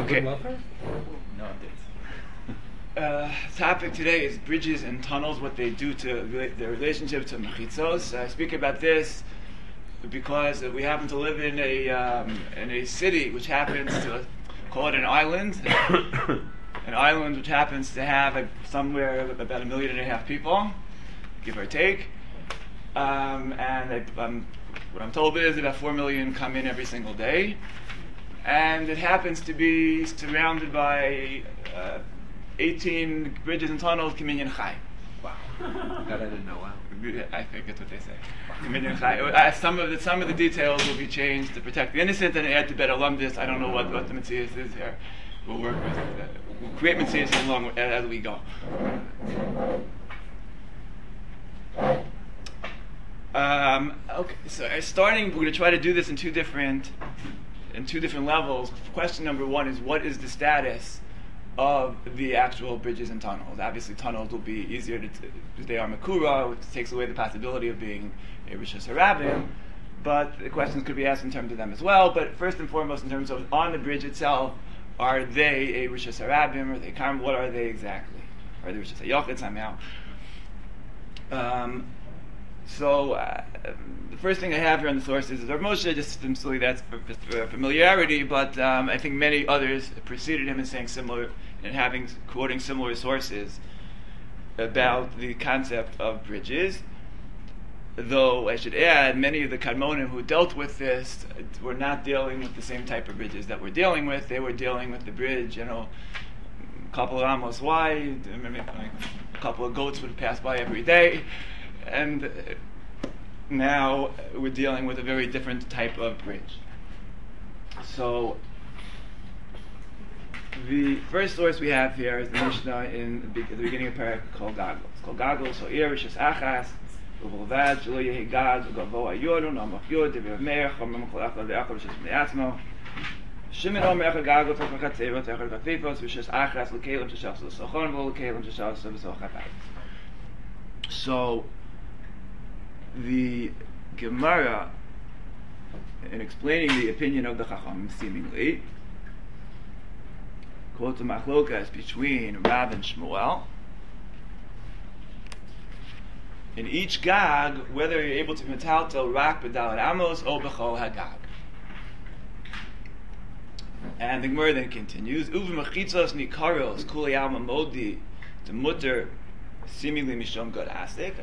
Okay. welfare? No updates. Topic today is bridges and tunnels, what they do to their relationship to mechitzos. I speak about this because we happen to live in a city which happens to call it an island, an island which happens to have somewhere about 1.5 million people, give or take. What I'm told is about 4 million come in every single day, and it happens to be surrounded by 18 bridges and tunnels, Kiminyan Chai. Wow. That I didn't know. Wow. I think that's what they say. Kiminyan Chai. Some of the details will be changed to protect the innocent and add to better alumnus. I don't know what the Metzias is here. We'll work with we'll create Metzias along as we go. Okay, so starting, we're going to try to do this in two different levels. Question number one is, what is the status of the actual bridges and tunnels? Obviously, tunnels will be easier because they are makura, which takes away the possibility of being a rishus harabim. But the questions could be asked in terms of them as well. But first and foremost, in terms of on the bridge itself, are they a rishus harabim? Are they karm? What are they exactly? Are they rishus hayochid somehow? So the first thing I have here on the sources is Rav Moshe, just simply that's for familiarity, but I think many others preceded him in saying similar, and quoting similar sources about the concept of bridges. Though I should add, many of the Kadmonim who dealt with this were not dealing with the same type of bridges that we're dealing with. They were dealing with the bridge, a couple of amos wide, a couple of goats would pass by every day. And now we're dealing with a very different type of bridge. So the first source we have here is the Mishnah in the beginning of Parak called Gagol. It's called Gagol. So Rishus Achas, Uvolvad, Shelo Yehi Gad, Ugavo Ayodu, Namach Yod, Deviv Meir, Chomim Cholach Le'achal Rishus Me'atzmo. Shimon Omer Echad Gagol, Tefach Hatzevot, Echad Katifos, Rishus Achas, L'Kelim Sheshach L'Sochon, V'L'Kelim Sheshach L'Sochon. So the Gemara, in explaining the opinion of the Chacham, seemingly quotes a machlokas between Rav and Shmuel. In each gag, whether you're able to metaltel rak b'dalat amos or b'chol hagag. And the Gemara then continues: Uv mechitzos nikaros kuli alma modi to mutter seemingly mishom god asik.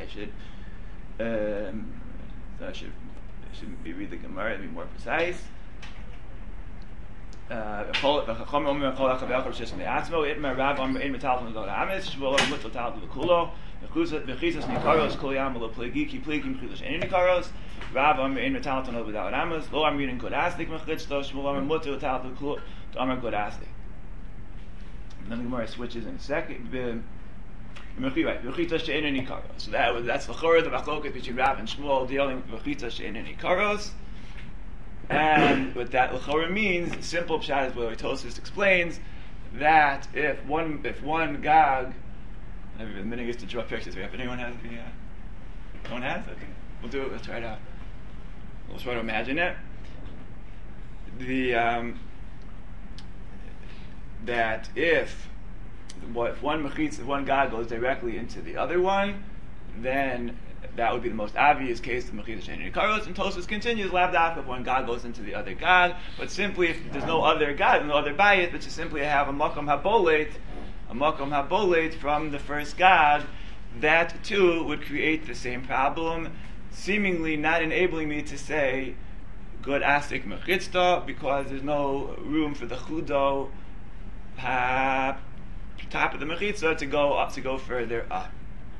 I should read the Gemara and be more precise. Then the Gemara switches in a second. So that's the chorah, the machloket between Rav and Shmuel dealing with v'chita she'ein nikaros, and what that l'chorah means, simple pshat is what Tosfos explains, that if one gag, the minute is to draw pictures. If anyone has no one has, okay, we'll do it. We'll try to imagine it. That if one gag goes directly into the other one, then that would be the most obvious case of mechitza she'ein nikaros. And Tosfos continues, lav daf, if one gag goes into the other gag, but simply if there's no other gag, no other bayit, but just simply have a makom habolet from the first gag, that too would create the same problem, seemingly not enabling me to say good asik mechitza, because there's no room for the chudo top of the mechitza to go further up.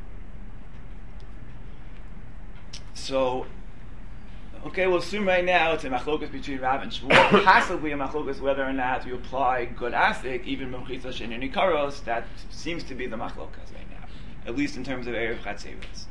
So, okay, we'll assume right now it's a machlokas between Rav and Shmuel, possibly a machlokas whether or not we apply good asik, even mechitza she'ein nikaros. That seems to be the machlokas right now, at least in terms of erev chatzevos.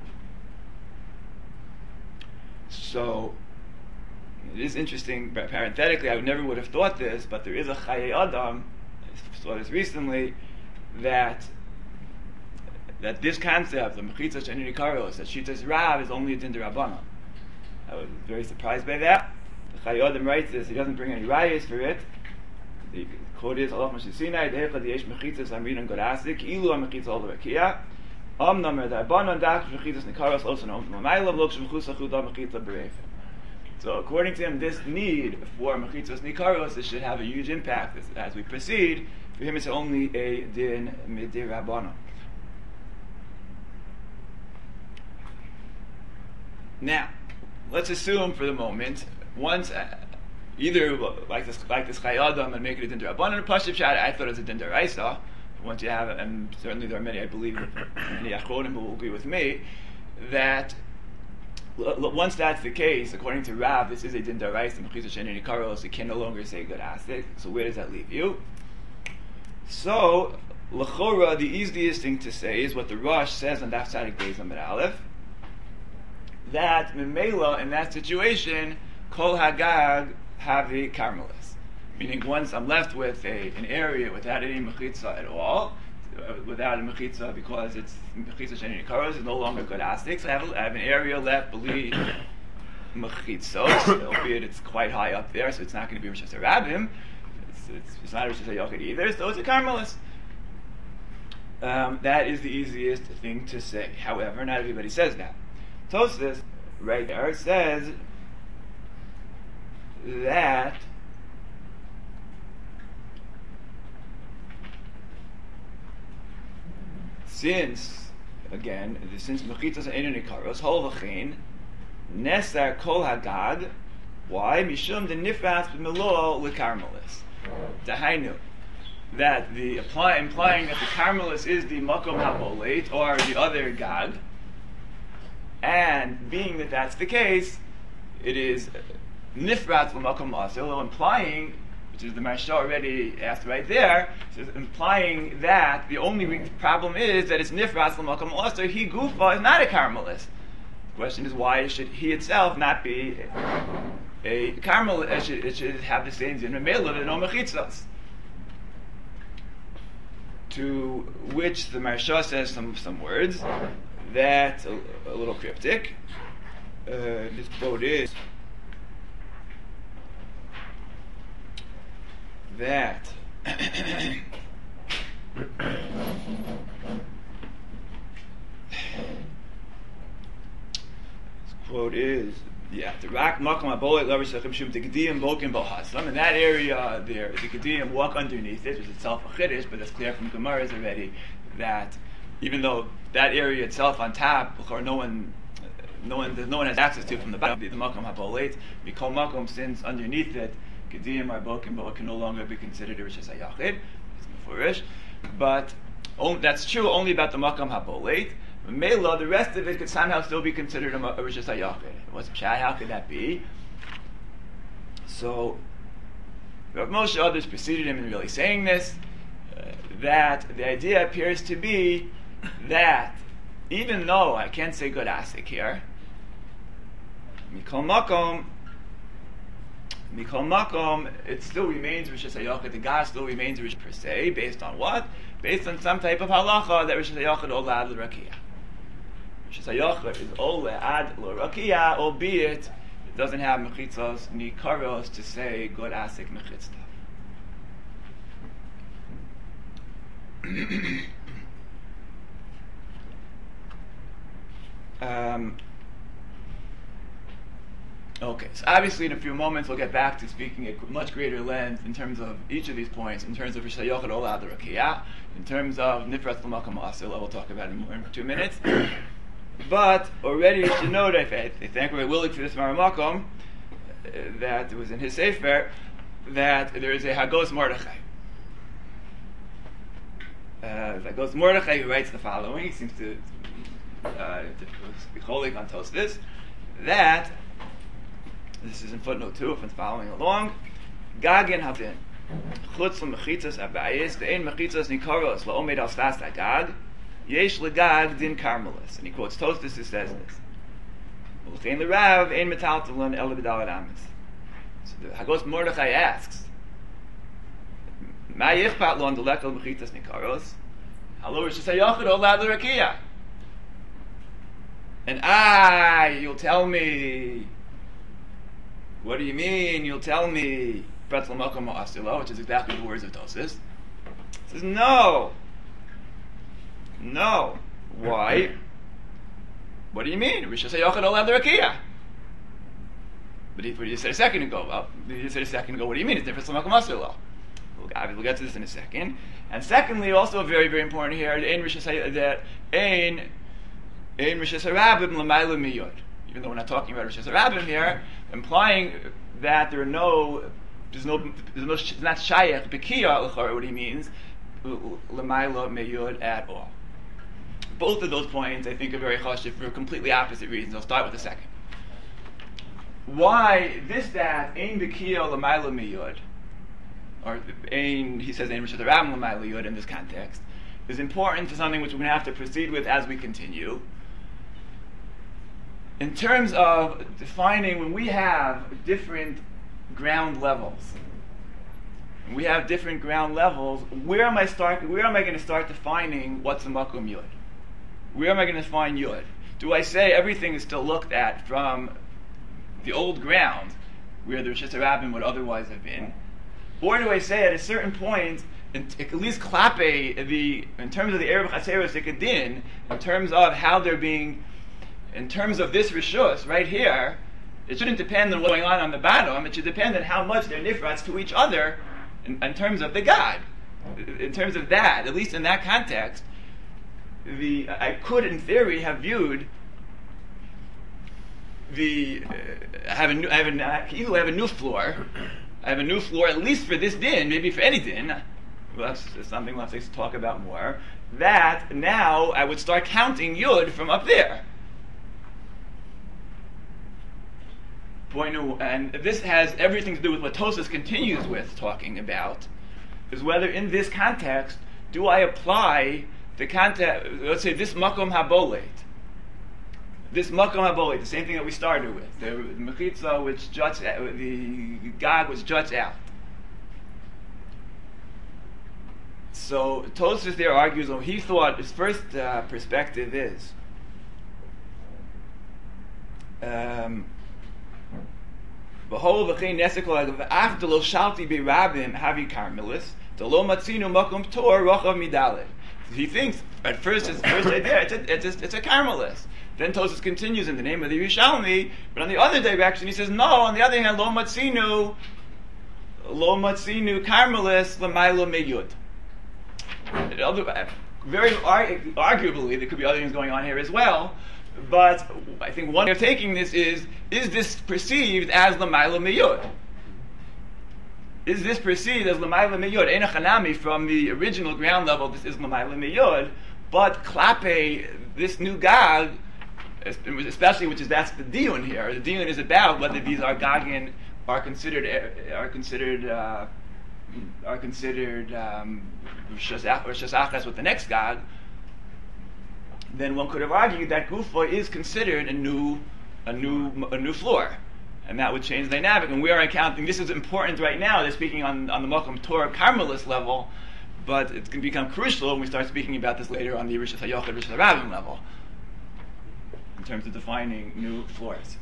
So, it is interesting, parenthetically, I never would have thought this, but there is a Chaye Adam, I saw this recently, that this concept of mechitza she'ein nikaros, that shitas Rav is only a din d'Rabbanan. I was very surprised by that. The Chaye Adam writes this, he doesn't bring any rayas for it, The quote is, Allah Moshe Sinai, De'echa Di'esh Mechitzas Amrin and Gorasik, Ilu HaMechitza Ol Rakia, Namer Da'abanan Dak Mechitzas Nikaros Osan Om Mamayla, V'lok Shemchusa Chuda Mechitza Berefim. So according to him, this need for Mechitzas Nikaros, this should have a huge impact as we proceed. For him, it's only a din midir Rabbanon. Now, let's assume for the moment, once either like this Chayadam and make it a din Rabbanon or Pashup Shad, I thought it was a din Daraisa. Once you have, and certainly there are many, I believe, many Achronim who will agree with me, that once that's the case, according to Rav, this is a din Daraisa, Mechitzas Sheni Nikaros, you can no longer say good asik. So where does that leave you? So, L'chora, the easiest thing to say is what the Rosh says on Daf Tzadik Beis Amud Aleph, that Memela, in that situation, Kol Hagag have a Carmelis. Meaning, once I'm left with an area without any Mechitza at all, without a Mechitza because it's Mechitza Sheni Nikaros, it's no longer good asik, so I have an area left, believe Mechitzos, albeit it's quite high up there, so it's not going to be Rosh Hashanah. It's not Rosh Hashanah either, so it's a Carmelis. That is the easiest thing to say. However, not everybody says that. Tosfos, right there, says that since Mechitzas Einu Nikaros, Hol V'chein, Nesar Kol Hagag, why? Mishum the Nifras B'Melo L'Karmelis. Dahainu, that the implying that the Carmelis is the Makom HaBoleit, or the other Gag, and being that that's the case, it is Nifrat L'Makom Asil, implying, which is the Marsha already asked right there, so implying that the only problem is that it's Nifrat L'Makom Asil, he Gufa is not a Carmelis. The question is, why should he itself not be a Carmel? It should have the same din Memela that no Mechitzas. To which the Marsha says some words that a little cryptic. This quote is that quote is, the Rak Makom HaBoleit Lever Shechem Shum the Gediyim Bokim Bohaslam. In that area there, the Gediyim walk underneath it, which is itself a Chiddush, but it's clear from Gemaras already that even though that area itself on top, no one has access to from the bottom, the Makom HaBoleit, Mikol Makom, since underneath it, Gediyim or Bokim Bo can no longer be considered a Rosh Hashanah. It's Mefurish, but that's true only about the Makom HaBoleit. Mela, the rest of it could somehow still be considered a Rosh Hashanah. What's Pshat? How could that be? So, Rav Moshe, others preceded him in really saying this, that the idea appears to be that even though I can't say good asik here, Mikol Makom, it still remains Rosh Hashanah. The God still remains Rosh per se, based on what? Based on some type of halacha that Rosh Hashanah olad l'rakia. Rosh Hashanah is olad l'rakia, albeit it doesn't have mechitzos nikaros to say good asik mechitzta. Okay, so obviously in a few moments we'll get back to speaking at much greater length in terms of each of these points, in terms of Rosh Hashanah olad l'rakia, in terms of Nifras L'Makom Asil. We'll talk about it more in 2 minutes. But already you should know that I thank Rabbi Willig for this Maramakom, that it was in his Sefer, that there is a Hagos Mordechai. Hagos Mordechai, who writes the following, he seems to be holding on Tosfos, that, this is in footnote 2, if it's following along, Gagin Havin, Chutz L'Mechitzas Abayis, Ve'en Mechitzas Nikaros La'omed Al Sfas Agag, Yesh L'Gag Din Carmelis. And he quotes Tosfos who says this. L'chein L'Rav, Ein Metaltalon El B'Dalad Amis. So the Hagos Mordechai asks, Ma Yichpat Lo An D'Lekel Mechitzas Nikaros, Halo Rosh Hashanah Olad L'Rakia. And you'll tell me, what do you mean? You'll tell me Pretzel Makom Asila, which is exactly the words of Tosfos. Says no. Why? What do you mean? Rishus HaYochid Olav L'Rakia. But you said a second ago. What do you mean? It's different from Makom Asila. We'll get to this in a second. And secondly, also very, very important here, Ein Rishus HaRabim L'Mayla Miyud. Even though we're not talking about Rishus HaRabim here, implying that there's not Shayach B'Kiyah L'Chora, what he means, L'Mayla Miyud at all. Both of those points, I think, are very chashuv for completely opposite reasons. I'll start with the second. Why that Ein B'Kiyah L'Mayla Miyud, or he says Ein Rishus HaRabim L'Mayla Miyud in this context, is important to something which we're going to have to proceed with as we continue. In terms of defining when we have different ground levels, where am I going to start defining what's a Makom Yud? Where am I going to find Yud? Do I say everything is still looked at from the old ground, where the Rishus HaRabim would otherwise have been? Or do I say at a certain point, at least klape, in terms of the Erev Chaseros Ikadin, in terms of how they're being, in terms of this Rishus right here, it shouldn't depend on what's going on the bottom, it should depend on how much they're nifratz to each other in terms of the God. In terms of that, at least in that context, I could, in theory, have viewed I have a new floor. I have a new floor, at least for this din, maybe for any din. Well, that's something we'll have to talk about more. That now I would start counting Yud from up there. And this has everything to do with what Tosfos continues with talking about, is whether in this context do I apply the context, let's say this Makom HaBolet, the same thing that we started with, the Mechitza which juts out, the Gag which juts out. So Tosfos there argues, he thought his first perspective is Behold, v'chein nesekol after lo shalti be'rabim havi karmelis, to lo matzinu makom tor rochav midalet. He thinks at first his first idea it's a karmelis. Then Tosfos continues in the name of the Yerushalmi, but on the other direction he says no. On the other hand, lo matzinu karmelis l'maylo meyud. Very arguably, there could be other things going on here as well. But I think one way of taking this is this perceived as l'mayla meyud? Is this perceived as l'mayla meyud? Ein chanami from the original ground level, this is l'mayla meyud, but klape, this new Gag, especially that's the diyun here. The diyun is about whether these are Gagin are considered shasachas with the next Gag. Then one could have argued that Gufa is considered a new floor, and that would change the dynamic. And we are accounting. This is important right now. They're speaking on the Makom Torah Carmelis level, but it's going to become crucial when we start speaking about this later on the Rishus HaYochid, Rishus HaRabim level, in terms of defining new floors.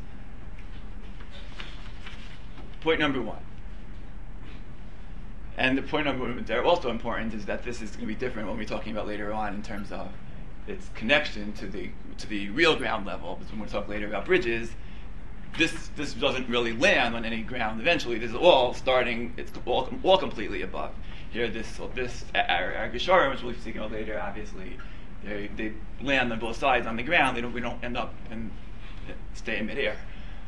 Point number one. And the point number one there also important is that this is going to be different when we're talking about later on in terms of its connection to the real ground level. Because when we talk later about bridges, this doesn't really land on any ground. Eventually, this is all starting. It's all completely above. Here, our Gesharim, which we'll be speaking about later, obviously, they land on both sides on the ground. We don't end up and stay in midair.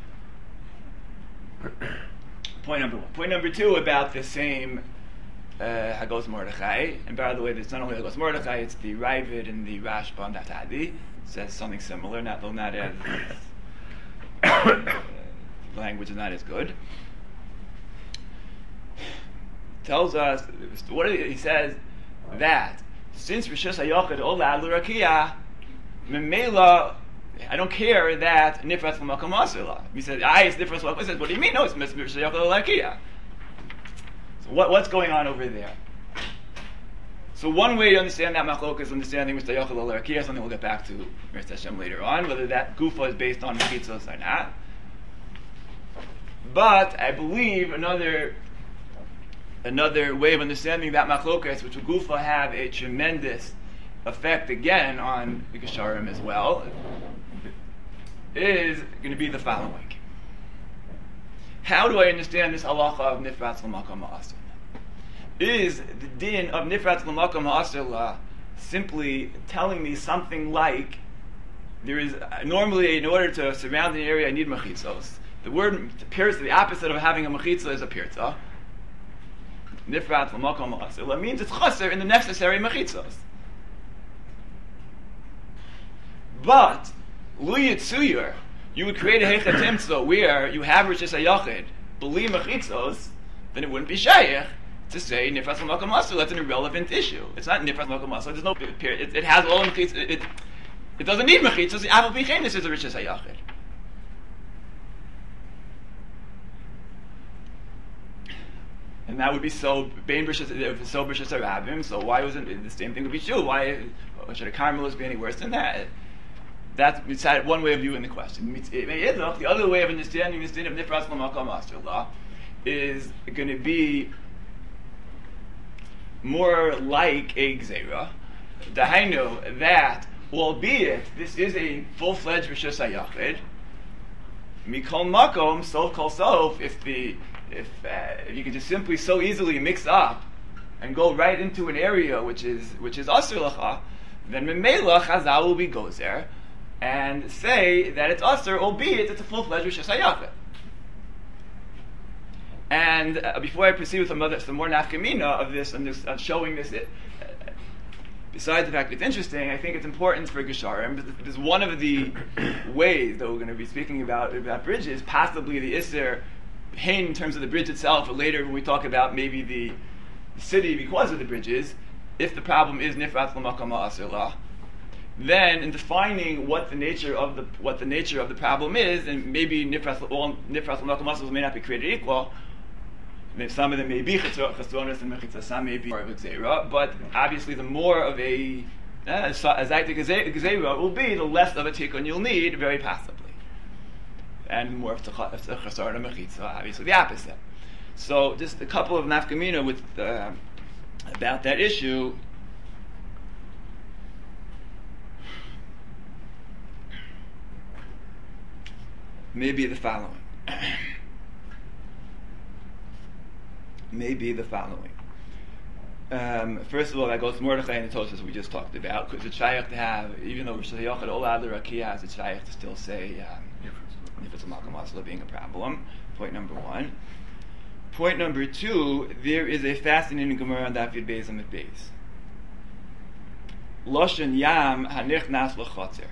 Point number one. Point number two about the same Hagos Mordechai, and by the way, it's not only Hagos Mordechai; it's the Ravid and the Rashba and that Hadi says something similar. Not as the language is not as good. Tells us he says that since Rishus HaYochid Ola L'Rakia, Memela, I don't care that Nifras L'Makom Asila. He said, it's Nifras L'Makom Asila. What do you mean? No, it's Rishus HaYochid Ola L'Rakia. What's going on over there? So one way to understand that machlok is understanding Mr. Yochel al-Rakia, something we'll get back to Mr. Hashem later on, whether that gufa is based on mechitzos or not. But I believe another Another way of understanding that machlokas, which will gufa have a tremendous effect again on the Gesharim as well, is going to be the following. How do I understand this halacha of nifratz l'makom ha'asr? Is the din of nifratz l'makom ha'asr simply telling me something like, there is normally, in order to surround an area, I need mechitzos. The word pirza, the opposite of having a mechitza is a pirza. Nifratz l'makom ha'asr means it's chaser in the necessary mechitzos. But lu yitzuyur, you would create a heichet timtzo where you have rishis hayachid, b'li mechitzos, then it wouldn't be shayich to say nifratz l'makom ha'asr. That's an irrelevant issue. It's not nifratz l'makom ha'asr. There's no period. It has all mechitzos. It doesn't need mechitzos. The aval b'chein is a rishis hayachid. And that would be so bein b'rishis harabim. So why wasn't the same thing would be true? Why should a carmelis be any worse than that? That's one way of viewing the question. The other way of understanding this din of nifratz l'makom ha'asr is going to be more like a gzeira. Dahainu, that albeit this is a full-fledged rishus hayachid, mikol makom sof kol sof. If you could just simply so easily mix up and go right into an area which is asur lacha, then memela Chazal will be gozer and say that it's asur, albeit it's a full-fledged rishus hayachid. And before I proceed with some more nafkamina of this and showing this, besides the fact that it's interesting, I think it's important for Gesharim, because one of the ways that we're going to be speaking about bridges, possibly the Isser Hain in terms of the bridge itself, or later when we talk about maybe the city because of the bridges, if the problem is nifratz l'makom ha'asr, then in defining what the nature of the problem is, and maybe nifratz l'makom ha'asr may not be created equal. Some of them may be chesronos and mechitza, some may be more of a gzeira, but obviously the more of a zaytik gzeira will be, the less of a tikkun you'll need, very possibly. And more of chesron and mechitza, obviously the opposite. So just a couple of nafkamina with about that issue. Maybe the following. First of all, that goes to Mordechai and the Tosfos we just talked about, because it's shaykh to have, even though Rosh Hashanah all other rakiyas, it's shaykh to still say nifratz l'makom ha'asr being a problem. Point number one. Point number two, there is a fascinating Gemara on Daf Yud Beis Amud Beis. Loshen yam hanichnas l'chotzer.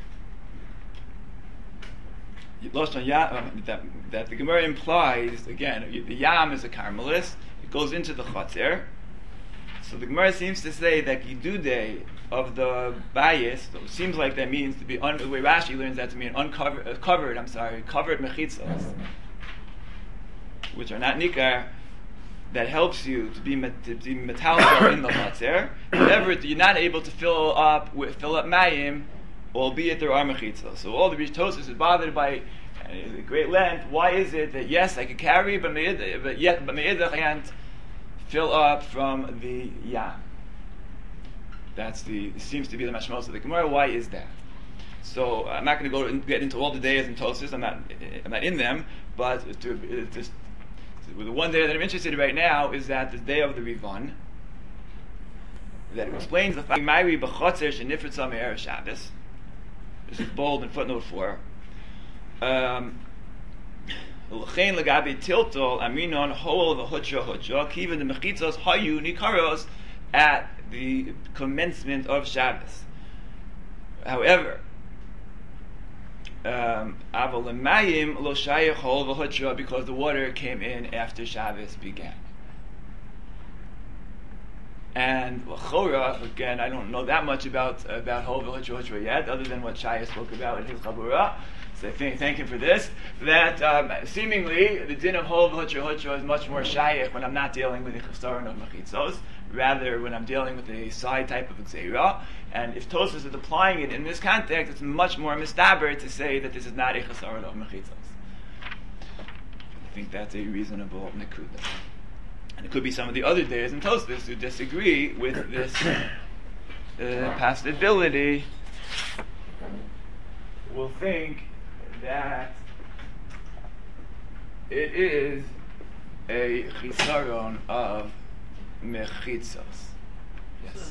That the Gemara implies, again, the yam is a carmelis, it goes into the chotzer. So the Gemara seems to say that gidude of the bayis, so it seems like that means to be, the way Rashi learns that to mean covered mechitzos, which are not nikar, that helps you to be metallic in the chotzer. However, you're not able to fill up mayim, albeit there are mechitzos. So all the Rishotos is bothered by a great length. Why is it that yes, I can carry, but me'idach I can't fill up from the yam? Seems to be the mashmos of the Gemara. Why is that? So I'm not going to get into all the days and Tosfos. I'm not in them. But the one day that I'm interested in right now is that the day of the Rivan, that explains the fact Mayri b'chotzer shenifritza me'erev Shabbos. This is bold in footnote 4. L'chein legabi tiltol aminon hol v'hutra kiven the mechitzos hayu nikaros at the commencement of Shabbos. However, aval l'mayim lo shayach hol v'hutra, because the water came in after Shabbos began. And l'chora, again, I don't know that much about hol v'hutra yet, other than what Shaya spoke about in his chabura. So thank him for this. That seemingly the din of hol v'hutra is much more shayach when I'm not dealing with the chesaron of mechitzos, rather when I'm dealing with a side type of gzeira. And if Tosfos is applying it in this context, it's much more mistaber to say that this is not a chesaron of mechitzos. I think that's a reasonable nekuda. It could be some of the other days in Tosfos who disagree with this possibility. Will think that it is a chisaron of mechitzos. Yes.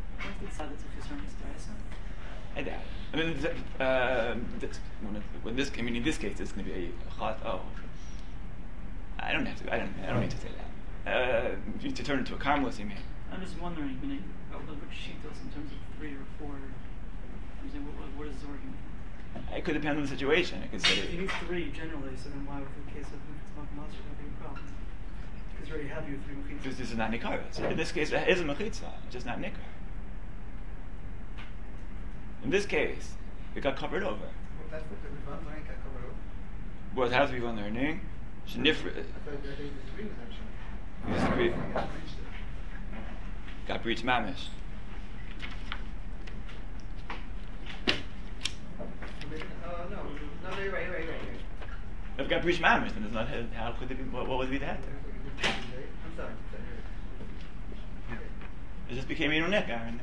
I doubt it. I mean, in this case, it's going to be a chot. Oh, I don't have to. I don't need to say that. To turn into a Carmelist, you mean? I'm just wondering, which shitos in terms of 3 or 4. I'm saying, what is the argument? It could depend on the situation. I could say if you need 3 generally, so then why would the case of Mitzvah Maser not be a problem? Because you already have your 3 mechitzah. Because this is not nikara. So in this case, it is a mechitza, just not nikar. In this case, it got covered over. Well, that's what the Rivan line got covered over. Well, it has to be on their name. Shnifr. I thought they disagreed with that. Disagree. Got breached it. Got breached mamish. No, right. If it got breached mamish, then it's not. How could it be? What would be that? I'm sorry. It just became Inunik, Aaron.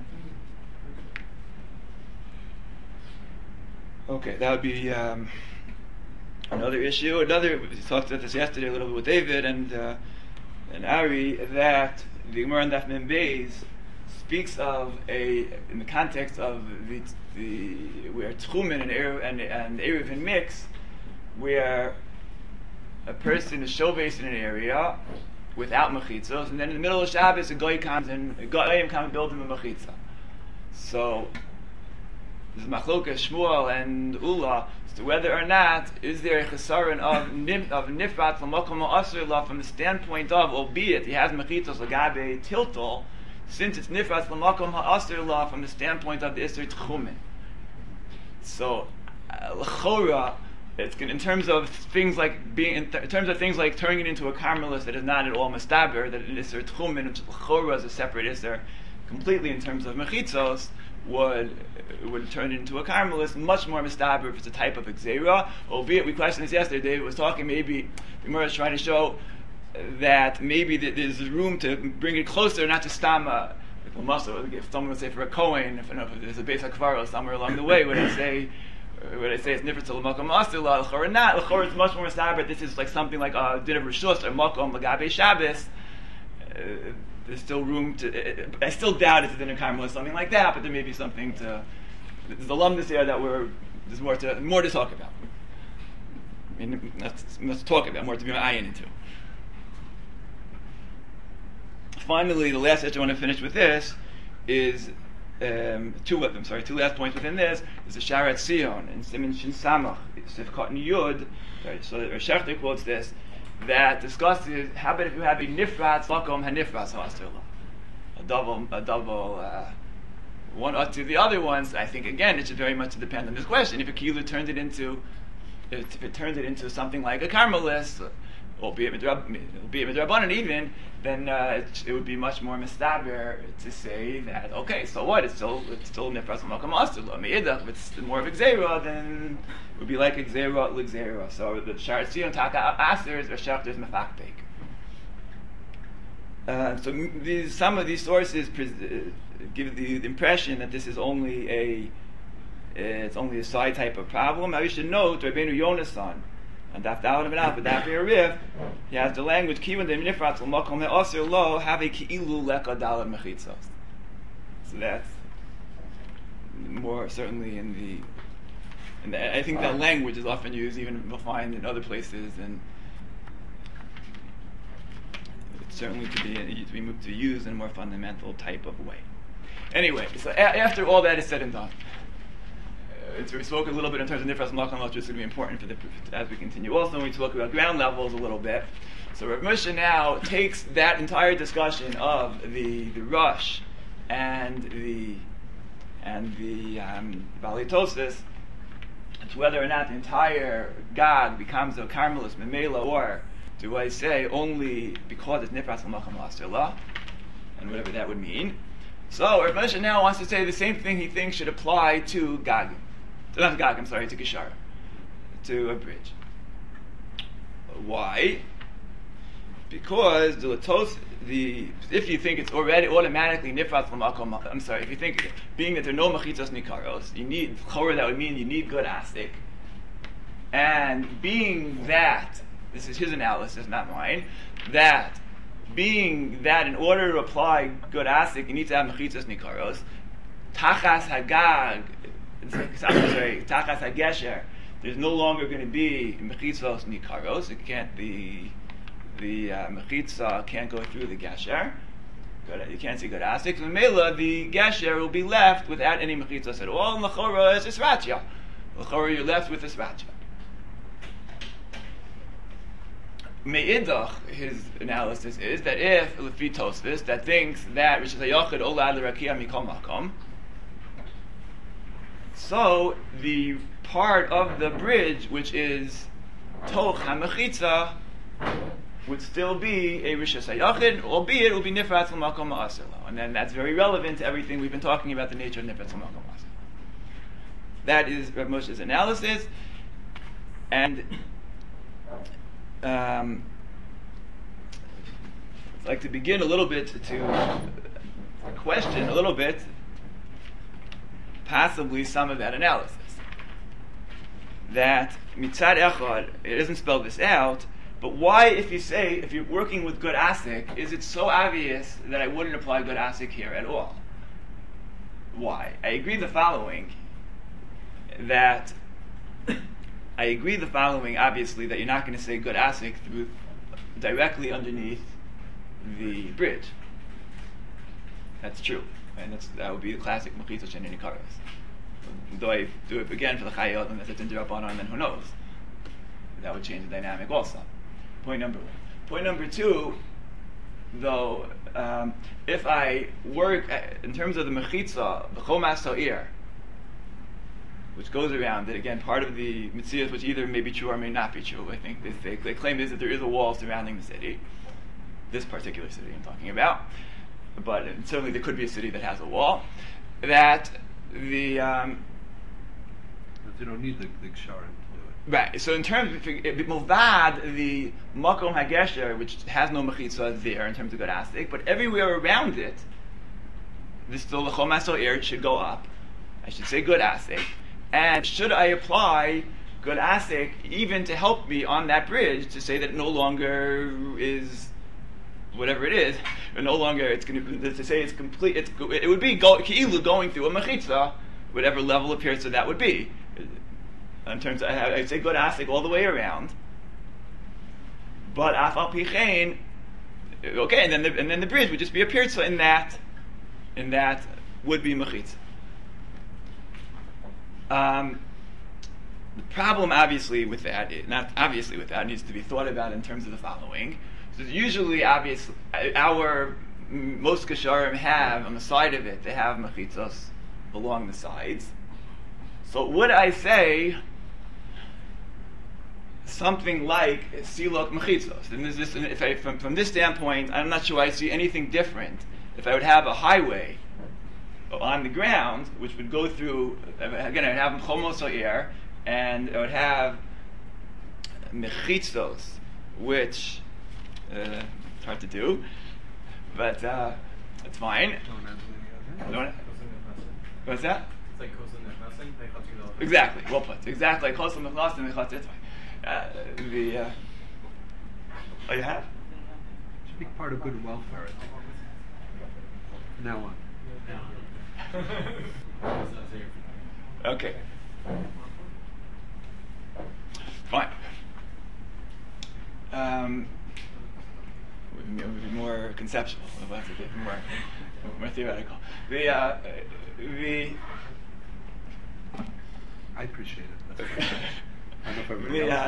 Okay, that would be another issue. We talked about this yesterday a little bit with David and Ari, that the Gemara in Daf Mem Beis speaks of in the context of the where Tchumen and Eruv mix, where a person is showbased in an area without mechitzos, and then in the middle of Shabbos a goy comes and build him a mechitza. So this is machlokas Shmuel and Ula as to whether or not is there a chesaron of nifrat l'makom ha'asur la from the standpoint of, albeit he has mechitzos l'gabe tiltol, since it's nifrat l'makom ha'asur la from the standpoint of the iser tchumen. So l'chora, it's in terms of things like in terms of things like turning it into a Carmelist that is not at all mustaber, that an iser tchumen, which l'chora is a separate iser completely in terms of mechitzos, would turn it into a Carmelist, much more mustaber if it's a type of exera. Albeit, we questioned this yesterday, David was talking, maybe the Gemara is trying to show that maybe there's room to bring it closer, not to stama, like a muscle. If someone would say for a Kohen, if there's a base of Kvaro somewhere along the way, would I say it's nifrit to l'makom asur la, l'chor not, l'chor is much more mustaber. This is like something like a din of rishus or makom l'gabe Shabbos. There's still room to. I still doubt it's a dinner Carmel or something like that, but there may be something to. There's alumnus here that there's more to talk about. I mean, let's talk about more to be ayin into. Finally, the last issue I want to finish with this is two last points within this is the Sharat Sion and Siman Shin Samach, Sifkat Yud. So Shechter quotes this. That discusses how about if you have a nifrat lakom hanifrat ha'asur, a double one up to the other ones. I think again it should very much depend on this question. If a kila turned it into something like a Carmelist, albeit midrabanan even, then it would be much more mistaber to say that okay, so what? It's still nifrat lakom ha'asur. Meidach, if it's more of exera, then it would be like exera l'xera. So the Sharat Sion taka asers or shechters mefaktek. So some of these sources give the impression that this is only a side type of problem. Now you should note Rabbeinu Yonasan and Daf Daled and Alpha Daf Rif, he has the language kivan de nifrat l'makom ha'asur lo have a ki'ilu leka daled mechitzos. So that's more certainly in the. And I think that language is often used, even we'll find in other places, and it certainly could be used in a more fundamental type of way. Anyway, so after all that is said and done, we spoke a little bit in terms of nifras malachim, which is going to be important as we continue. Also, when we talk about ground levels a little bit, so Rav Moshe now takes that entire discussion of the rush and the Baalei Tosfos, to whether or not the entire Gag becomes a Carmelist Memela, or do I say only because it's Nifras L'Macham L'Asur, and whatever that would mean. So Rav Moshe now wants to say the same thing he thinks should apply to Gag. To Geshara, to a bridge. Why? because if you think it's already automatically nifratz l'makom, I'm sorry, if you think being that there are no mechitzos nikaros, you need chora, that would mean you need good asik, and being that this is his analysis, not mine, that being that in order to apply good asik, you need to have mechitzos nikaros. Tachas hagag, tachas hagesher, there's no longer going to be mechitzos nikaros. It can't be the mechitza can't go through the gesher. You can't see good asik. So mela, the gesher will be left without any mechitzos at all. And l'chora is isratya. L'chora, you're left with isratya. Me'idach, his analysis is that if lefi Tosfos that thinks that Rishus HaYachid olad l'rakia mikol makom, so the part of the bridge which is toch hamechitza would still be a Rishus HaYachid, albeit it will be nifratz l'makom ma'aser lo. And then that's very relevant to everything we've been talking about, the nature of nifratz l'makom ma'aser lo. That is Rav Moshe's analysis, and I'd like to begin a little bit to question a little bit possibly some of that analysis. That mitzad echad, it doesn't spell this out, but why, if you're working with good asik, is it so obvious that I wouldn't apply good asik here at all? Why? I agree the following, obviously, that you're not going to say good asik directly underneath the bridge. That's true. And that would be the classic mechitza shenini karas. Though I do it again for the chayot, and if it's interrupted, then who knows? That would change the dynamic also. Point number one. Point number two, though, if I work in terms of the mechitza, the chomas ha'ir, which goes around it, again, part of the mitzvahs which either may be true or may not be true. I think they claim is that there is a wall surrounding the city, this particular city I'm talking about, but certainly there could be a city that has a wall. That the but they don't need the ksharim to do it. Right. So in terms of Mulvad, the makom hagesher, which has no mechitza there in terms of good asik, but everywhere around it, the chomas ha'ir should go up. I should say good asik. And should I apply good asik even to help me on that bridge to say that it no longer is whatever it is, or no longer it's going to say it's complete. It would be ki'ilu going through a mechitza, whatever level of piercer that would be. In terms of, I'd say good asik all the way around. But afal pichein, okay, and then the bridge would just be a piercer in that would be mechitza. The problem, obviously, with that, needs to be thought about in terms of the following. So usually, most kasharim have on the side of it, they have mechitzos along the sides. So would I say something like silok mechitzos? And from this standpoint, I'm not sure I see anything different. If I would have a highway on the ground, which would go through, again, I would have chomos ha'ir, and I would have mechitzos, which it's hard to do, but it's fine. What's that? It's like kosim nechnasim. Exactly, well put. Exactly, kosim nechnasim, it's fine. Oh, you have? It should be part of good welfare, I think. From now on. Okay. Fine. We'll be more conceptual. We'll have to get more theoretical. I appreciate it. That's fine. I don't know if everybody else.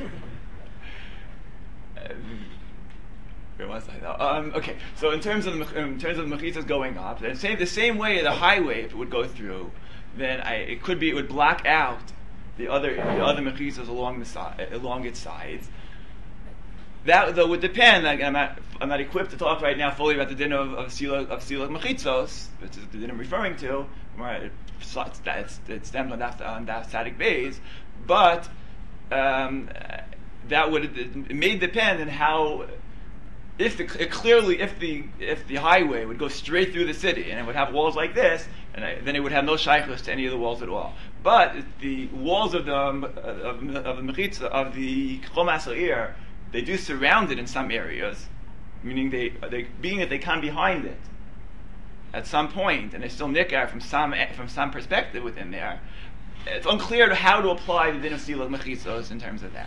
Where was I though? Okay, so in terms of the mechitzas going up, then the same way the highway, if it would go through, then it would block out the other mechitzas along its sides. That though would depend. Like, I'm not equipped to talk right now fully about the din of silak mechitzos, which is the din I'm referring to. Where it stems on that static base, but it may depend on if the highway would go straight through the city and it would have walls like this, then it would have no shaykhus to any of the walls at all. But the walls of the mechitza of the Chol Masa'ir, they do surround it in some areas, meaning they being that they come behind it at some point, and they still nikar from some perspective within there. It's unclear how to apply the din of siluk mechitzos in terms of that.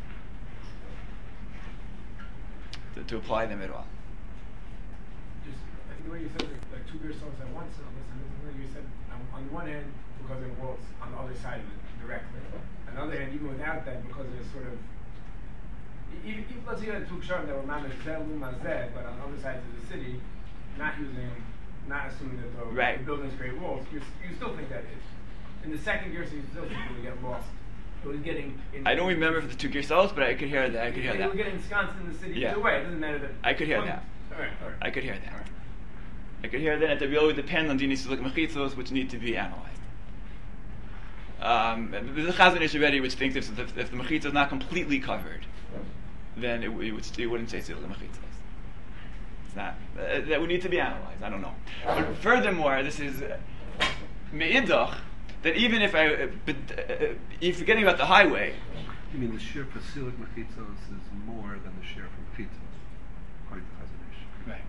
To apply them at all. Just, I think the way you said it, like two beer songs at once, you said on the one hand, because of the walls, on the other side of it, directly. On the other hand, even without that, because it's sort of, even let's say you had two sharp that were managed but on other sides of the city, not assuming that the building's great walls, you still think that in the second gear, so you still think it would get lost. It was getting. I don't remember for the two gears, but I could hear that. They were getting ensconced in the city either way. It doesn't matter that. I could hear that. All right. I could hear that. Right. I could hear that. It really depends on dinis siluk mechitzos, which need to be analyzed. There's a Chazon Ish already which thinks if the mechitza is not completely covered, then it wouldn't say siluk mechitzos. It's not. That would need to be analyzed. I don't know. But furthermore, this is me'idach. That even if if forgetting about the highway. You mean the share for siluk mechitzos is more than the share for mechitzos, according to Chazon Ish. Right.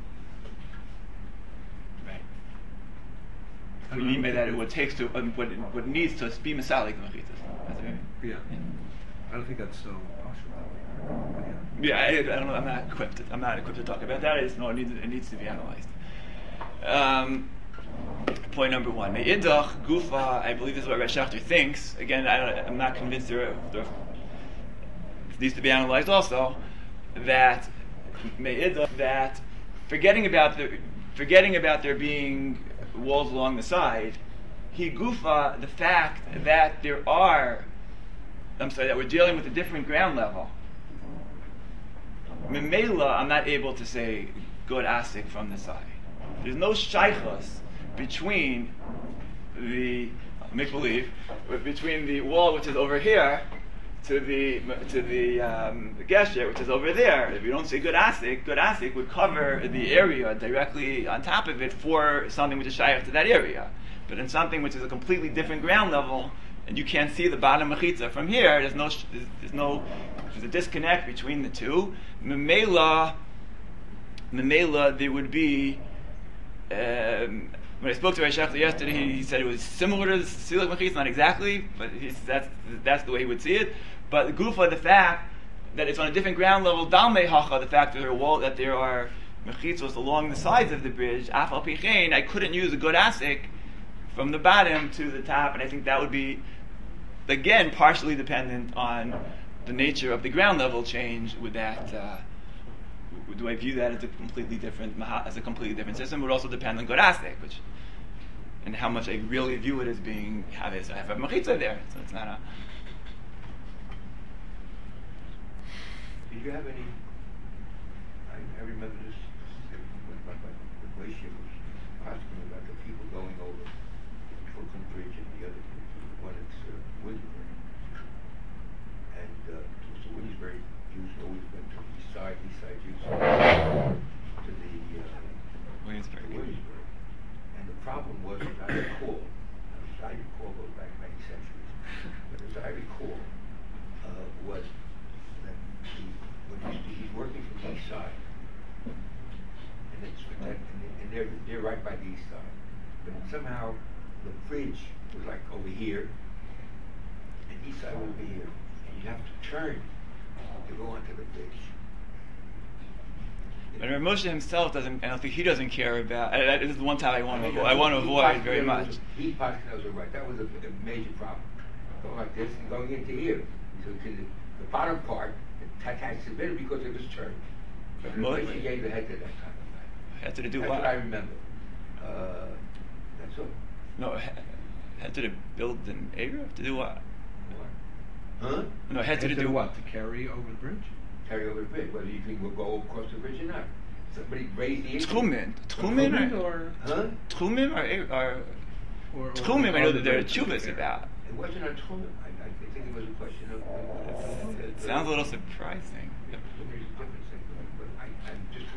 We mean by that what takes to what needs to be misalik the mechitzos. Yeah. I don't think that's so possible. Yeah, I don't know. I'm not equipped to talk about that. I just know it needs to be analyzed. Point number one. Me'idach gufa. I believe this is what Rav Schachter thinks. Again, I'm not convinced there needs to be analyzed also. That me'idach, that forgetting about there being walls along the side, he gufa the fact that that we're dealing with a different ground level. Memela, I'm not able to say good asik from the side. There's no shaychus between the between the wall which is over here to the gesher which is over there. If you don't say good asik would cover the area directly on top of it for something which is shaykh to that area. But in something which is a completely different ground level, and you can't see the bottom mechitza from here, there's a disconnect between the two. Memela, there would be. When I spoke to Rav Schachter yesterday, he said it was similar to the siluk mechitza, not exactly, but that's the way he would see it. But gufa, the fact that it's on a different ground level, dalmei hacha, the fact that there are mechitzos along the sides of the bridge, afal pichein, I couldn't use a good asik from the bottom to the top, and I think that would be, again, partially dependent on the nature of the ground level change. With that, do I view that as a completely different system? It would also depend on good asik, and how much I really view it as being I have a mechitza there, so it's not a. Did you have any? I remember this when the glacier was asking about the people going over Brooklyn Bridge and the other one at Williamsburg. And so Williamsburg always went to the east side used to the Williamsburg. And the problem was, as I recall goes back many centuries, but as I recall, was that he's working from the east side, and they're right by the east side. But somehow the bridge was like over here, and the east side was over here, and you have to turn to go onto the bridge. But Rav Moshe himself doesn't. I don't think he doesn't care about. This is the one time I want to avoid very much. He Paskinels are right. That was a major problem. Going like this and going into here. So to the bottom part, attached to it because it was turned. But he gave the head to that kind of thing. Had to do That's what? what I remember. That's all. No, had to build an area to do what? Huh? No, had to do what? To carry over the bridge? Carry over the bridge. Whether you think we'll go across the bridge or not. Somebody raised the Tchumim or Huh? Tchumim or Tchumim. I know that there are chuvas about. It wasn't a Tchumim. I think it was a question of. It sounds a little surprising. There's a difference. But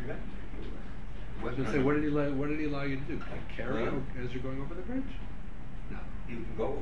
that. I was gonna say, what did he allow you to do? Like carry Huh? as you're going over the bridge? No. You can go.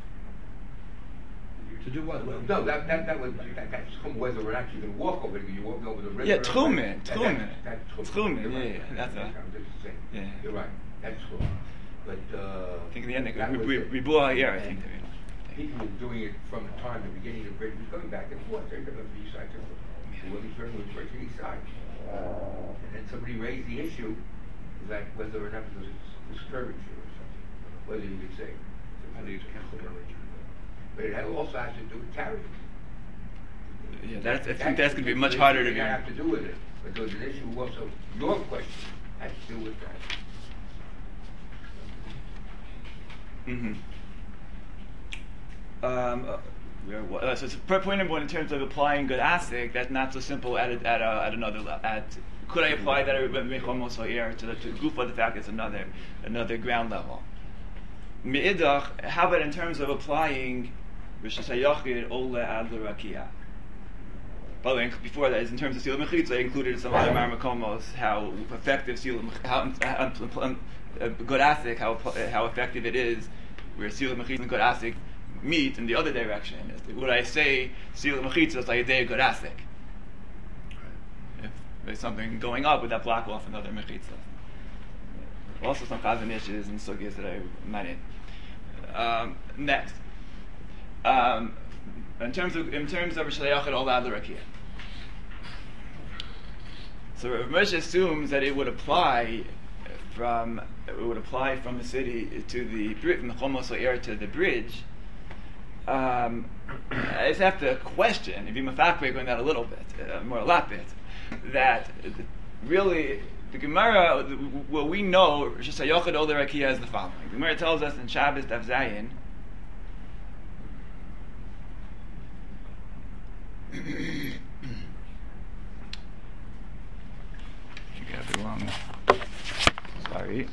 To do what? No, that's from whether we're actually going to walk over it. You walk over the river. Yeah, Truman. That's Truman, You're right. yeah, that's a- I'm just saying. yeah. You're right. That's true. But I think in the end, that was it. we blew our ear, I And think. people were doing it from the time the beginning of the bridge was going back and forth. They got the east side to Williamsburg was right to the east side. And then somebody raised the issue that whether or not it was a curvature or something, whether you could say. How do you count the curvature? But it also has to do with carriage. Yeah, I think that's going to be much harder to It do. have to do with it. But there was an issue also, your question had to do with that. Mm-hmm. So it's point number one in terms of applying good asik. That's not so simple at another level. Could I apply that to the gufa? The fact it's another ground level. Me'idach, how about in terms of applying Rishus HaYachid Ole Ad L'Rakia? By the way, before that, in terms of Sila Mechitza, I included some other marmakomos, how effective Sila good asik, how effective it is, where Sila Mechitza and good asik meet in the other direction. Would I say Sila Mechitza is like a day good asik? If there's something going up, would that block off another Mechitza? Also some chazan issues and sugyas that I'm not in. Next. In terms of Rishayachid Ol Ad L'Rakia. So Rav Moshe assumes that it would apply from the city to the bridge, from the Chomos Ha'er to the bridge. I just have to question, if you're mafakbek on that a little bit, more a lot bit, that really the Gemara, what we know, Rishus HaYachid Ol L'Rakia is the following. The Gemara tells us in Shabbos Daf Zayin. I got it wrong. Sorry.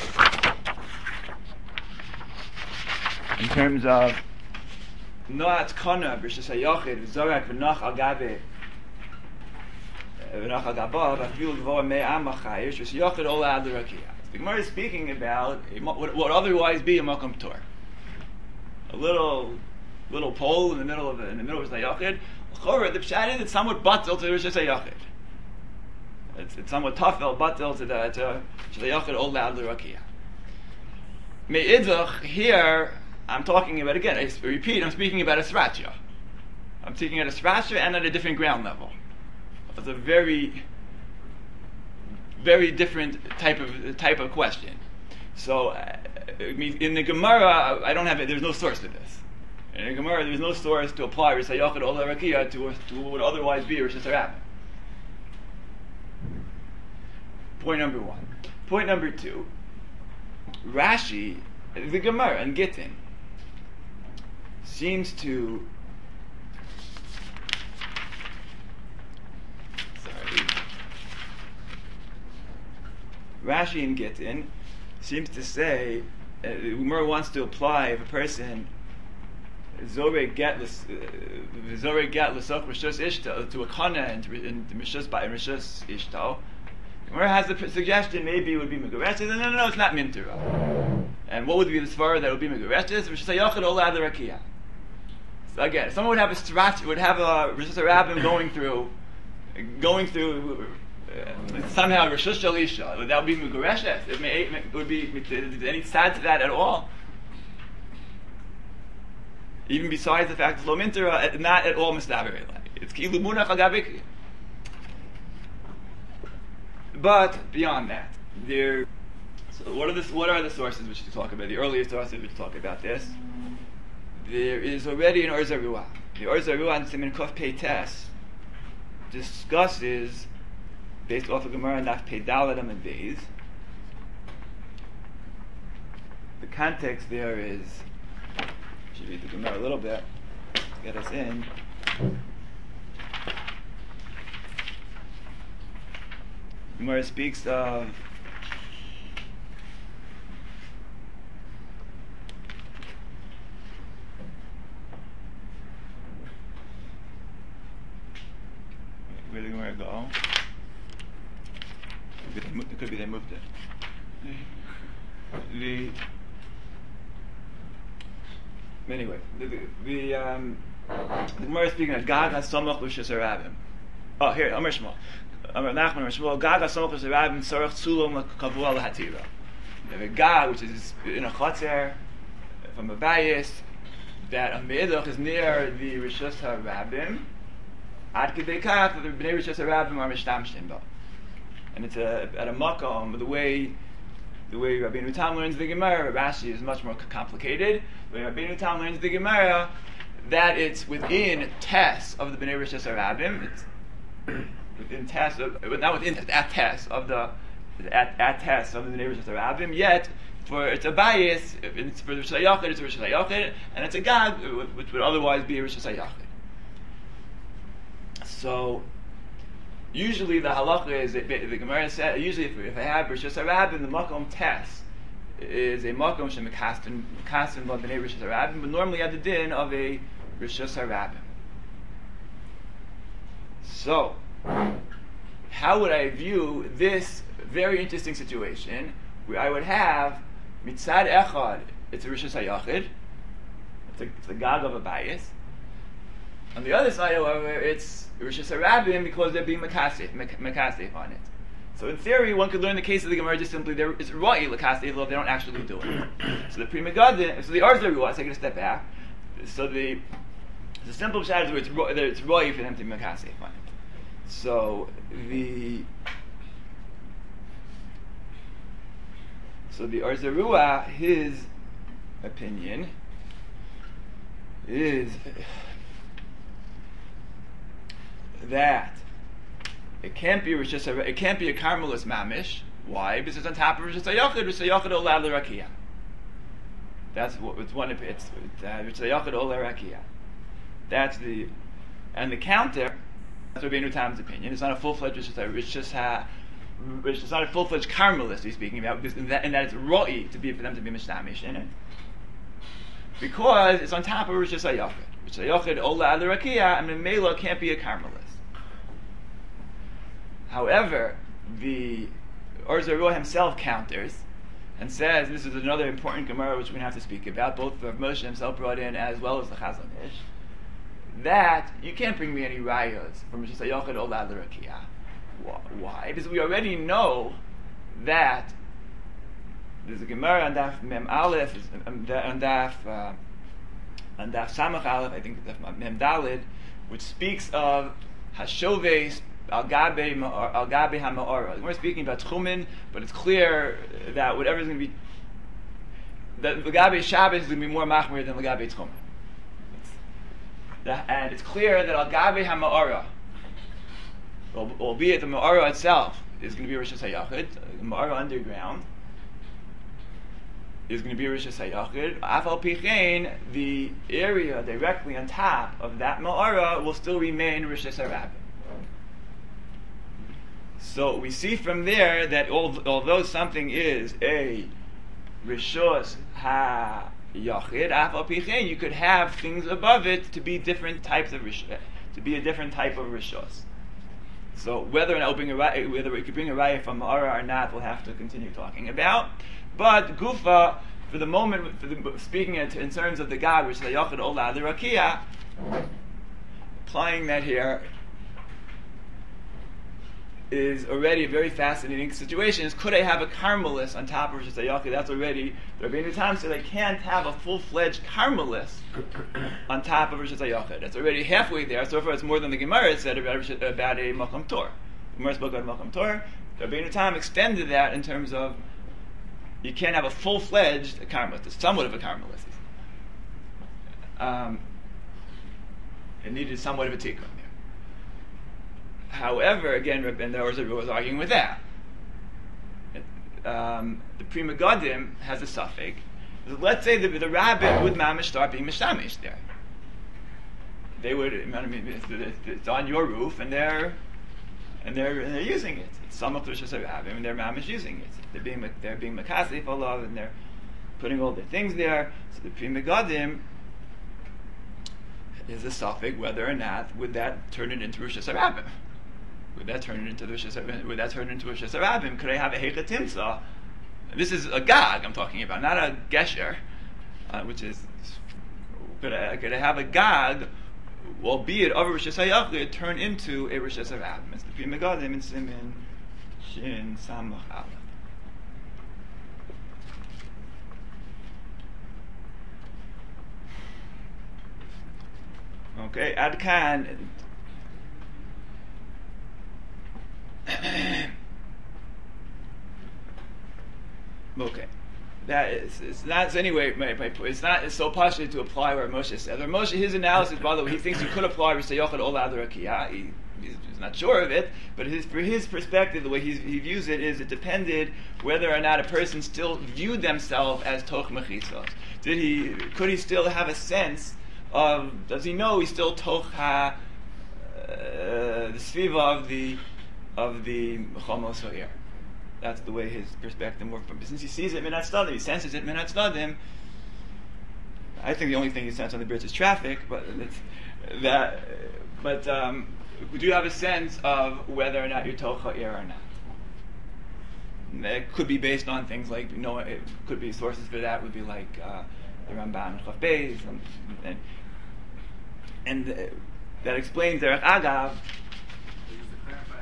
In terms of Noat Kona, Rishus HaYachid, Zorak V'Nach Al Gabe, V'Nach Al Gabav, Afil Gvor Me'am HaChayish, Rishus HaYachid Ol Ad L'Rakia. The Gemara is speaking about what would otherwise be a Makom Tor. A little pole in the middle of Rishus HaYachid. The pshat is it's somewhat batel to Rishus HaYachid. It's somewhat tafel batel to Rishus HaYachid Ol Ad L'Rakia. Me'idach, here I'm talking about, again, I repeat, I'm speaking about a srachya. I'm speaking at a srachya and at a different ground level. It's a very, very different type of question. So, in the Gemara, I don't have it. There's no source for this. In the Gemara, there's no source to apply Rishus HaYachid Ol L'Rakia to what would otherwise be Rishus HaRabim. Point number one. Point number two. Rashi, the Gemara in Gittin, seems to Rashi in Gittin seems to say Gemara wants to apply if a person Zorei get l'sok Rishus Ishto to a kana and Rishus Ishto. Gemara has the suggestion maybe it would be Megareshes. No, it's not Mintera. And what would be the svara that would be Megareshes? Rishus HaYachid Ol Ad L'Rakia. So again, someone would have a strat, would have a Rishus HaRabim going through somehow Rishus Shalisha. That would be Megareshes. It would be any side to that at all. Even besides the fact it's Lo Mintera, not at all Mistaber. It's Kilu Munach Agabik. But beyond that, so what are the sources which to talk about? The earliest sources which talk about this. There is already an Or Zarua. The Or Zarua in Siman Kuf Pei Tes discusses, based off of Gemara Naf Pei Daled and Beis. The context there is, should read the Gemara a little bit to get us in. Gemara speaks of where did the Gemara go? It could be they moved it. Anyway, the Gemara is speaking of Gag HaSamach L'Rishus HaRabim. Oh, here, Amar Shmuel. Amar Nachman, Amar Shmuel, Gag HaSamach L'Rishus HaRabim Tzorach Tzulom L'Kavua L'Hatira. You have a Gag, which is in a Chotzer, from a bayis, that a Me'edach is near the Rishus HaRabim, Ad Kedei Kach, that the Bnei Rishus HaRabim are Mishtamshin Bo. And it's at a Makom, the way Rabbeinu Tam learns the Gemara, Rashi is much more complicated. When Rabbeinu Tam learns the Gemara, that it's within Tess of the Bnei Rishus HaRabim, it's within Tess of, not within Tess, at Tess of the Tess of the Bnei Rishus HaRabim, yet it's a bias, it's for the Rishus HaYachid, it's a Rishus HaYachid, and it's a Gag, which would otherwise be a Rishus HaYachid. So, usually the halacha is, the Gemara said, usually if I have Rishus HaRabim, the Makom Tess is a Makom Shemekastin B'nei Rishus HaRabim, but normally at the din of a Rishus HaRabim. So, how would I view this very interesting situation where I would have Mitzad Echad, it's a Rishus HaYachid, it's a Gag of a bias. On the other side, however, it's Rishus HaRabim because they're being Makasef on it. So in theory, one could learn the case of the Gemara just simply it's Ra'i L'Kasef, though they don't actually do it. So the Pri Megadim, so the Arzer Ruah, taking a step back, so the simple pshat is where it's Ra'i for them to be Makasef on it. So the Arzer Ruah, his opinion is that it can't be a Carmelist mamish. Why? Because it's on top of Rishus HaYachid Olad L'Rakia. That's what it's one of it's Rishus HaYachid Olad L'Rakia. That's the counter. That's Rabbeinu Tam's opinion. It's not a full-fledged Rishus it's not a full-fledged Carmelist he's speaking about, because in that it's Ro'i for them to be mishnamish in it, because it's on top of Rishus HaYachid. Rishus HaYachid Olad L'Rakia, and Mela can't be a Carmelist. However, the Arzer Ruah himself counters and says, this is another important Gemara which we have to speak about, both Rav Moshe himself brought in as well as the Chazon Ish, that you can't bring me any rayos from Rishus HaYachid Olad L'Rakia. Why? Because we already know that there's a Gemara on Daf Mem Aleph, on Daf Samach Aleph, I think Daf Mem Dalid, which speaks of Hashoves Al Gabe HaMa'ora. We're speaking about Tchumen, but it's clear that whatever is going to be, that L'Gabe Shabbos is going to be more machmir than L'Gabe Tchumen. And it's clear that Al Gabe HaMa'ora, albeit the Ma'ora itself is going to be Rishus HaYachid, the Ma'ora underground is going to be Rishus HaYachid. Afal Pichein, the area directly on top of that Ma'ora will still remain Rishus HaRabim. So we see from there that although something is a Rishus HaYachid, Afal Pichein, you could have things above it to be different types of Rishus, to be a different type of Rishus. So whether it could bring a raya from Ma'ara or not, we'll have to continue talking about. But Gufa, for the moment, speaking in terms of the Gag, which is the Yachid Olad L'Rakia, applying that here is already a very fascinating situation. Is could I have a Carmelist on top of Rishus HaYachid? That's already, the Rabbeinu Tam said I can't have a full-fledged Carmelist on top of Rishus HaYachid. It's already halfway there. So far it's more than the Gemara said about a Makam Tor. The Gemara spoke about Makam Tor. The Rabbeinu Tam extended that in terms of you can't have a full-fledged Carmelist. It's somewhat of a Carmelist. It needed somewhat of a tikkun. However, again, and the Arzer Ruah was arguing with that. The Pri Megadim has a suffix. Let's say the rabbit would mamish start being mishtamish there. They would, it's on your roof, and they're using it. It's some of the Rishus HaRabim, and they're mamish using it. They're being makasef olav, and they're putting all their things there. So the Pri Megadim is a suffix whether or not would that turn it into Rishus HaRabim. Would that turn it into the Rishas Harabim? Could I have a Heicha Timsa? This is a Gag I'm talking about, not a Gesher, which is. Could I have a Gag, albeit of a Rishas Hayachid, turn into a Rishas Harabim? It's the Pri Megadim in Simin Shin Samach Aleph. Okay, Ad Kan. Okay, that is it's not anyway. It's not so partially to apply where Moshe said. Or Moshe, his analysis, by the way, he thinks you could apply Rishayachad Ol Adar Akiyah. He's not sure of it, but for his perspective, the way he views it is it depended whether or not a person still viewed themselves as Toch Mechitzos. Could he still have a sense of? Does he know he's still Toch the Sviva of the Chomos Ha'ir? That's the way his perspective works. But since he sees it Minat Tzladim, he senses it Minat Tzladim. I think the only thing he senses on the bridge is traffic, but do you have a sense of whether or not you're Toch Ha'ir or not? It could be based on things like, it could be sources for that would be like the Rambam and Chaf Beis, and that explains Derech Agav. Just to clarify,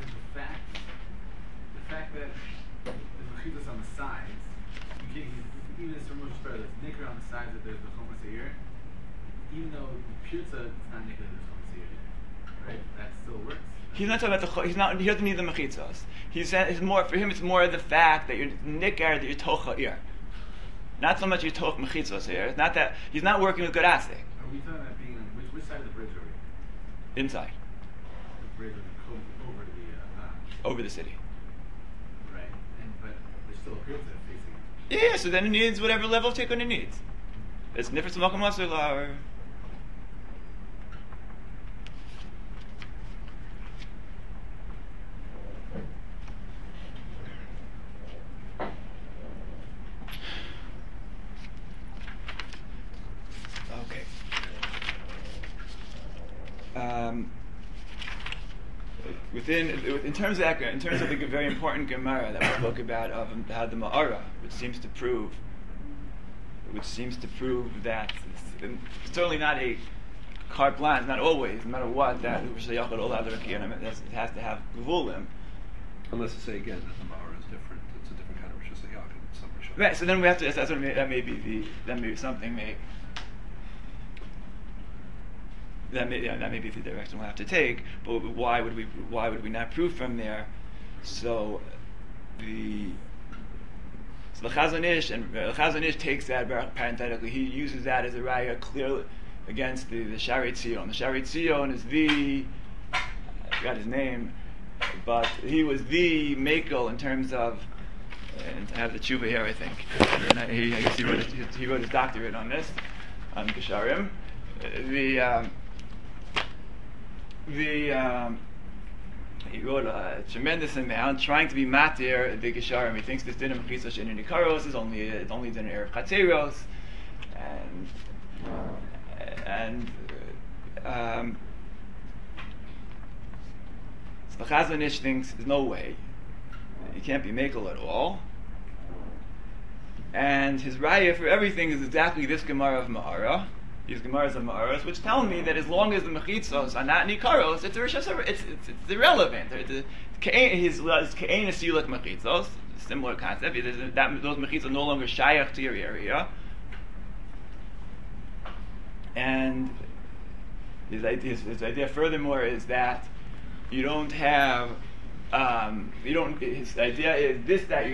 the fact that the mechilas on the sides, even as Ramosh Sper, the nicker on the sides that there's the Chomas Ha'ir, even though the Pirza is not nicker, there's Chomas Ha'ir, right? That still works. He's not talking about he doesn't need the mechitzos. It's more for him. It's more the fact that you're nicker, that you're Toch Ha'ir. Not so much you're Toch Mechitzos here. It's not that he's not working with good asik. Are we talking about being on which side of the bridge are we? Inside. The bridge over to the over the city. Right, but there's still a Pirza facing. Yeah, so then it needs whatever level of tikkun it needs. It's nifras makom asula or. In terms of the very important Gemara that we spoke about of how the Ma'ara, which seems to prove that it's certainly not a carte blanche, not always, no matter what, that Rishayachad Ol Adar Akiyah, it has to have Gevulim. Unless to say again that the Ma'ara is different. It's a different kind of Rishayachad. Some Rishayachad. Right. So then we have to. That may be something. That may be the direction we'll have to take. But why would we not prove from there? So the Chazon Ish takes that parenthetically. He uses that as a raya clearly against the Shaarei Tzion. The Shaarei Tzion is I forgot his name, but he was the Mekel in terms of. And I have the tshuva here, I think. I guess he wrote his doctorate on this, on Gesharim. He wrote a tremendous amount trying to be matir the Gesharim. He thinks this din of Mechitza She'ein Nikaros is only din of Erev Chatzeros, so the Chazon Ish thinks there's no way you can't be Mekel at all. And his raya for everything is exactly this Gemara of Ma'ara. These Gemaras of Ma'aros, which tell me that as long as the Mechitzos are not Nikaros, it's irrelevant. His Ke'en Asilak Mechitzos, similar concept. Those Mechitzos are no longer Shayach to your area. And his idea furthermore is that you don't have his idea is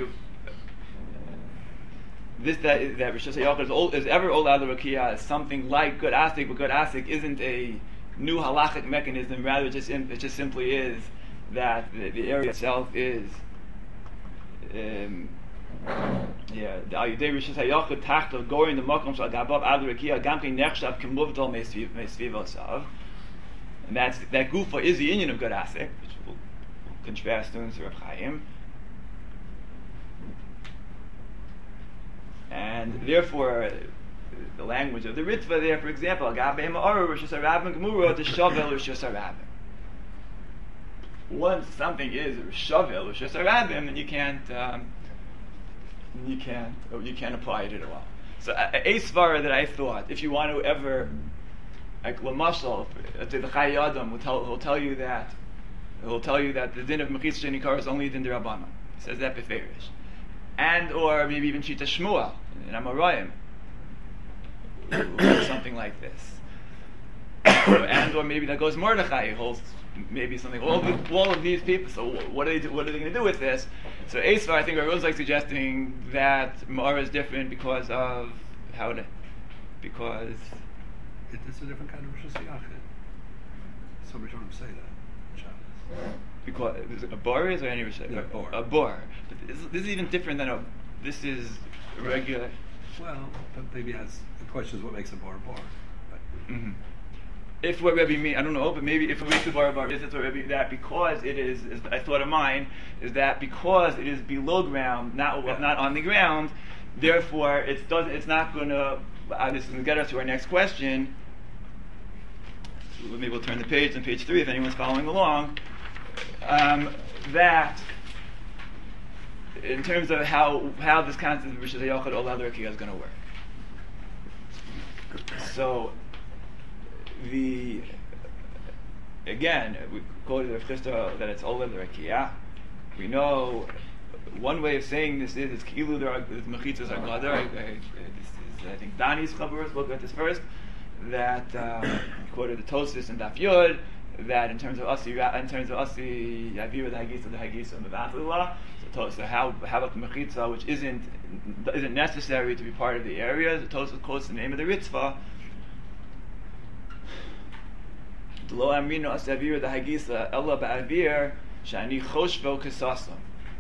that Rishos HaYachid is ever Ol Adar Akiyah is something like good asik, but good asik isn't a new halachic mechanism. Rather, it just simply is that the area itself is the Ayudei Rishos HaYachid Tachto Gorin the Makom Shal Gabav Adar Akiyah Gam Kein Nechshav Kemuvdol Meisvivosav, and that gufa is the union of good asik, which will contrast to Rav Chaim. And therefore, the language of the Ritva there, for example, Agabe Ma'ara Rishos HaRabim Gemura to Shavel Rishos HaRabim. once something is shavel or shesarabim, then you can't apply it at all. So a svara that I thought, if you want to ever, like Lamashal, the Chai Adam will tell you that the din of Mechitza Shenikar is only din d'Rabbanan. He says that beferish, and or maybe even Shita Shmuel in Amoraim, something like this, and or maybe that goes Mordechai holds maybe something. All of these people. So what are they going to do with this? So Esvar, I think everyone's like suggesting that Ma'ara is different because of because It's a different kind of Rosh Hashanah. Somebody told him to say that. Shabbos. because is it a bar is or any Rosh Yeah, bar. a bar. But this is even different than a. This is regular. Well, but maybe the question is what makes a bar a bar. But Mm-hmm. If what Rebbe mean, I don't know, but maybe if it makes the bar is it what Rebbe that because it is I thought of mine is that because it is below ground, not on the ground, therefore it's not going to. This is going to get us to our next question. Maybe we'll turn the page on page 3 if anyone's following along. That in terms of how this concept of Rishon Hayachad Ol Adar-Rakia is going to work. So. Again, we quoted Rav Chisda that it's Olav Rakia. We know one way of saying this is it's Kilu the Mechitzas Agadar. This is I think Dani's Chaburas. We'll get this first. That quoted the Tosfos and Daf Yud. That in terms of Asi Yavira the Hagisa and the Vatullah. So how about the Mechitza, which isn't necessary to be part of the area? The Tosfos quotes the name of the Ritzvah. Lo amrino asavir the hagisa ella ba'avir shani choshvo kesasam.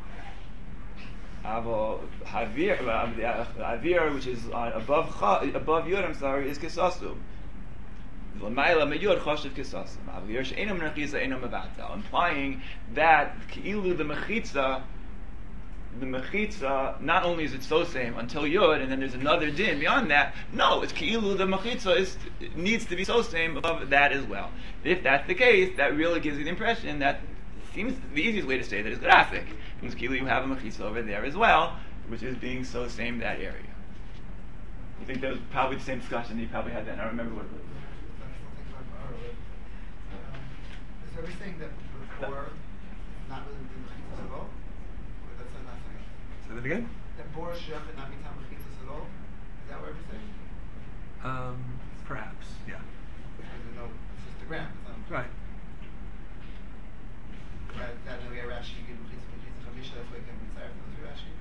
Avo avir which is above yud, I'm sorry, is kesasum. L'mayla meyud choshev kesasum. Avir she'enam mechitza enam mevata, implying that keilu the mechitza, not only is it so same until yud, and then there's another din beyond that. No, it's keilu the mechitza needs to be so same above that as well. If that's the case, that really gives you the impression that seems the easiest way to say that is graphic. Because keilu you have a mechitza over there as well, which is being so same that area. I think that was probably the same discussion that you probably had then. I don't remember what it was. Is everything that before not really the mechitzas at all? Or that's not saying? say that again. That bor shech and not mitam mechitzas at all? Is that what everything? Perhaps, yeah. Because it's just the ground. It's not, Right. That in the way Rashi gives mechitzas chamisha, that's why it can be tzaref from the Rashi.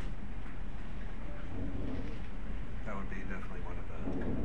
That would be definitely one of the.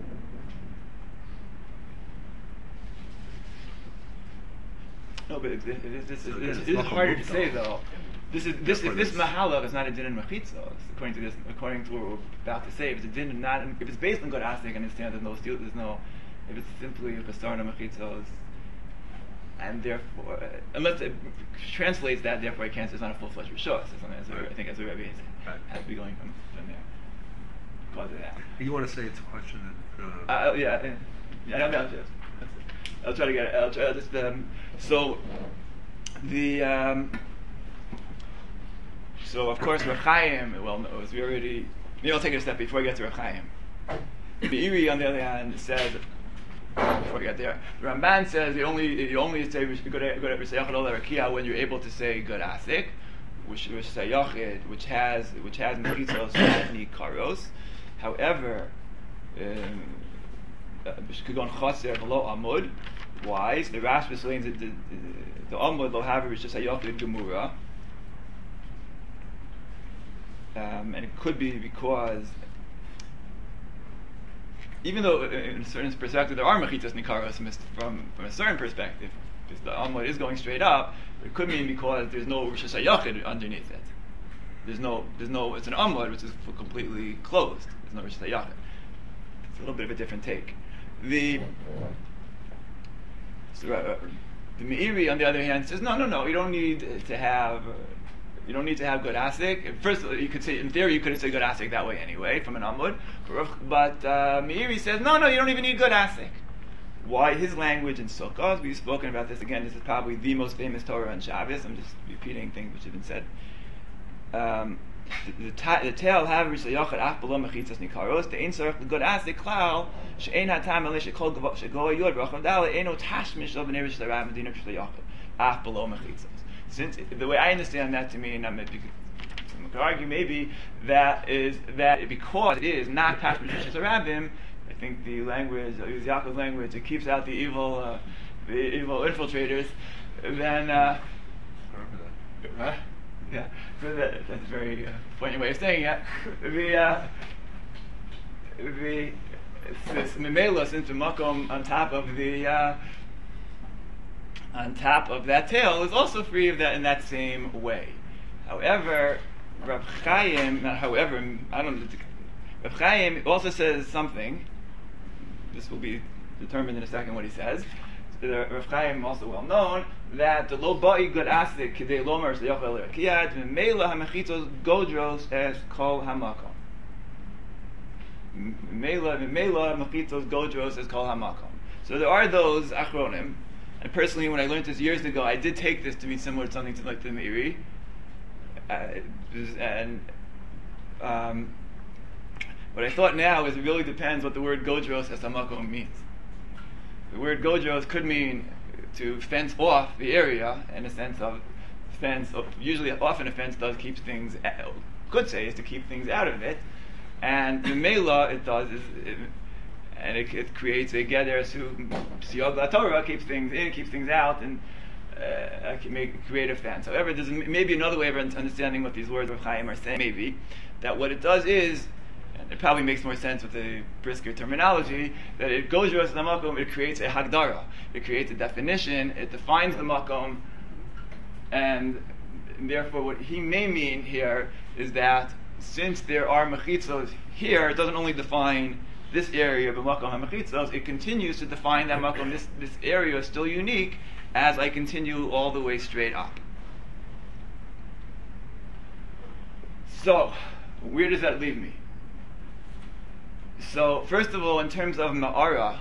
No, but this So is it's harder to Machal say Mukta. though. This Therefore this this- mahalav is not a din in mechitza. According to what we're about to say, if it's a din not if it's based on good asik, I understand there's no if it's simply a kasarna mechitzos, and therefore unless it translates that, therefore I can't say it's not a full-fledged rishos. I think that's what Rabbi has to be going from there because of that. You want to say it's a question that. I'll try to get it. I'll just so the so of course Rav Chaim. Well, no, as we already. Maybe I'll take it a step before I get to Rav Chaim. Be'iri, on the other hand, says before I get there, the Ramban says you only say good at Rishayachad Ol Rakia when you're able to say good asik, which has mechitzos and nikaros. However, Bishkagon Chaser below Amud. Why? So the Rashi explains that the Amud will have is just a Yachid Gemura. And it could be because even though in a certain perspective there are mechitzas nikaros from a certain perspective, because the Amud is going straight up, it could mean because there's no Rosh Hashanah underneath it. There's no it's an Amud which is completely closed. There's no Rosh Hashanah. It's a little bit of a different take. The Meiri, on the other hand, says no. You don't need to have good asik. First, you could say in theory you could say good asik that way anyway from an amud. But Meiri says no. You don't even need good asik. why his language in Sukkot. We've spoken about this again. This is probably the most famous Torah on Shabbos. I'm just repeating things which have been said. The tail have Rishayachad Ach Below Mechitzas Nikaros. The Ein Sarach the God as the Klal She'ein Hatam Elish Shekol Shego Yod Rachav Dal Eino Tashmish Lo Bnei Rishayachad Rav Medina Rishayachad Ach Below Mechitzas. Since the way I understand that to mean, some could argue maybe that because it is not Tashmish Rishayachad Rabbim. I think the language, use Yaakov's language, it keeps out the evil infiltrators. Then, yeah, so that's a very funny way of saying it. This memela, since the makom on top of that tail, is also free of that in that same way. However, Rav Chaim, Rav Chaim also says something. This will be determined in a second what he says. Rav Chaim, also well known, that the lo ba'i good asik kidei lomer sheyachal l'rakiyad v'meila hamechitzos godros es kol hamakom. Meila hamechitzos godros es kol hamakom. So there are those achronim, and personally, when I learned this years ago, I did take this to be similar to something like the Meiri, what I thought now is it really depends what the word godros es hamakom means. The word godros could mean to fence off the area in a sense of fence. Usually, often a fence does keep things. Could say is to keep things out of it, and the mela it does is, it creates a geder siyog laTorah, keeps things in, keeps things out, and create a fence. However, there's maybe another way of understanding what these words of Chaim are saying. Maybe that what it does is. It probably makes more sense with the Brisker terminology that it goes to the makom. It creates a hagdara. It creates a definition. It defines the makom, and therefore, what he may mean here is that since there are mechitzos here, it doesn't only define this area of the makom hamechitzos. It continues to define that makom. This area is still unique as I continue all the way straight up. So, where does that leave me? So, first of all, in terms of Ma'ara,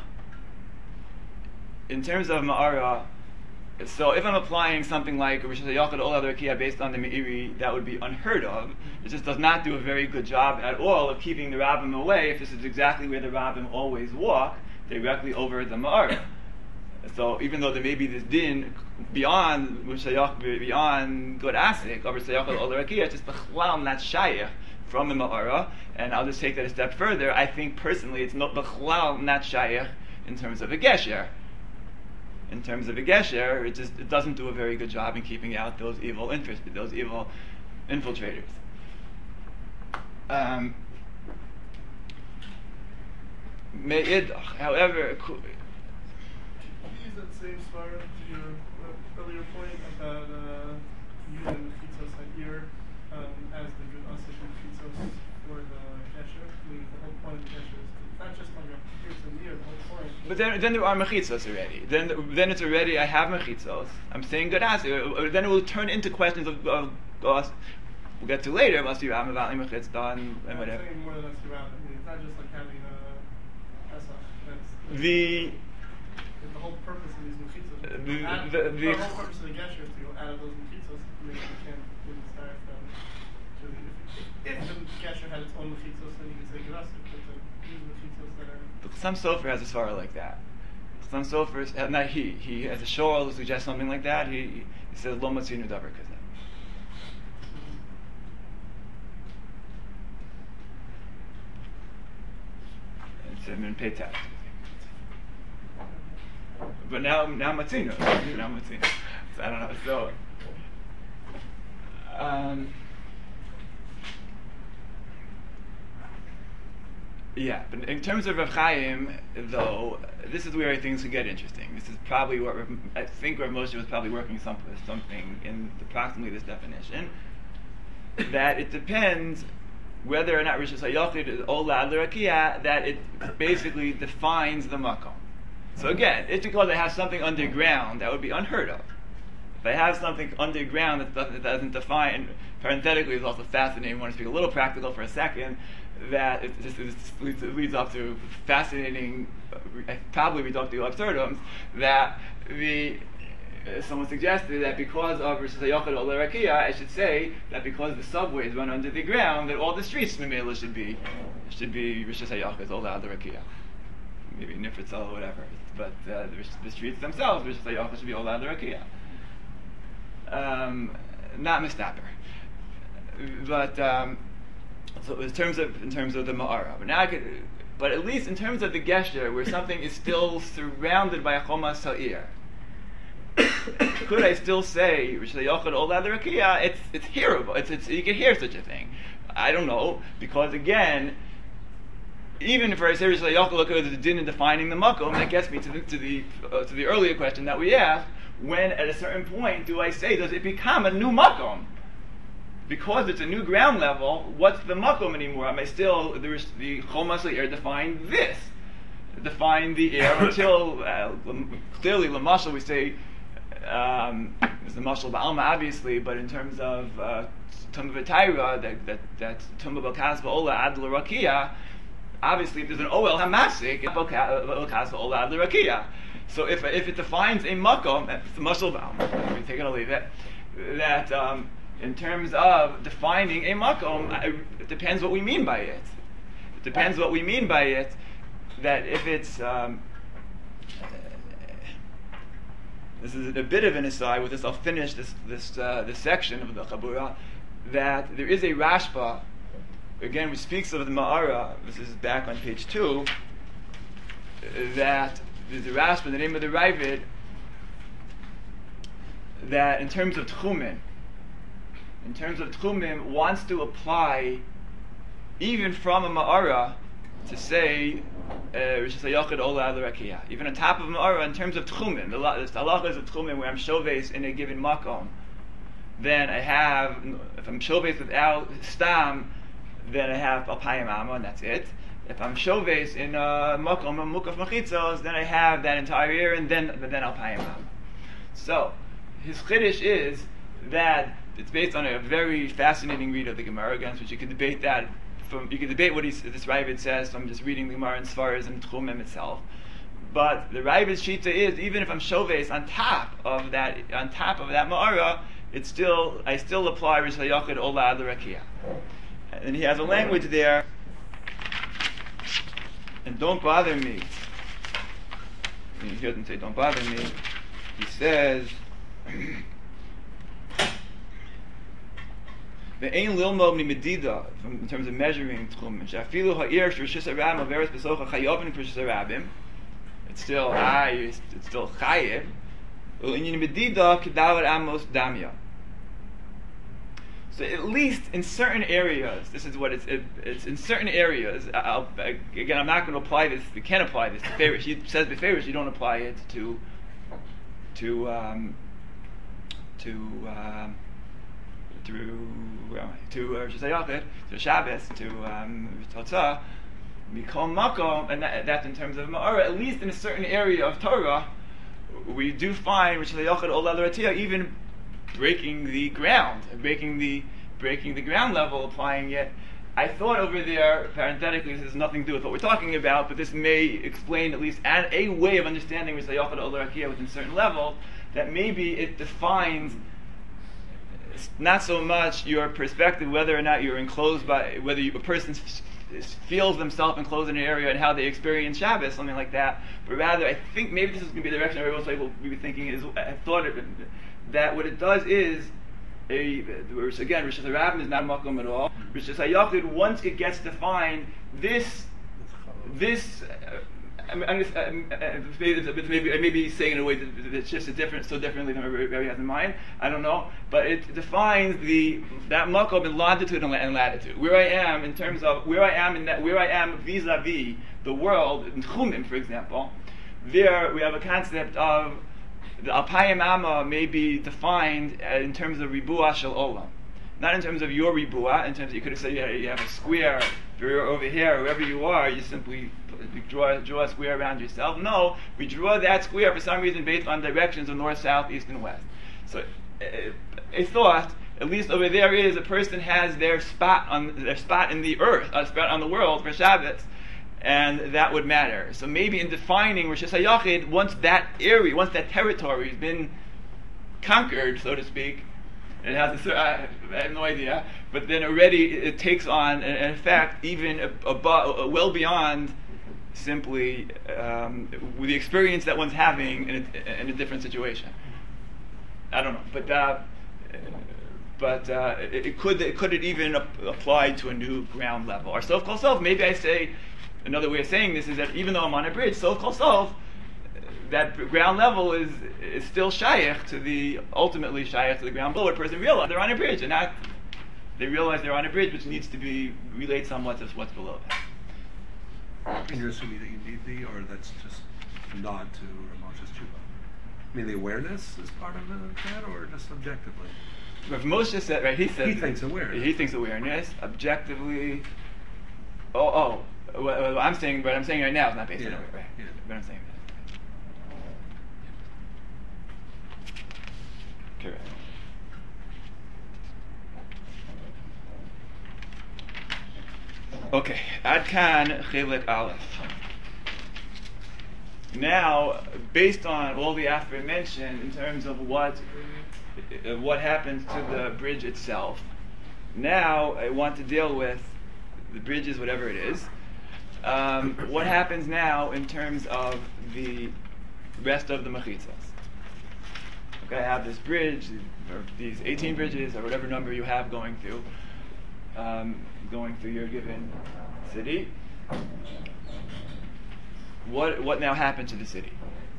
so if I'm applying something like Rosh Hashanah Ol Adar based on the Meiri, that would be unheard of. It just does not do a very good job at all of keeping the Rabbim away if this is exactly where the Rabbim always walk, directly over the Ma'ara. So even though there may be this din beyond Rosh Hashanah, beyond Good Asik, or Rosh Hashanah Ol Adar it's just Bechlal not Shayach from the Ma'ara, and I'll just take that a step further. I think personally it's not Bechlal not Shayach in terms of a Gesher. In terms of a Gesher, it doesn't do a very good job in keeping out those evil infiltrators. However, use that same svara to your earlier point about using the chitzos here as the good asik and chitzos for the Gesher. I mean, the whole point of the Gesher is not just on your pierce and near, the whole point. But then there are mechitzos already. Then it's already, I have mechitzos. I'm saying good asik. Then it will turn into questions of we'll get to later, about Siram, about Mechitza, and whatever. I'm saying more than Siram. I mean, it's not just like having a Pesach. The whole purpose of these mechitzos. The whole purpose of the Gesher is to go out of those mechitzos to make sure you can't really start them. If the Gesher had its own mechitzos, then you could say good asik. But to use mechitzos that are... Some Sofer has a svara like that. Some Sofers, not he has a shor who suggests something like that. He says lo matzinu davar kazeh. It's in Peitat. But now matzinu. So I don't know. So. Yeah, but in terms of Rav Chaim, though, this is where things can get interesting. This is probably what I think Rav Moshe was probably working something in approximately this definition. That it depends whether or not Rosh Hashanah is Ola L'Rakia, that it basically defines the makom. So again, it's because it has something underground that would be unheard of. If I have something underground that doesn't define, parenthetically, is also fascinating. I want to speak a little practical for a second. That it leads up to fascinating, probably reductio absurdums. That someone suggested that because of Rosh Hashanah Ola Rakia, I should say that because the subways run under the ground, that all the streets Mamela should be Rosh Hashanah Ola Rakia. Maybe Nifritzel or whatever. But the streets themselves, Rosh Hashanah should be Ola Rakia. Not mistaper. But so in terms of the Ma'ara, but at least in terms of the Gesher, where something is still surrounded by a Choma Sa'ir, could I still say Rosh Hashanah Ola Rakia? It's hearable. It's you can hear such a thing. I don't know, because again, even if I say Rosh Hashanah the din in defining the makom, that gets me to the earlier question that we asked. When at a certain point does it become a new makom? Because it's a new ground level, what's the makom anymore? Am I still the chomas air define this? Define the air until clearly lamashal we say there's the mashal ba'alma obviously, but in terms of tumba v'tayra that tumba b'kasba ola ad l'rakia, obviously if there's an oel hamasik b'kasba ola ad l'rakia. So if it defines a makom, that's the mashal ba'alma. We take it or leave it. That in terms of defining a makom, it depends what we mean by it. It depends what we mean by it. That if it's this is a bit of an aside. With this, I'll finish this section of the Chabura. That there is a Rashba, again, which speaks of the Ma'ara. This is back on page 2. That there's a Rashba, the name of the Ravid, that in terms of Tchumim, wants to apply even from a Ma'ara to say Rosh Hashanah Ola Ad L'Rakia. Even on top of Ma'ara, in terms of Tchumim, the halachas of Tchumim where I'm shoves in a given makom, then I have, if I'm shoves without stam, then I have Alpayim Amma, and that's it. If I'm shoves in a makom, a mukaf machitzos, then I have that entire year, and then Alpayim Amma. So, his chiddush is that it's based on a very fascinating read of the Gemara, against which you can debate that. You can debate what this Ravid says from just reading the Gemara as far as in Tchumim itself. But the Ravid's shita is, even if I'm shoves on top of that Ma'ara, I still apply Rosh Hashanah Ola Ad L'Rakia. And he has a language there, and don't bother me. He doesn't say don't bother me. He says the ein lilmod medida in terms of measuring tchum. Shafilu ha'ir sh'rishis harabim averes besocha chayovin for sh'rishis harabim. It's still chayev. In medida kedavar amos damya. So at least in certain areas, this is what it's in certain areas. Again, I'm not going to apply this. We can't apply this to Farish. He says the Farish, you don't apply it to Shazayachid, to Shabbos, to Totzah, Mikol Makom, and that's in terms of Ma'ara. At least in a certain area of Torah, we do find Shazayachid Ola L'Ratia even breaking the ground ground level, applying it. I thought over there, parenthetically, this has nothing to do with what we're talking about, but this may explain at least a way of understanding Shazayachid Ola L'Rakia within certain levels, that maybe it defines not so much your perspective, whether or not you're enclosed by, whether a person feels themselves enclosed in an area and how they experience Shabbos, something like that, but rather I think maybe this is going to be the direction everyone's will be thinking is, I thought that what it does is, again, Rosh Hashanah is not makom at all. Rosh Hashanah, once it gets defined, this maybe saying in a way that it's just so differently than everybody has in mind. I don't know, but it defines that makom in longitude and latitude. Where I am in terms of where I am vis-a-vis the world in Tchumim, for example. There we have a concept of the Alpayim Amma may be defined in terms of Ribuah Shel Olam. Not in terms of your Ribuah, in terms of you could have said you have a square, if you're over here, wherever you are, you simply draw a square around yourself. No, we draw that square for some reason based on directions of north, south, east, and west. So a thought, at least over there, is a person has their spot in the earth, a spot on the world for Shabbos, and that would matter. So maybe in defining Rosh Hashanah, once that area, once that territory has been conquered, so to speak, it has I have no idea, but then already it takes on an effect even well beyond simply with the experience that one's having in a different situation. I don't know, but it could it even apply to a new ground level? Or self called self. Maybe I say another way of saying this is that even though I'm on a bridge, self called self, that ground level is still shaykh to the ultimately shaykh to the ground below. A person realizes they're on a bridge, and they realize they're on a bridge, which needs to be relayed somewhat to what's below that. And you're assuming that you need the, or that's just a nod to Ramosha's tshuva? I mean, the awareness is part of that, or just objectively? But Moshe said, right? He thinks awareness. He thinks awareness objectively. What I'm saying right now is not based on awareness. Right? Yeah. But I'm saying that. Correct. Okay, Ad Kan Chelik Aleph. Now, based on all the aforementioned in terms of what happens to the bridge itself, now I want to deal with the bridges, whatever it is. What happens now in terms of the rest of the mechitzas? Okay, I have this bridge, or these 18 bridges, or whatever number you have going through your given city. What now happened to the city?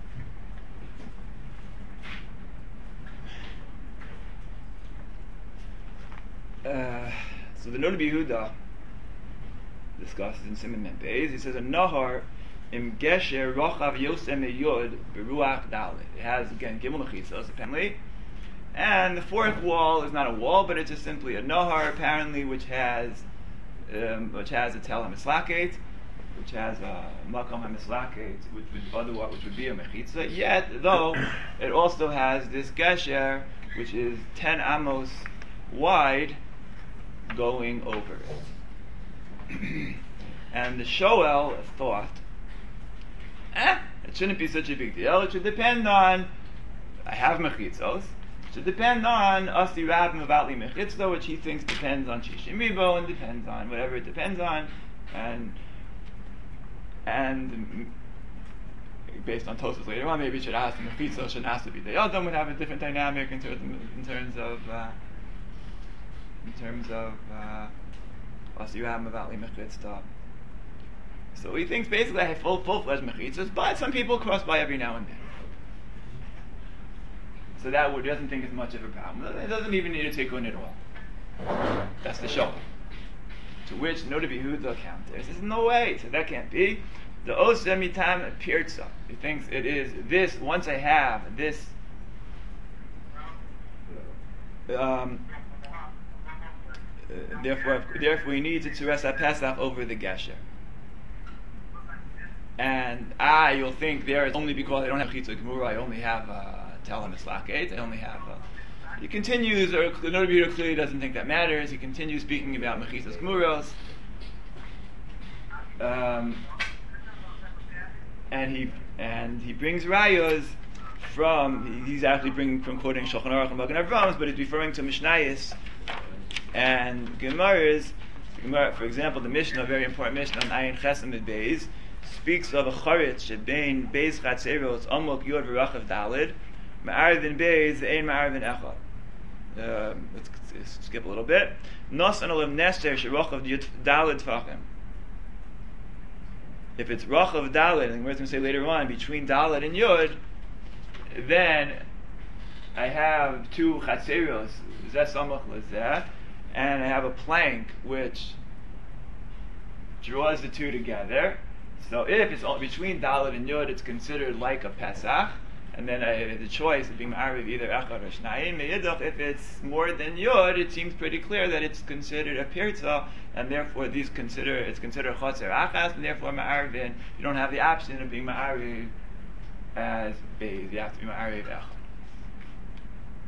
So the Noda B'Yehuda discusses in Siman Mem Beis. He says a nahar im gesher rochav yosem yod beruach dalet. It has again gimel mechitzos apparently, and the fourth wall is not a wall, but it's just simply a nahar apparently, which has a tel hamislaket, which has a makom hamislaket, which would be a mechitza. Yet though it also has this gesher, which is 10 amos wide, going over it. And the Shoel thought, it shouldn't be such a big deal. It should depend on, I have mechitzos, it should depend on Asi Rab Mavatli Mechitzah, which he thinks depends on Shishim Ribo, and depends on whatever it depends on, and based on Tosfos later on, maybe it should ask the Mechitzah, should ask to be the Yadam, would have a different dynamic in terms of Asi Rab Mavatli Mechitzah. So he thinks basically I have full-fledged mechitzas, but some people cross by every now and then. So that doesn't think it's much of a problem. It doesn't even need a tikkun at all. That's the show. To which Noda B'Yehuda counters. There's no way. So that can't be. The Oseh Mitam Pirtza. He thinks it is this. Once I have this. Therefore, we need to Tzuras HaPesach over the Gesher. And you'll think there it's only because I don't have Chitzah Gemura, I only have Tel HaMislaket, I only have he continues, or the Noda B'Yehuda clearly doesn't think that matters. He continues speaking about Mechitzas Gemuros, and he brings rayos from, he's actually bringing from quoting Shulchan Aruch and Magen Avraham, but he's referring to Mishnayos and Gemaras. For example, the Mishnah, a very important Mishnah on Ayin Chesed Beis, speaks of a charetz shebein beis chatzeros amok yod v'rachav dalid ma'arvin beis ein ma'arvin echad. Let's skip a little bit. Nos anolim nester sherochav dalid tfachim. If it's rachav dalid, and we're going to say later on between dalid and yod, then I have two chatzeros zeh samach lezeh, and I have a plank which draws the two together. So if it's between Dalet and Yod, it's considered like a Pesach, and then I have the choice of being Ma'ariv either Echad or Shnayim. If it's more than Yod, it seems pretty clear that it's considered a Pirza, and therefore it's considered Chotzer Achas, and therefore Ma'arivin, you don't have the option of being Ma'ariv as Beis, you have to be Ma'ariv Echad.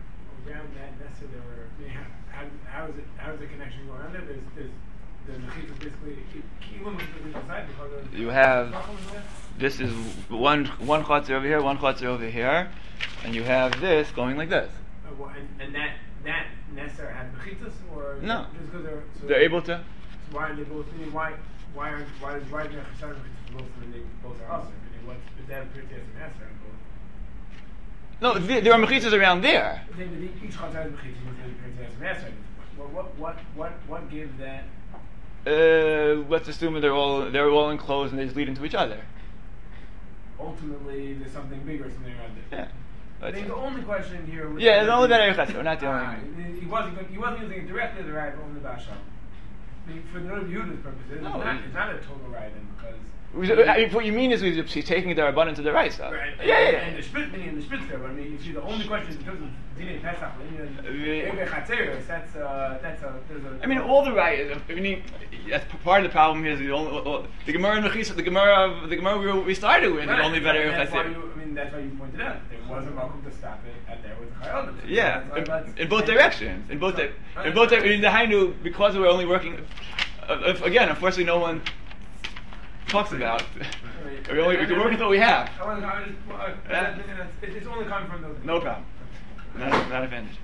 around that Nesser there were, I mean, how is the connection going on there? There's the Mechitza basically, even with the inside because of You have, this is one chotzer over here, one chotzer over here, and you have this going like this. And that Nesser had Mechitzas or No. just because They're able to. So why are they both? I mean, why is there Chesed Mechitzas both when they both are also? I mean, what's if they have Pirtei and Nesser and both? No, there are mechitzas around there. Each Chotzer has Mechitzas and Pirtei and Nesser. What gives that? Let's assume they're all enclosed and they just lead into each other. Ultimately, there's something bigger, something around it. Yeah. I think the only question here was Yeah, it's only that Erev Chesed. We're not dealing. He wasn't using it directly as a ride on the Basham. I mean, for the Noda Yehuda's purposes, No, it's not a total ride then because. I mean, what you mean is he's taking their abundance to the right side. Right. Yeah. And the split there, but I mean, you see, the only question in terms of Dinei Pesach, Chatzeros, there's a. I mean, all the right. I mean, that's part of the problem. Is the Gemara in Mechitza, the Gemara we started with, is only better if that's why that's why you pointed out there wasn't welcome to stop it at there with the Chayyim. Yeah, in both directions. In both. I mean, the Hainu, because we're only working. Again, unfortunately, no one talks about. We can work with what we have. It's only coming from those. No problem. Not advantage.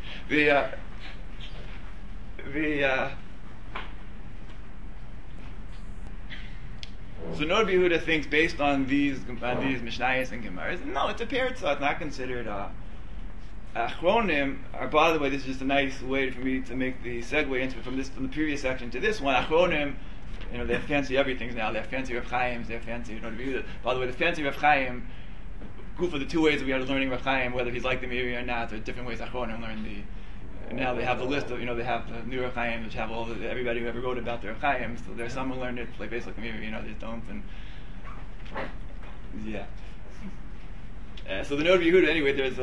So Noda B'Yehuda thinks based on these Mishnayos and Gemaras, no, it's a Pirtza. It's not considered Achronim. By the way, this is just a nice way for me to make the segue from the previous section to this one. Achronim, they have fancy everythings now. They have fancy Rav Chaim. They have fancy Noda B'Yehuda. By the way, the fancy Rav Chaim, for the two ways that we are learning Rav Chaim, whether he's like the Meiri or not, there are different ways Achronim learn the. And now they have the list of, they have the new Rav Chaim, which have everybody who ever wrote about the Rav Chaim. So there's some who learned it like basically Meiri, they don't. And yeah. So the Noda B'Yehuda, anyway, there's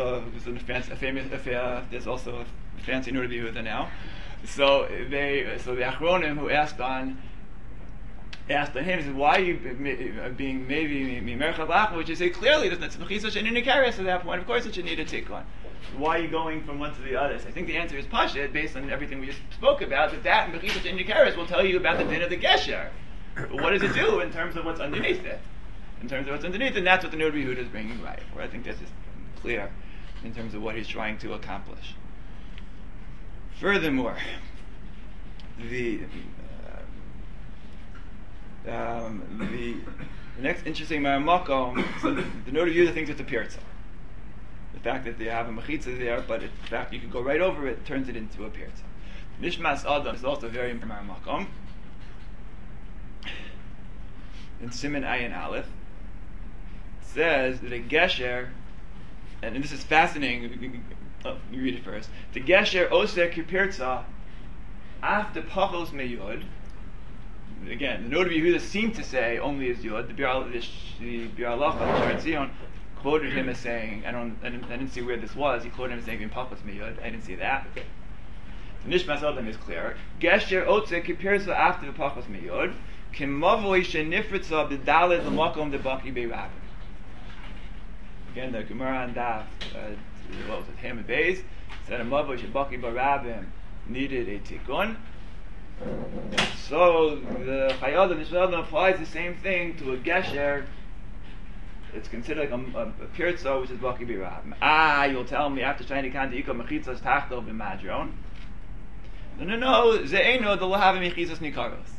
also a fancy Noda B'Yehuda now. So the Achronim who asked on him, he said, why are you being maybe Merchad Lach, which is say clearly that it's Mechitza She'ein Nikares at that point. Of course it should need a tikkun. Why are you going from one to the other? So I think the answer is Pashit, based on everything we just spoke about, that Mechitza She'ein Nikares will tell you about the din of the Gesher. But what does it do in terms of what's underneath it? In terms of what's underneath, and that's what the Noda B'Yehuda is bringing right. Where I think this is clear in terms of what he's trying to accomplish. Furthermore, the next interesting Maramakom, so the Noda B'Yehuda thinks it's a Pirtza. The fact that they have a Mechitza there, but in fact you can go right over it, turns it into a Pirtza. Nishmas Adam is also very important Maramakom. In Siman Ayin Aleph, says that a Gesher, and this is fascinating, you read it first. The Gesher Oser Kipirtza after Pachos Meyud. Again, the Noda B'Yehuda seemed to say only as Yud. The Bir Halacha, the Sharon Zion, quoted him as saying, I didn't see where this was. He quoted him as saying in Pachos Meyud. I didn't see that. The Nishmas Adam is clear. Gesher Oser Kipirtza after the Pachos Meyud. Kimavoy Shenifritza B'Dalet L'Makom Debaki Be'Rabim. Again, the Gemara on Daf, what was it, Ham and Beis, said a Mavoy Shebaki Be'Rabim needed a tikkun. So the Chayad and Nishmael applies the same thing to a Gesher. It's considered like a Pirtza, which is Baki Be'Rabim. You'll tell me after trying to count the Iko Mechitzas Tachtel B'Madron. No, Ze'eno the Lahav Mechitzas Nikaros.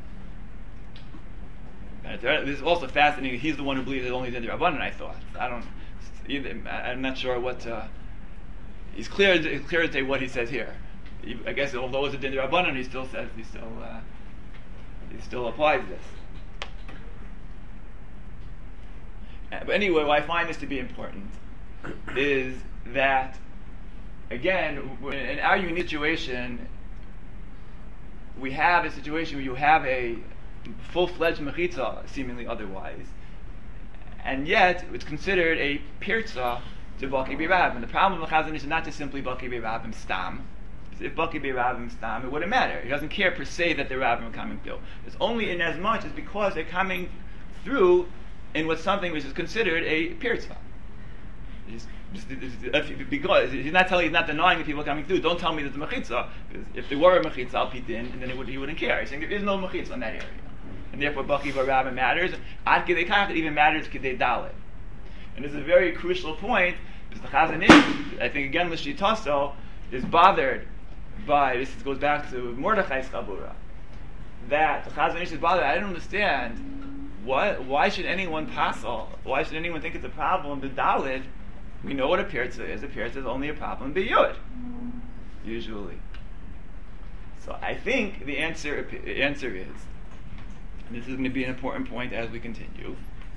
This is also fascinating. He's the one who believes it's only the Rabbanan. I thought. I'm not sure what. It's clear to say what he says here. I guess although it's a din Rabbanan, he still says he still applies this. But anyway, why I find this to be important is that again, in our unique situation, we have a situation where you have a full-fledged mechitza, seemingly otherwise, and yet it's considered a pirtza to Baki Be'Rabim. And the problem with Chazon Ish is not just simply Baki Be'Rabim stam. If Baki Be'Rabim stam, it wouldn't matter. He doesn't care per se that the Rabbim are coming through. It's only in as much as because they're coming through in what's something which is considered a pirtza. Because he's not denying that people are coming through. Don't tell me there's a mechitza. Because if there were a mechitza, I'll peek in, and then he wouldn't care. He's saying there is no mechitza in that area, and therefore Baki Barabba matters. Ad Kidei Kach, it even matters Kidei Dalet. And this is a very crucial point because the Chazon Ish, I think again L'Shitaso, is bothered by this. Goes back to Mordechai's Chabura. That the Chazon Ish is bothered. I don't understand. Why should anyone passel? Why should anyone think it's a problem? The Dalit, we know what a pirza is. A pirza is only a problem b'yud, usually. So I think the answer is, and this is going to be an important point as we continue,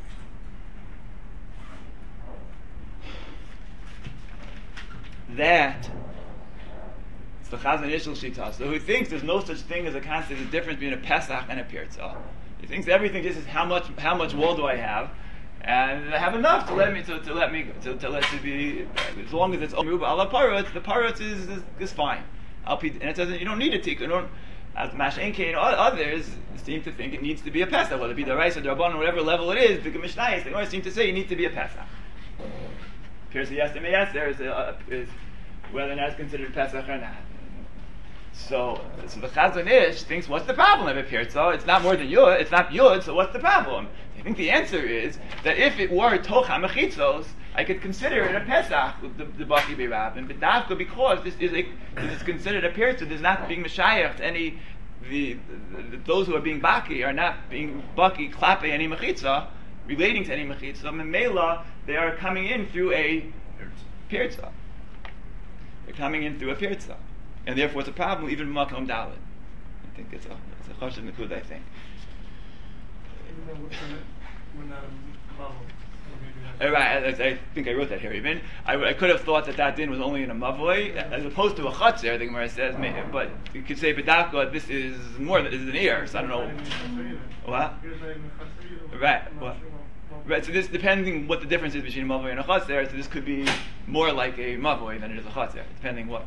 that it's the Chazon Ish Shita. So who thinks there's no such thing as a concept of difference between a Pesach and a pirza. He thinks everything just is how much wool do I have, and I have enough to let me be, as long as it's Omeruba ala parutz, the parutz is fine. And it says you don't need a tikkun. As Mashenke and others seem to think it needs to be a Pesach, whether it be the rice or the Rabban, whatever level it is. The Mishnayos, they always seem to say you need to be a Pesach. Pirza Yastem Yaser is whether or not it's considered Pesach or not. So the Chazon Ish thinks, what's the problem of a pirza? It's not more than yud. It's not yud. So what's the problem? I think the answer is that if it were toch hamechitzos, I could consider it a pesach with the baki beirabin. But dafka, because this is considered a pirza, there's not being meshayach to any those who are being baki are not being baki klape any mechitza, relating to any mechitza. Memela, they are coming in through a pirza. They're coming in through a pirza. And therefore it's a problem even in Makom Dalet. I think it's a chashuv nikud, I think. Even though we're not a mavoi. Right, I think I wrote that here even. I could have thought that din was only in a mavoi, as opposed to a chatzir, I think where it says, but you could say, bedavka, this is an ear, so I don't know. What? Right, what? Right, so this, depending what the difference is between a mavoi and a chatzir, so this could be more like a mavoi than it is a chatzir, depending what.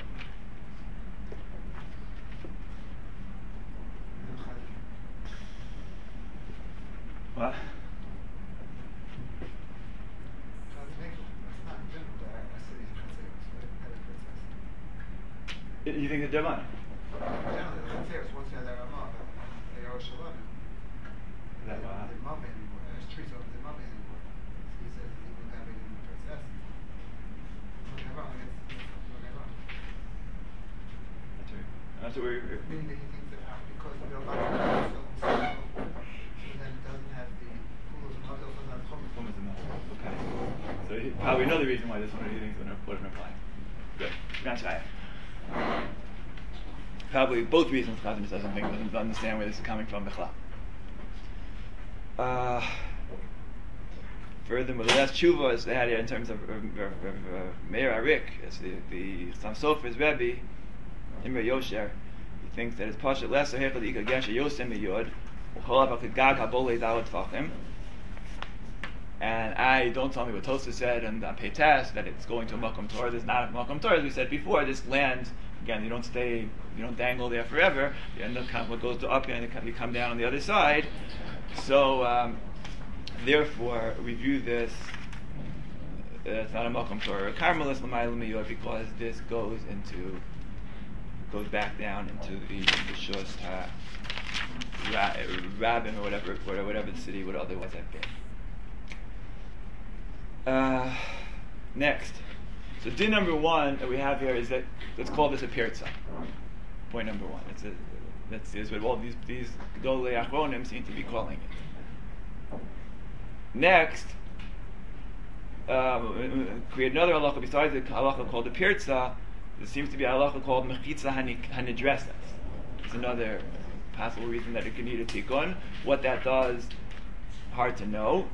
What? You think they're divine? That's what we're. Meaning that he thinks that because we don't like it, then it doesn't have the pools of mother, doesn't have Okay. So probably another reason why this one he thinks wouldn't apply. Good. Gotcha. Probably both reasons Chazon doesn't understand where this is coming from. Furthermore, the last tshuva is they had here in terms of Meir Arik, it's the Chassam Sofer's Rebbe, Imre Yosher. He thinks that it's pashat lesser hechad ikagesha yosem miyod ucholav hakagag habolei dalet tfachim. And don't tell me what Tosfos said and Peites that it's going to a Makom Torah. There's not a Makom Torah. As we said before, this land, again, you don't dangle there forever. You end up what goes to up and you come down on the other side. So therefore, we view this. It's not a Makom Torah. Carmelis l'mayla miyod because this goes goes back down into the Shus Rabbin or whatever the city would otherwise have been. Next, so din number one that we have here is that let's call this a pirza. Point number one. That's what all these Gedolei Achronim seem to be calling it. Next, create another halacha besides the halacha called the pirza. There seems to be a halacha called mechitza hanidresas. It's another possible reason that it can need a tikkun. What that does, hard to know.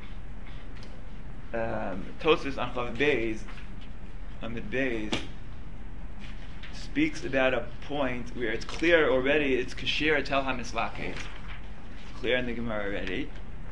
Tosfos on Chav Beis, Amid Beis, speaks about a point where it's clear already, it's Kashir Tel HaMisvakeh. It's clear in the Gemara already.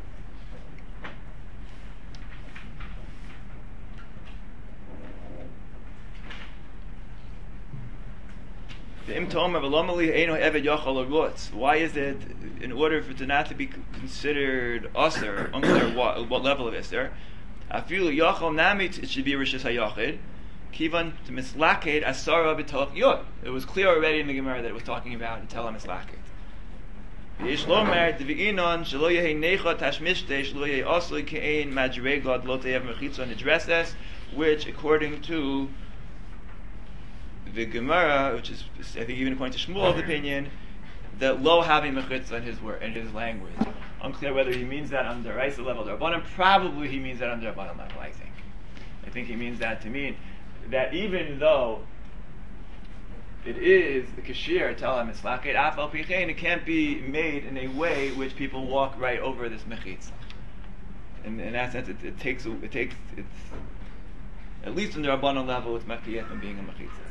Why is it, in order for it to not to be considered usher, unclear what level of Isser, Afilu Yachol Namit, it should be Rishis HaYachid. Kivan to mislaked asara b'toch yod. It was clear already in the Gemara that it was talking about Tela mislaked. Yesh lomer deviginon shelo yehi necha tashmishte shelo yehi asli kein madregad lo teyev mechitzon nidreses, which according to the Gemara, which is I think even according to Shmuel's opinion, that lo having mechitza in his word in his language. Unclear whether he means that on the Raisa level or Rabbanan. Probably he means that on the Rabbanan level. I think he means that to mean that even though it is the kashir tell him it's laket afal pichein, it can't be made in a way which people walk right over this mechitza. And in that sense, it takes it's at least on the Rabbanan level, it's mechiyah from being a mechitza.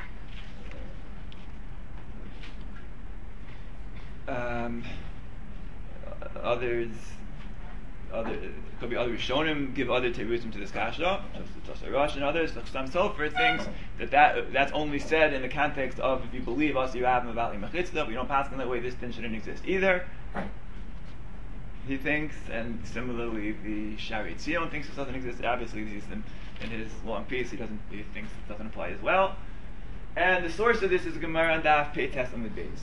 Could be other Rishonim give other terusim to this kasha, just the Rosh and others. Some Sofer thinks that's only said in the context of if you believe us, you have Mavali Mechitzah. We don't pass in that way. This din shouldn't exist either. He thinks, and similarly the Shari Tzion thinks this doesn't exist. Obviously, he's in his long piece. He thinks it doesn't apply as well. And the source of this is Gemara and Daf Pei Tes Amud Beis.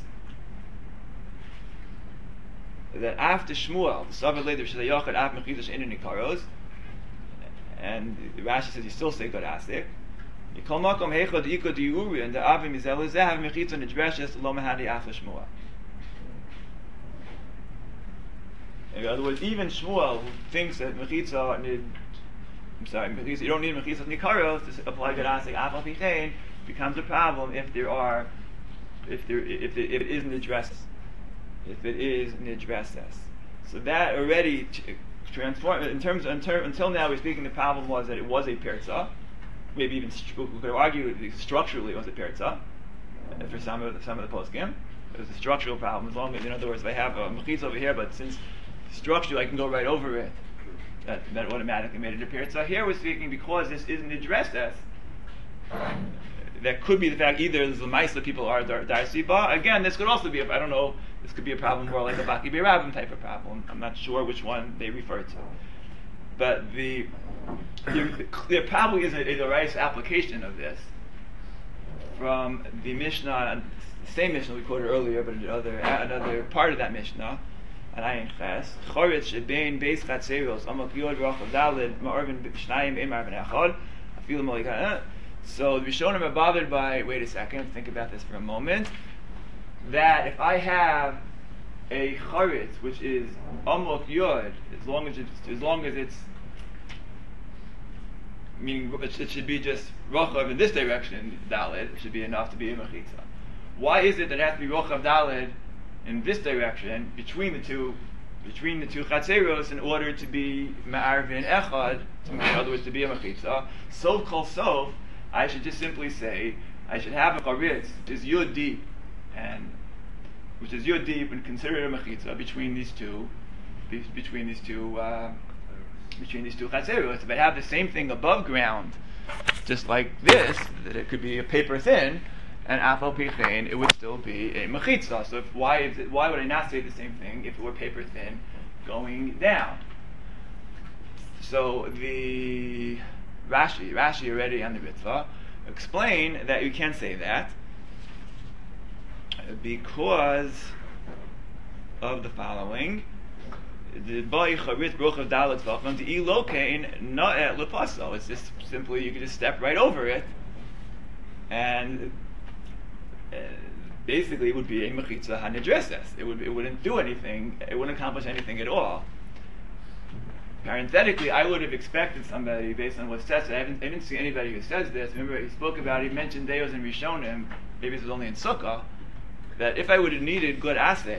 That after Shmuel, the Savar later Shel Yochad Af Mechitzah She'einu Nikaros, and Rashi says you still say God Asik. Yikol Makom Heichad Iko Diuri and the Avim Izel Zeh Have Mechitzah Nidreshes Lo Mehadi After Shmuel. In other words, even Shmuel who thinks that Mechitzah you don't need Mechitzah Nikaros to apply God Asik Afal Pichein becomes a problem if it isn't addressed. If it is nidreses, so that already transformed. Until now, we're speaking. The problem was that it was a pirza. Maybe even we could argue structurally it was a pirza. For some of the poskim, it was a structural problem. As long as, in other words, if I have a mechitza over here, but since structurally I can go right over it, that automatically made it a pirza. Here we're speaking because this isn't nidreses. That could be the fact either the Maisa people are Darsiba. Again, this could also be, I don't know, this could be a problem more like a Baki Be'Rabim type of problem. I'm not sure which one they refer to. But there probably is a right application of this from the Mishnah, the same Mishnah we quoted earlier, but another part of that Mishnah, and Ayin Ches, Choritz Shebein Beis Chatzeros, Amak Yod Rachel Dalid, Ma'arvin Shnayim Ein Ma'arvin Echad, Afilu Malikah. So the Rishonim are bothered by, wait a second, think about this for a moment, that if I have a charitz which is amok yod, as long as it's meaning it should be just rochav in this direction, dalid, it should be enough to be a mechitza. Why is it that it has to be rochav dalid in this direction between the two chatzeros in order to be ma'arvin echad, in other words, to be a mechitza? So kol sof, I should just simply say I should have a charitz is yud deep, which is yud deep and consider it a mechitza between these two chatzeros. If I have the same thing above ground, just like this, that it could be a paper thin, and afal pichein, it would still be a mechitza. So why would I not say the same thing if it were paper thin going down? So the Rashi already on the Ritva explain that you can't say that because of the following: the it's just simply you can just step right over it, and basically it would be a mechitza hanidreses. It wouldn't do anything. It wouldn't accomplish anything at all. Parenthetically, I would have expected somebody, based on what's said, I didn't see anybody who says this. Remember, he mentioned Deos and Rishonim, maybe this was only in Sukkah, that if I would have needed good asik,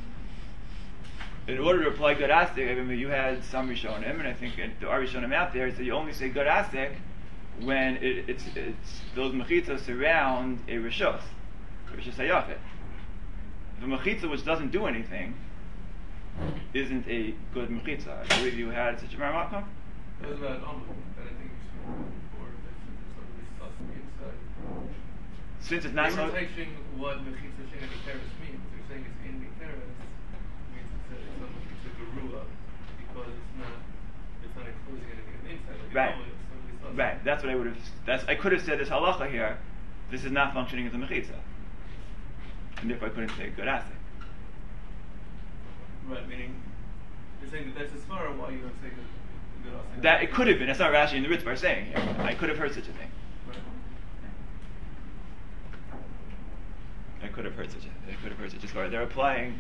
in order to apply good asik, I remember you had some Rishonim, and I think there are Rishonim out there, so you only say good asik when it's those mechitzas surround a rishos hayafet. If a mechitza which doesn't do anything isn't a good mechitza. I believe you had such a maramaka. It was about that I think before inside. Since it's not they so. were teaching what mechitza shein b'teres means. They're saying it's in b'teres means it's a mechitza gerula because it's not enclosing anything on the inside. Right. so we saw Right. That's what I would have. I could have said this halacha here. This is not functioning as a mechitza, and therefore I couldn't say good asik. Right, meaning you're saying that that's as far why you don't say good asik. That it could have been. That's not Rashi and the Ritva are saying here. I could have heard such a thing. Right. I could have heard such a story. They're applying.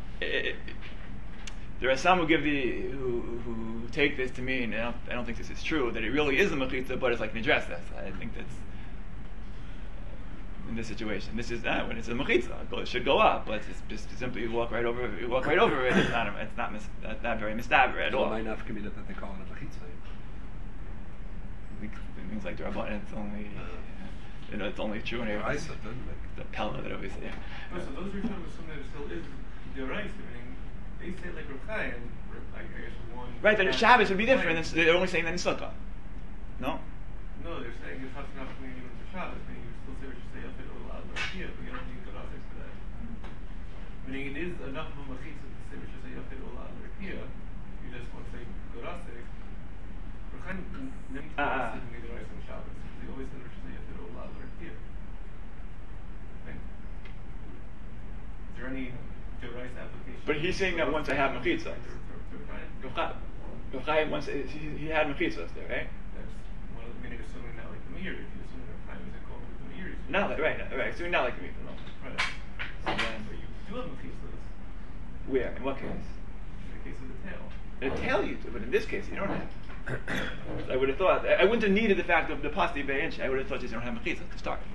There are some who give who take this to mean. I don't think this is true. That it really is a mechitza, but it's like an address. I think that's in this situation. This is when it's a mechitza. It should go up, but it's just simply you walk right over it. It's not very mistaber at all. It might not mean that they call it a mechitza. It means like the Rabbanan. It's only. It's only true in I said the Pella that always say. No, so those return to something that still is the right, meaning they say like Rav Chaim, like I guess one. Right, then Shabbos would be different. They're only saying that in Sukkah. No. No, they're saying it's not enough meaning even for Shabbos, meaning you still say what you say up at Olad Here, but you don't need good ethics for that. Meaning it is enough of a machitza to say what you say up at Olad Here. You just want to say good ethics. Rav Chaim never said the right on Shabbos. They always said what you say up at Olad Here. Is there any Derais application? But he's saying that once I have mechitzas. Rav Chaim once he had mechitzas there, right? That's one of the meaning assuming not like the Meir. If you assume that Chaim isn't called with the Meir. Not like right. So not like the mechitzas. Right. So then, But you do have mechitzas where? In what case? in the case of the tail. In a tail you do, but in this case you don't have. I would have thought I wouldn't have needed the fact of the pasti be'inch. I would have thought you don't have mechitzas to start.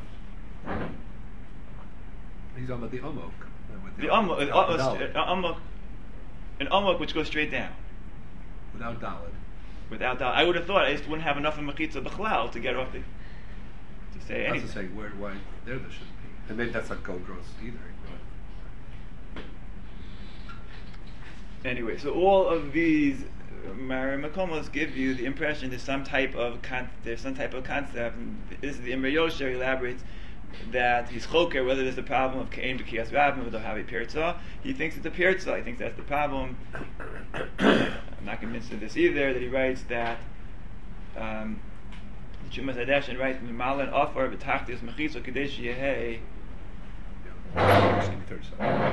He's talking about the amok. The amok, an amok which goes straight down. Without dalid. Without that, I would have thought I just wouldn't have enough of mechitza b'chlal to get off to say That's anything. to say why there shouldn't be. And maybe that's not gold gross either. Anyway, so all of these Makomos give you the impression there's some type of concept. And this is the Imre Yosher elaborates that he's choker whether there's a problem of Kain b'kiyas rabbim with Havi Pirza. He thinks it's a Pirza. He thinks that's the problem. I'm not convinced of this either. That he writes that the Chumas Hadeshin writes Mimalan Afar b'tachtis mechitza kadesh yehei. Just give me 30 seconds.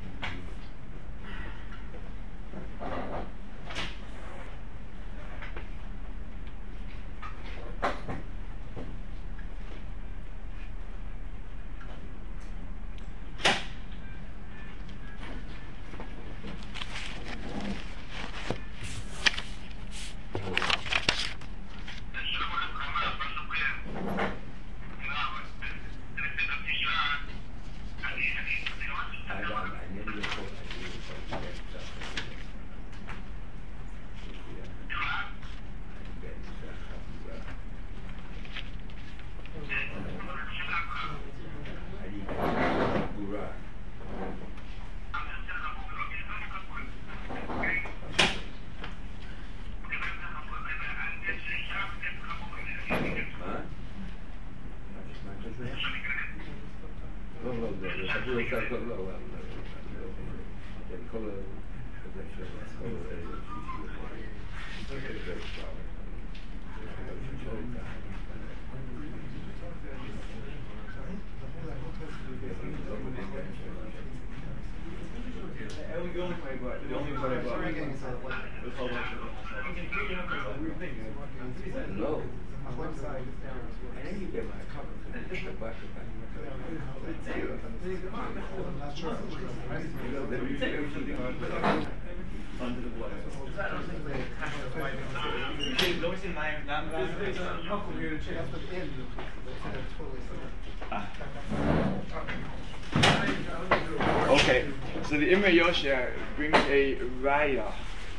Okay, so the Imre Yosher brings a raya.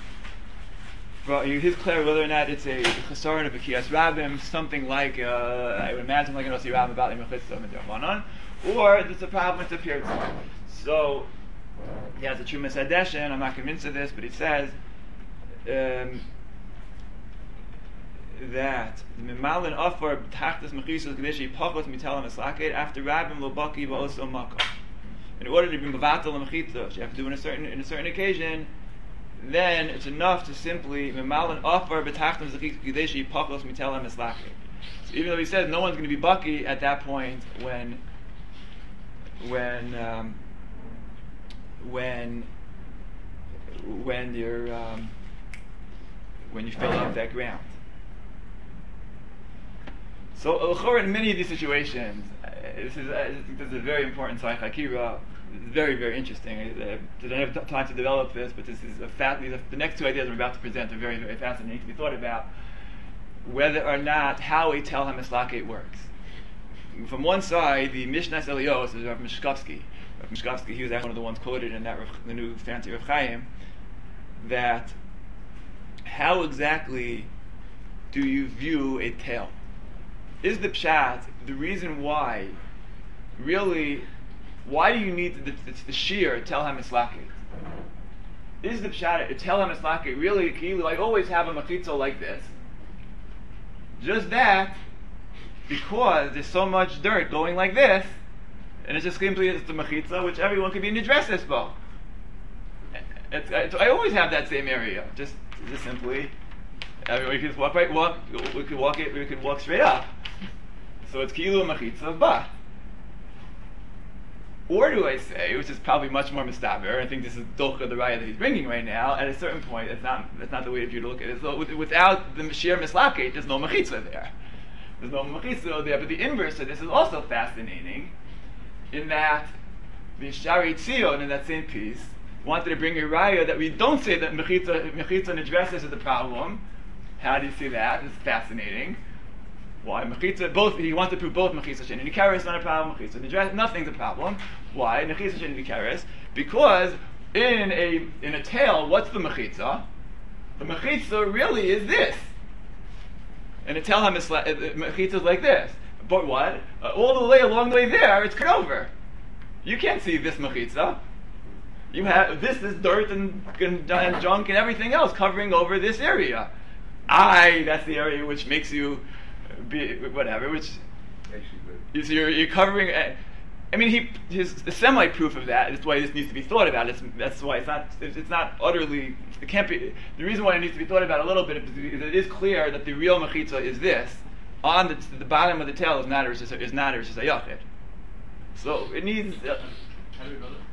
Well, he's clear whether or not it's a chesaron of a kiyas rabbim, something like I would imagine like an osi rabbim about limechitza midrabanan, or it's a problem with the pirza. So he has a Chumas Hadeshin. I'm not convinced of this, but he says that the mimalin offer tachtas mechisus kadeshi pachos mitalam eslaket after rabbim lobaki va'oso makom. In order to be mavatal mechitza, you have to do in a certain occasion. then it's enough to simply memalan offer betachtim zechik kideshi pakos mitelam mislaki. So even though he said no one's going to be bucky at that point when you fill up that ground. So in many of these situations, this is a very important Tzarech Akira. It's very, very interesting. I don't have time to develop this, but this is the next two ideas I'm about to present are very, very fascinating to be thought about. Whether or not how a Tel HaMislake works. From one side, the Mishnah Elios is Rav Mishkovsky. Rav Mishkovsky, he was actually one of the ones quoted in the new fancy Rav Chaim, that how exactly do you view a tail? Is the pshat the reason why, really, why do you need the shear Tel HaMislake? Is the pshat Tel HaMislake really, I always have a machitzo like this? Just that, because there's so much dirt going like this, and it's just simply it's the machitza, which everyone can be nidresses for. I always have that same area, just simply. We could walk straight up. So it's kilu machitza ba. Or do I say, which is probably much more mistaber, I think this is docha the raya that he's bringing right now, at a certain point, that's not the way for you to look at it. So without the sheer mislake, there's no machitza there. There's no machitza there, but the inverse of this is also fascinating, in that the Shari Tzion, in that same piece, wanted to bring a raya that we don't say that mechitza nidresses is the problem. How do you see that? It's fascinating. Why mechitza? Both he wants to prove both mechitza and nikaris is not a problem. Mechitza nidres, nothing's a problem. Why mechitza and nikaris? Because in a tail, what's the mechitza? The mechitza really is this. And a tail mechitza is like this. But what? All the way along the way there, it's cut over. You can't see this mechitza. You have this is dirt and junk and everything else covering over this area. That's the area which makes you be whatever. Which is you're covering. I mean, the semi proof of that is why this needs to be thought about. That's why it's not utterly. It can't be. The reason why it needs to be thought about a little bit is because it is clear that the real mechitza is this. On the bottom of the tail is not a yachid. So it needs. How do we know that?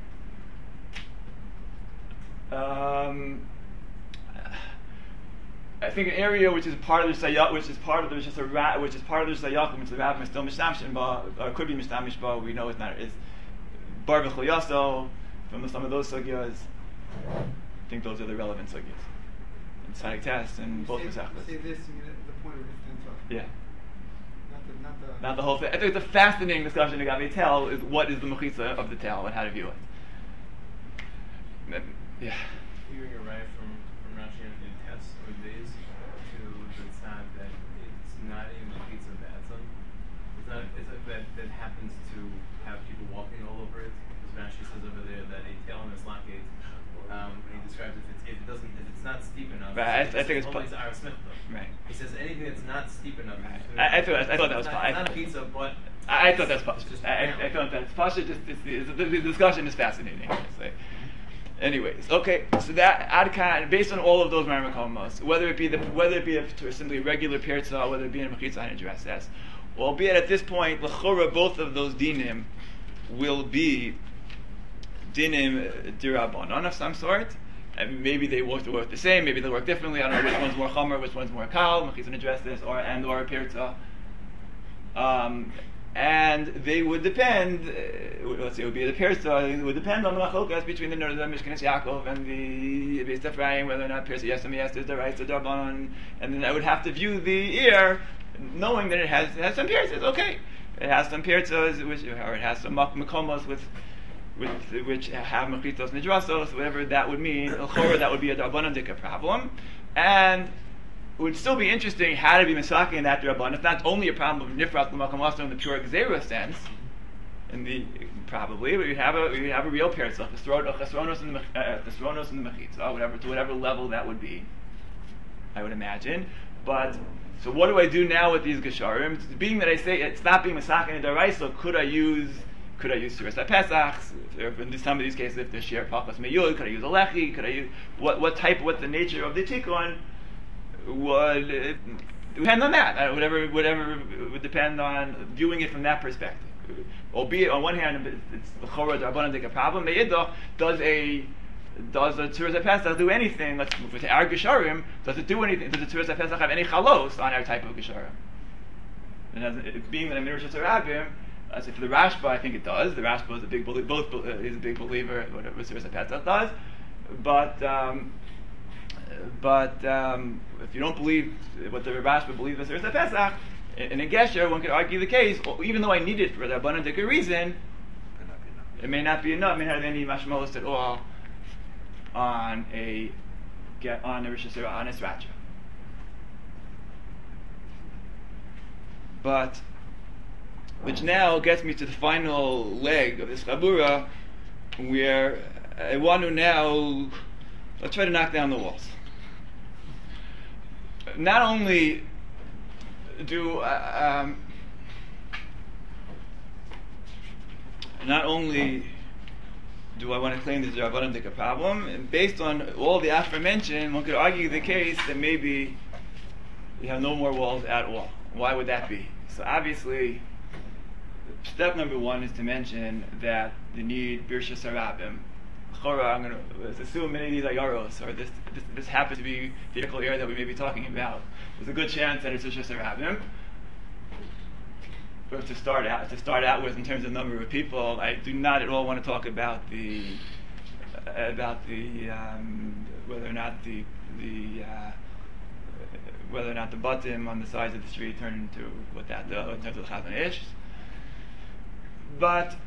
I think an area which is part of the sayach, which is part of the sayach, which the rabbis still mishnamish ba, or could be mishnamish ba. We know it's not. It's bar v'choyaso from some of those sugyas. I think those are the relevant sugyas. And tzaddik test and both mesachos. Say this, you mean the point of this. Yeah. Not the whole thing. I think it's a fascinating discussion about the tail. Is what is the mechitza of the tail and how to view it. Yeah. Hearing a right from Rashi and Tess or days to the tzad that it's not a mechitza b'atzon. It's that happens to have people walking all over it. As Rashi says over there that a tail in a slakate, when he describes it, if it's not steep enough. Right. I think it's always Ara Smith though. Right. He says anything that's not steep enough. Right. I thought that was fine. Not a pizza, but I thought that's pasha. I thought that's pasha. The discussion is fascinating. Anyways, okay, so that adkan based on all of those marmakomos, whether it be simply a regular pirza, whether it be in a mechitza and a dresses, albeit at this point, l'chora, both of those dinim will be dinim dirabanan of some sort, and maybe they work the same, maybe they work differently. I don't know which one's more chomer, which one's more kal, mechitza and dresses, or a pirza. And they would depend. Let's say it would be the pirza. It would depend on the machlokas between the Mishkanis Yaakov and the Beis Ephraim, whether or not pirza yes is the right, the darban, and then I would have to view the ear, knowing that it has some pirzas. Okay, it has some pirzas, or it has some makomos which have mechitos nidrasos, whatever that would mean. That would be a darbanandika problem, and it would still be interesting how to be misaki in that rabban. It's not only a problem of nifrat l'makam also in the pure gzera sense. Probably we have a real pirza, chesronos in the mechitza, whatever to whatever level that would be. I would imagine. But so what do I do now with these gesharim? Being that I say it's not being misaki in daraisa, could I use Could I use Suras HaPesach? In some of these cases, if there's Shir Pachas Meyud, could I use a Lechi? Could I use what's the nature of the Tikkun would depend on that. Whatever would depend on viewing it from that perspective. Albeit, on one hand, it's the Chorah D'Rabbanan a problem. Me'idach, does a Tzuras HaPesach do anything? Let's move to our Gesharim. Does it do anything? Does the Tzuras HaPesach have any chalos on our type of Gesharim? And being that I'm in Rosh Hashanah, as if for the Rashba, I think it does. The Rashba is a big believer in what Tzuras HaPesach does. But if you don't believe what the Rashba believes in Tzuras HaPesach, in a Gesher, one could argue the case, even though I need it for the abundant reason, it may not be enough. It may not have any mashmalos at all on a Rosh Hashanah, on a Sracha. But, which now gets me to the final leg of this Chabura, where I want to now, let's try to knock down the walls. Not only do I want to claim this is a Rabbanan problem, and based on all the aforementioned, one could argue the case that maybe we have no more walls at all. Why would that be? So obviously, step number one is to mention that the need Birshas Harabim. Chora, I'm going to assume many of these are Yaros, or this happens to be the vehicle area that we may be talking about. There's a good chance that it's Birshas Harabim. But to start out with, in terms of number of people, I do not at all want to talk about whether or not the batim on the sides of the street turn into what that in terms of the Chazon Ish. But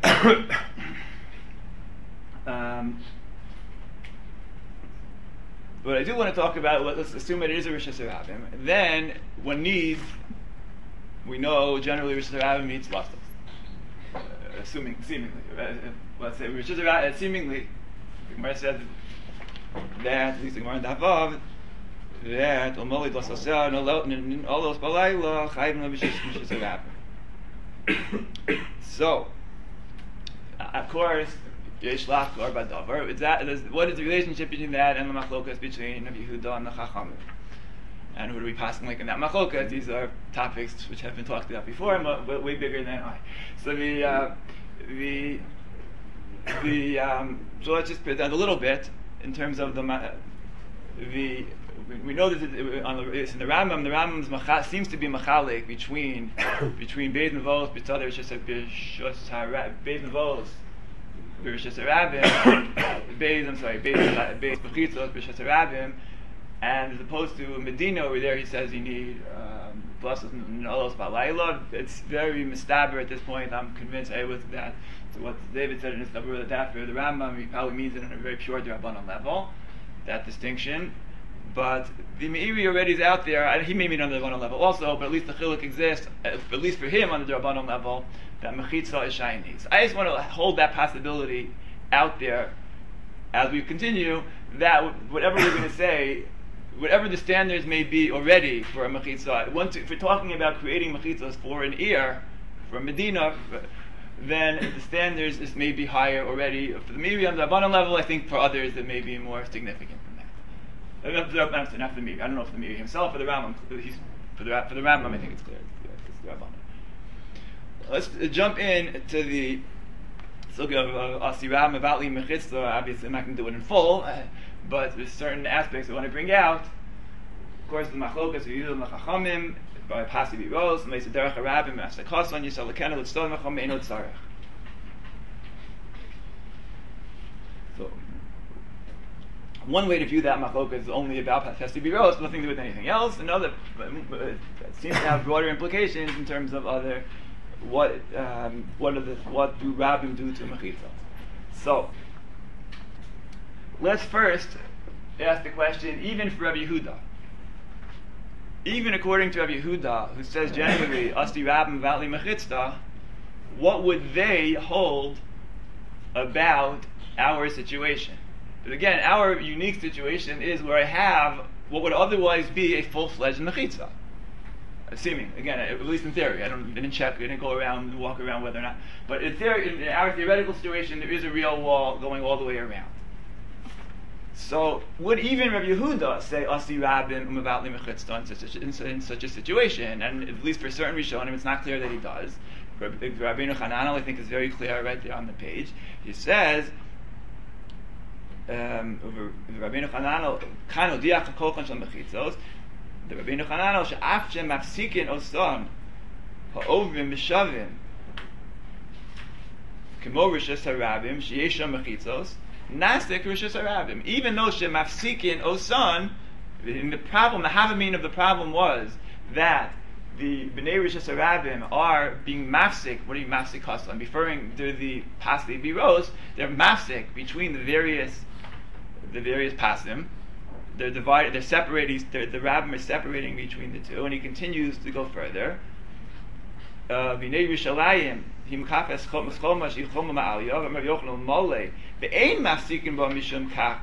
but I do want to talk about, let's assume that it is a Rosh Hashanah. Then one needs, we know generally Rosh Hashanah means lastos. Seemingly. Let's say Rosh Hashanah, seemingly, the Gemara says that, at least the Gemara in Davav, that Omoli Dos Asar, Olos Balayla, Chayim Rosh Hashanah. So, of course, Yeshlach or Badavar. What is the relationship between that and the machlokas between Rabbi Yehuda and the Chachamim? And who do we pass like in that machlokas? These are topics which have been talked about before, but way bigger than I. So so let's just present a little bit in terms of we know that it's in the Rambam. The Rambam seems to be machalik between Beis Nevos, Beis Nevos, Birshas Harabim, Beis Bechitzos, Birshas Harabim, and as opposed to Medina over there, he says you need plus Olos Balayla. It's very mistaber at this point. I'm convinced that what David said in his Kabbalah, that for the Rambam, he probably means it on a very pure D'Rabbanan level, that distinction. But the Meiri already is out there, and he may mean on the D'Rabbanan level also, but at least the Chiluk exists, at least for him on the D'Rabbanan level, that Mechitza is shiny. So I just want to hold that possibility out there as we continue, that whatever we're going to say, whatever the standards may be already for a Mechitza, if we're talking about creating Mechitzas for an ear, for Medina, then the standards may be higher already. For the Meiri on the D'Rabbanan level, I think for others it may be more significant than that. Not for the Meiri. I don't know if the Meiri himself or the Rambam. For the Rambam, I think it's clear. It's the D'Rabbanan. Let's jump in to the sugya of Asiram Avatli Mechitza. Obviously, I'm not going to do it in full, but there's certain aspects I want to bring out. Of course, the machlokas we use on the Chachamim by Pasi Biros, and they said Derech Harabim Afsakason Yisrael Lekena L'Tzon Macham Eino Tzarech. So, one way to view that machlokas is only about Pasi Biros, nothing to do with anything else. Another it seems to have broader implications in terms of other. What do Rabbim do to Mechitza? So, let's first ask the question, even for Rabbi Yehuda, even according to Rabbi Yehuda, who says generally, Asti Rabbim Vatli Mechitza, what would they hold about our situation? But again, our unique situation is where I have what would otherwise be a full-fledged Mechitza. Assuming, again, at least in theory, I didn't check, I didn't go around and walk around whether or not. But in theory, in our theoretical situation, there is a real wall going all the way around. So would even Rabbi Yehuda say Asi Rabin Umavatli Mechitzta in such a situation? And at least for certain Rishonim, it's not clear that he does. Rabbeinu Hananel, I think, is very clear right there on the page. He says, Rabbeinu Hananel Kano Diach HaKolchan Shel Mechitzos. The Rabbeinu Hananel she'af shem mafsikin osan ha'ovrim b'shavim kemo rishus harabim sheyesh sham mechitzos nasik rishus harabim. Even though shem mafsikin osan, the problem, the havamin of the problem was that the bnei rishus harabim are being mafsik. What do you mafsik cost? I'm referring to the pasli biros. They're mafsik between the various pasim. They're divided. They're separating. The rabbim are separating between the two, and he continues to go further. V'nei Yerushalayim himkafes chomas yichom ma'aliyah v'mer yochel mole ve'ein mafsikin ba mishum kach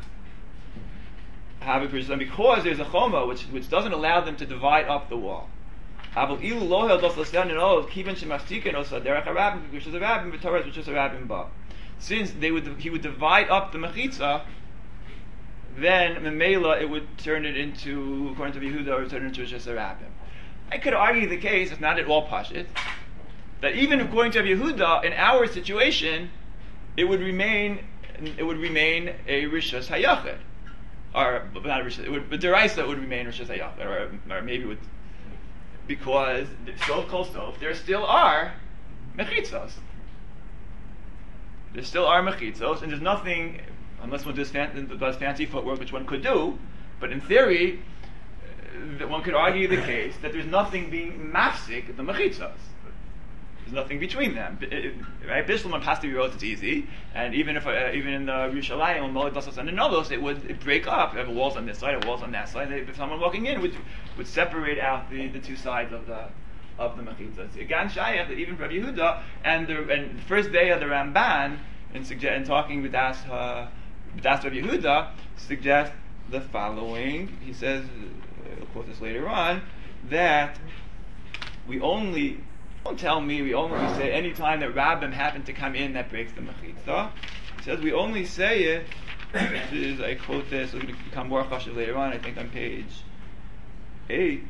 because there's a choma which doesn't allow them to divide up the wall. Avol ilu lo hel dos l'syan no kiven shemafsikin osa derech harabim which is a rabbim v'torah which is a rabbim ba. Since he would divide up the mechitza, then Memela it would turn it into, according to Yehuda, it would turn it into just a rabbim. I could argue the case, it's not at all pashit, that even according to Yehuda, in our situation, it would remain a rishus hayachid, or not a rishus. But deraisa would remain rishus hayachid, or maybe it would, because sof kol sof, there still are mechitzos. There still are mechitzos, and there's nothing. Unless one does fancy footwork, which one could do, but in theory, one could argue the case that there's nothing being mafsik the mechitzos. There's nothing between them, right? Bishlam and Pasti Rose, it's easy, and even in the Yerushalayim and Molid Basas and Nodos, it would break up. You have walls on this side, walls on that side. If someone walking in would separate out the two sides of the mechitzos. Again, Shayach that even for Rabbi Yehuda and the first day of the Ramban in talking with Das Rabbi Yehuda suggests the following. He says, I'll quote this later on, that we only say any time that Rabbim happen to come in that breaks the mechitza. He says we only say it. I quote this. It's going to become more chashuv later on. I think on page 8.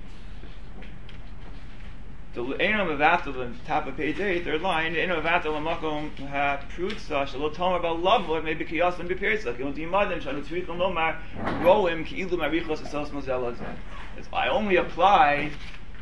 The Eino Mevatel, the top of page 8, third line. Eino Mevatel Lamakom HaPrutza Shalot Tomer Bal Lavor Maybe Kiyos and Bepirtzak. Yom Dimadim Shalot Tzrichel Nomar Roim Ki'ilu Marichos Esos Mozel Azeh. I only apply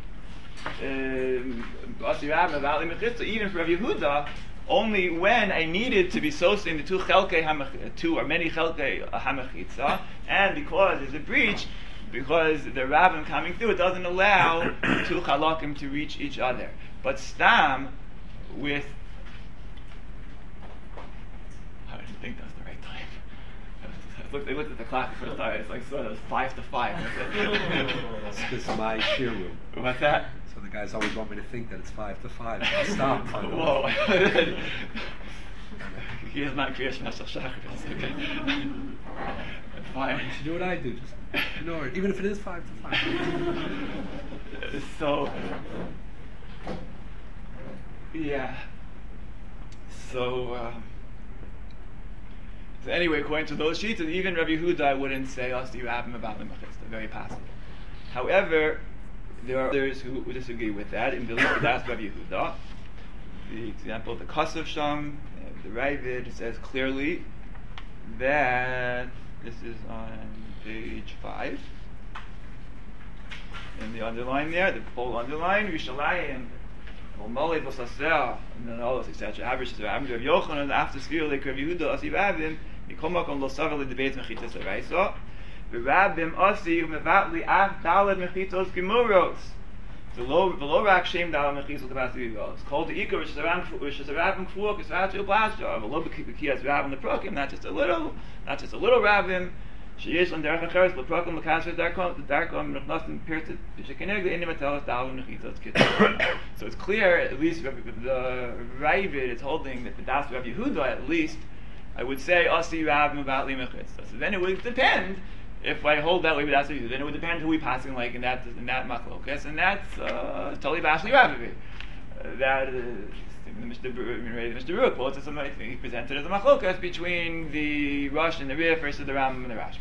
Basi Rav Mevali Mechitza even for Rav Yehuda only when I needed to be sosing the two or many chelkei hamechitza, and because there's a breach. Because the rabbim coming through, it doesn't allow two halakim to reach each other. But stam with, I didn't think that's the right time. They looked at the clock for the time. It's like so it was 5 to 5. This is my shear room. What's that? So the guys always want me to think that it's 5 to 5. I stop. Whoa. He is not Kriyash Mashal Shachar. Okay. Fine. You should do what I do. Just ignore it, even if it is 5 to 5. So, yeah. So anyway, according to those sheets, even Rabbi Yehuda wouldn't say Asti Rabbim about the Mechitza. Very possible. However, there are others who disagree with that. In Vilna, that's Rabbi Yehuda. The example of the Kasav Sham, the Ravid says clearly that this is on page 5. In the underline there, the full underline, Rishalayim, Molid Basasel, and then all those, etc. Average is Rav Yochanan, after Sfir, like Rav Yehuda, Asi Rabbim, Mikomak on Losavel, the debate Mechitas Araisa, the Rabbim Asi, Umevatli, Af, Dalad, Mechitos, Gemuros. The low rack shame Dalad, Mechitos, Tabasi, Vivos. Called the Ika, which is a Rabbim Kvuk, is Vatu Blasja, the low Kias Rabbim, the Prokim, not just a little Rabbim. Sheyesh on derech acheres leprokim lekasher darkom nechnasim pirtet b'shekeneg the inim atelas dalum nechitzos kitzos. So it's clear, at least the Ravid is holding that the Das Rav Yehuda, at least I would say Asi Rav Mevatli Mechitzos. So then it would depend if I hold that way, but that's what you do, then it would depend who we passing like in that machlokas, and that's totally vastly Ravi. That is Mr. Baruch quotes as something he presented as a machlokas between the Rosh and the Rif versus the Rambam and the Rashba.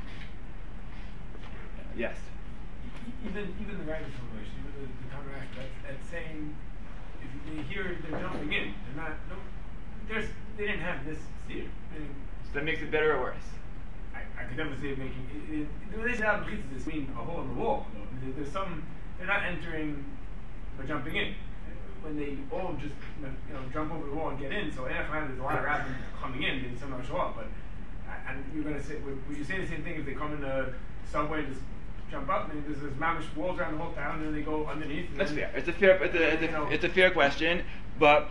Yes. Even the writing formulation, even the counter Rashba, that's saying if you hear they're jumping in, they're not. No, they didn't have this steer. So that makes it better or worse? I could never see it making it. When they say out this mean a hole in the wall. There's some. They're not entering or jumping in. When they all just jump over the wall and get in, so anytime there's a lot of rabbis coming in, they somehow show up. But and you're gonna say, would you say the same thing if they come in the subway and just jump up? And there's mamish walls around the whole town, and then they go underneath. That's fair. It's a fair question, but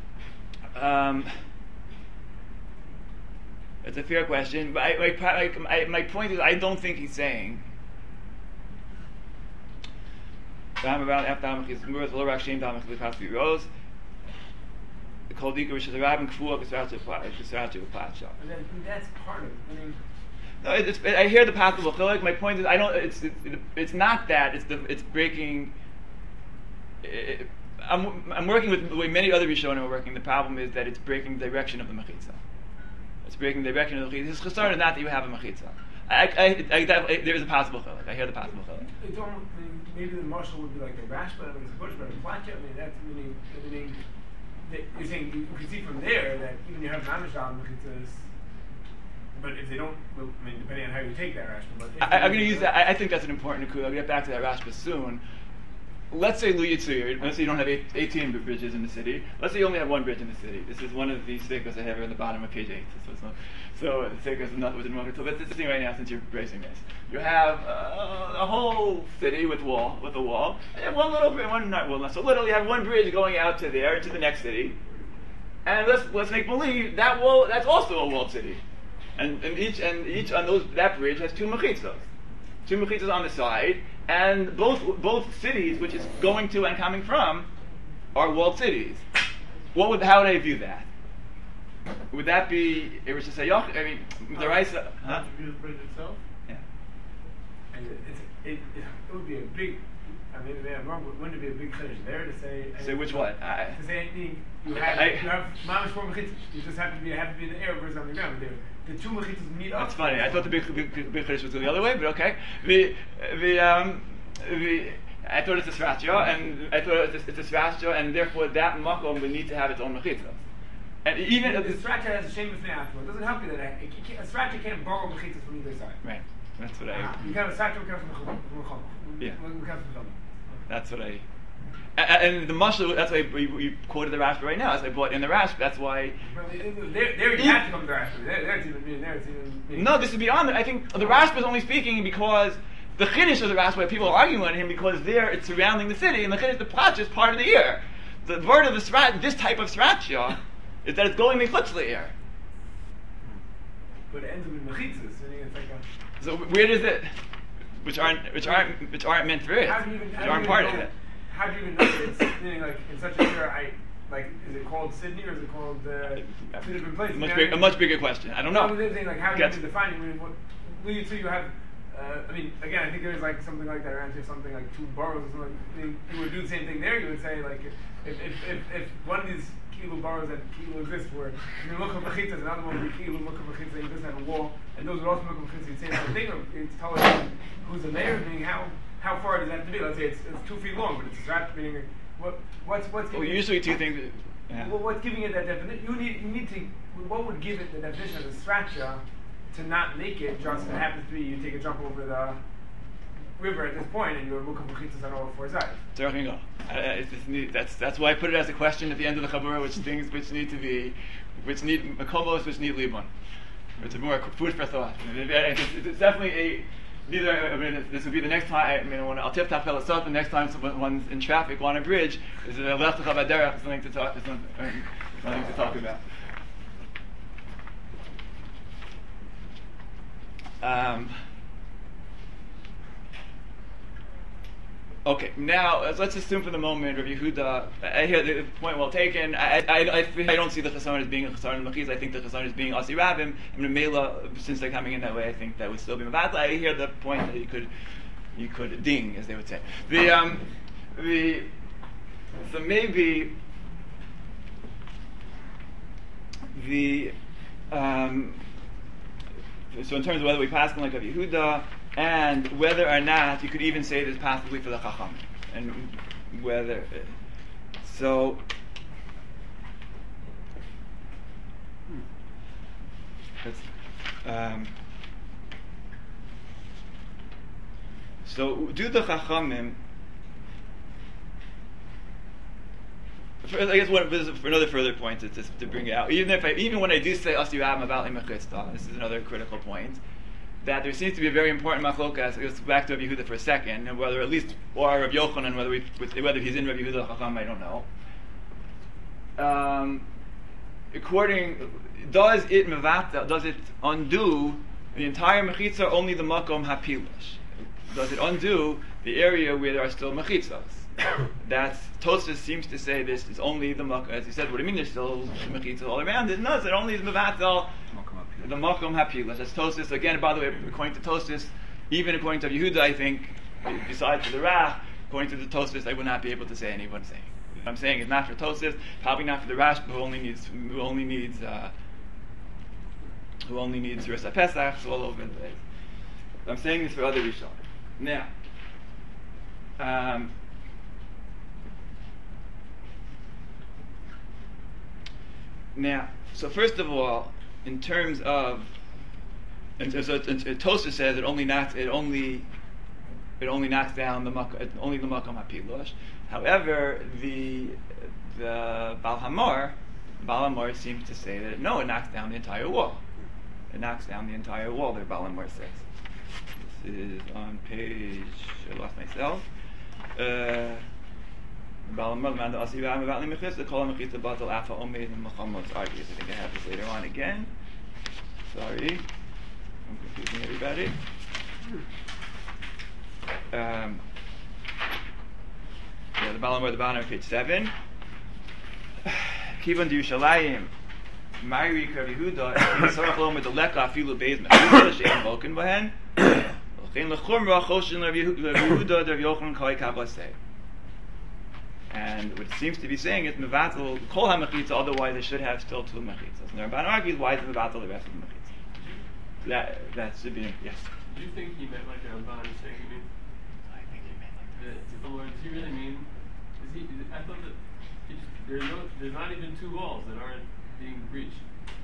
it's a fair question. But my point is, I don't think he's saying. The Kol Dika which is a rabbin kfuah kasratu pacha. And that's part of it. I mean, no, I hear the path of Chilik. My point is, I don't. It's not that. It's breaking. I'm working with the way many other Rishonim are working. The problem is that it's breaking the direction of the mechitza. It's breaking the direction of the mechitza. His chesar is not that you have a mechitza. There is a possible Chilik. I hear the possible Chilik. It's almost, maybe the marshal would be like a rash, but it's a bush, but a platja. I mean, that's meaning that you're saying you can see from there that even you have mamish al mechitzas, but if they don't, I mean, depending on how you take that rashba. But I'm going to use that. I think that's an important coup. I'll get back to that rashba soon. Let's say Lu Yitzir, let's say you don't have 18 bridges in the city. Let's say you only have one bridge in the city. This is one of the stickers I have here at the bottom of page 8. So the stickers is not within one. So that's the thing right now since you're bracing this. You have a whole city with a wall. And you have one little bridge, not so little. You have one bridge going out to there, to the next city. And let's make believe that wall, that's also a walled city. And each on that bridge has two mechitzos. Two mechitzos on the side. And both cities, which is going to and coming from, are walled cities. How would I view that? Would that be Rosh Hashanah? I mean, the Raisa. Huh? View the bridge itself. Yeah. And it would be a big. I mean, wouldn't it be a big finish there to say? Say which one? To say you have mamish four mechitzos. You just have to be in the air versus on the ground. The two mechitzos meet up. That's funny. I thought the big chiddush was the other way, but okay. I thought it's a srachya, and I thought it's a srachya, and therefore that makom would need to have its own mechitzos. And even the srachya has a shame of afterward. It doesn't help you that a srachya can't borrow mechitzos from either side. Right. That's what I. You can have a srachya from yeah. That's what I. And the mashal, that's why we quoted the Rashba right now. As I brought in the Rashba, that's why. There you have to come to the Rashba. There it's even being. No, this is beyond that. I think the Rashba is only speaking because the Chiddush of the Rashba, people are arguing on him because there it's surrounding the city, and the Chiddush, the Pratch is part of the ear. The word of the Srat, this type of Sratcha, is that it's going mechutz the ear. But it ends up in mechitzas. It's like a. So where does it? Which aren't meant for it. Which aren't part of it. How do you even know that it's meaning like in such a year? Is it called Sydney or is it called two different places? A much bigger question. I don't know. I'm saying, like, how do you even define it? I mean, you have. I mean, again, I think there's like something like that around here, something like two boroughs or something. I mean, you would do the same thing there. You would say like if one of these kilo boroughs that kilo exists where you look at mechitzas, another one would be kilo look at mechitzas, you just have a wall, and those would also look at mechitzas. You'd say the same thing. It's telling you who's the mayor, meaning how far does that have to be? Let's say it's 2 feet long, but it's a strat, meaning what's giving well, usually two things. Yeah. What's giving it that definition? You need to. What would give it the definition of the stratcha to not make it just it happens to be you take a jump over the river at this point and you're looking for mechitzas on all 4 sides. There you go. That's why I put it as a question at the end of the chabura, which things which need makomos, which need libon. It's more food for thought. It's definitely this would be the next time. I mean, when I'll tip top the next time someone's in traffic on a bridge, is a left to chavadera, something to talk about. Okay, now let's assume for the moment Rav Yehuda. I hear the point well taken. I don't see the chassan as being a chassan mechitza. I think the chassan is being asi rabim. I mean, Mela, since they're coming in that way, I think that would still be mavatla. I hear the point that you could ding, as they would say. So maybe so in terms of whether we pass like Rav Yehuda, and whether or not you could even say this possibly for the Chacham, and whether so. So do the Chachamim? I guess this is another further point to bring it out. Even when I do say Asi Rabim about Limachista, this is another critical point. That there seems to be a very important machlokas. Let's go back to Rav Yehuda for a second, and whether at least or Rav Yochanan, whether he's in Rav Yehuda Chacham, I don't know. Does it undo the entire mechitza, or only the makom hapilush? Does it undo the area where there are still mechitzas? That's Tosfos seems to say this is only the makom. As he said, what do you mean there's still mechitzas all around it? No, it only is mevatel the makom hapilush. That's Tosfos again. By the way, according to Tosfos, even according to Yehuda, I think, besides for the Rach, according to the Tosfos, I would not be able to say anyone saying. I'm saying it's not for Tosfos, probably not for the Rash, who only needs Rosh Pesach, so all over the place. I'm saying this for other Rishonim. Now, so first of all, in terms of, Tosfos says it only knocks down the makom hapilush. However, the Baal Hamor seems to say that no, it knocks down the entire wall. It knocks down the entire wall. The Baal Hamor says. This is on page. I lost myself. Baal Hamor man the Asiram about Limachis. The Kol Mechitza Batal Afa Omeid and Mechamot argues. I think I have this later on again. Sorry, I'm confusing everybody. The Baal Hamor, the Baal Hamor, page 7. Kivan Yerushalayim, Ma'iri Rav Yehuda, Sarach Lo Medaleka Afilu Beis Mechuda Shein Volken Bohen, L'chein L'chumra Choshen Rav Yehuda Rav Yochanan Koi Kabasei. And what it seems to be saying is Mevatel Kol HaMechitza, otherwise they should have still 2 mechitzas. And the Ramban argues why is Mevatel the rest of the mechitzas? That should be yes. Do you think he meant like the Ramban is saying? I think he meant like that. Does he really mean? I thought that there's not even 2 walls that aren't being breached.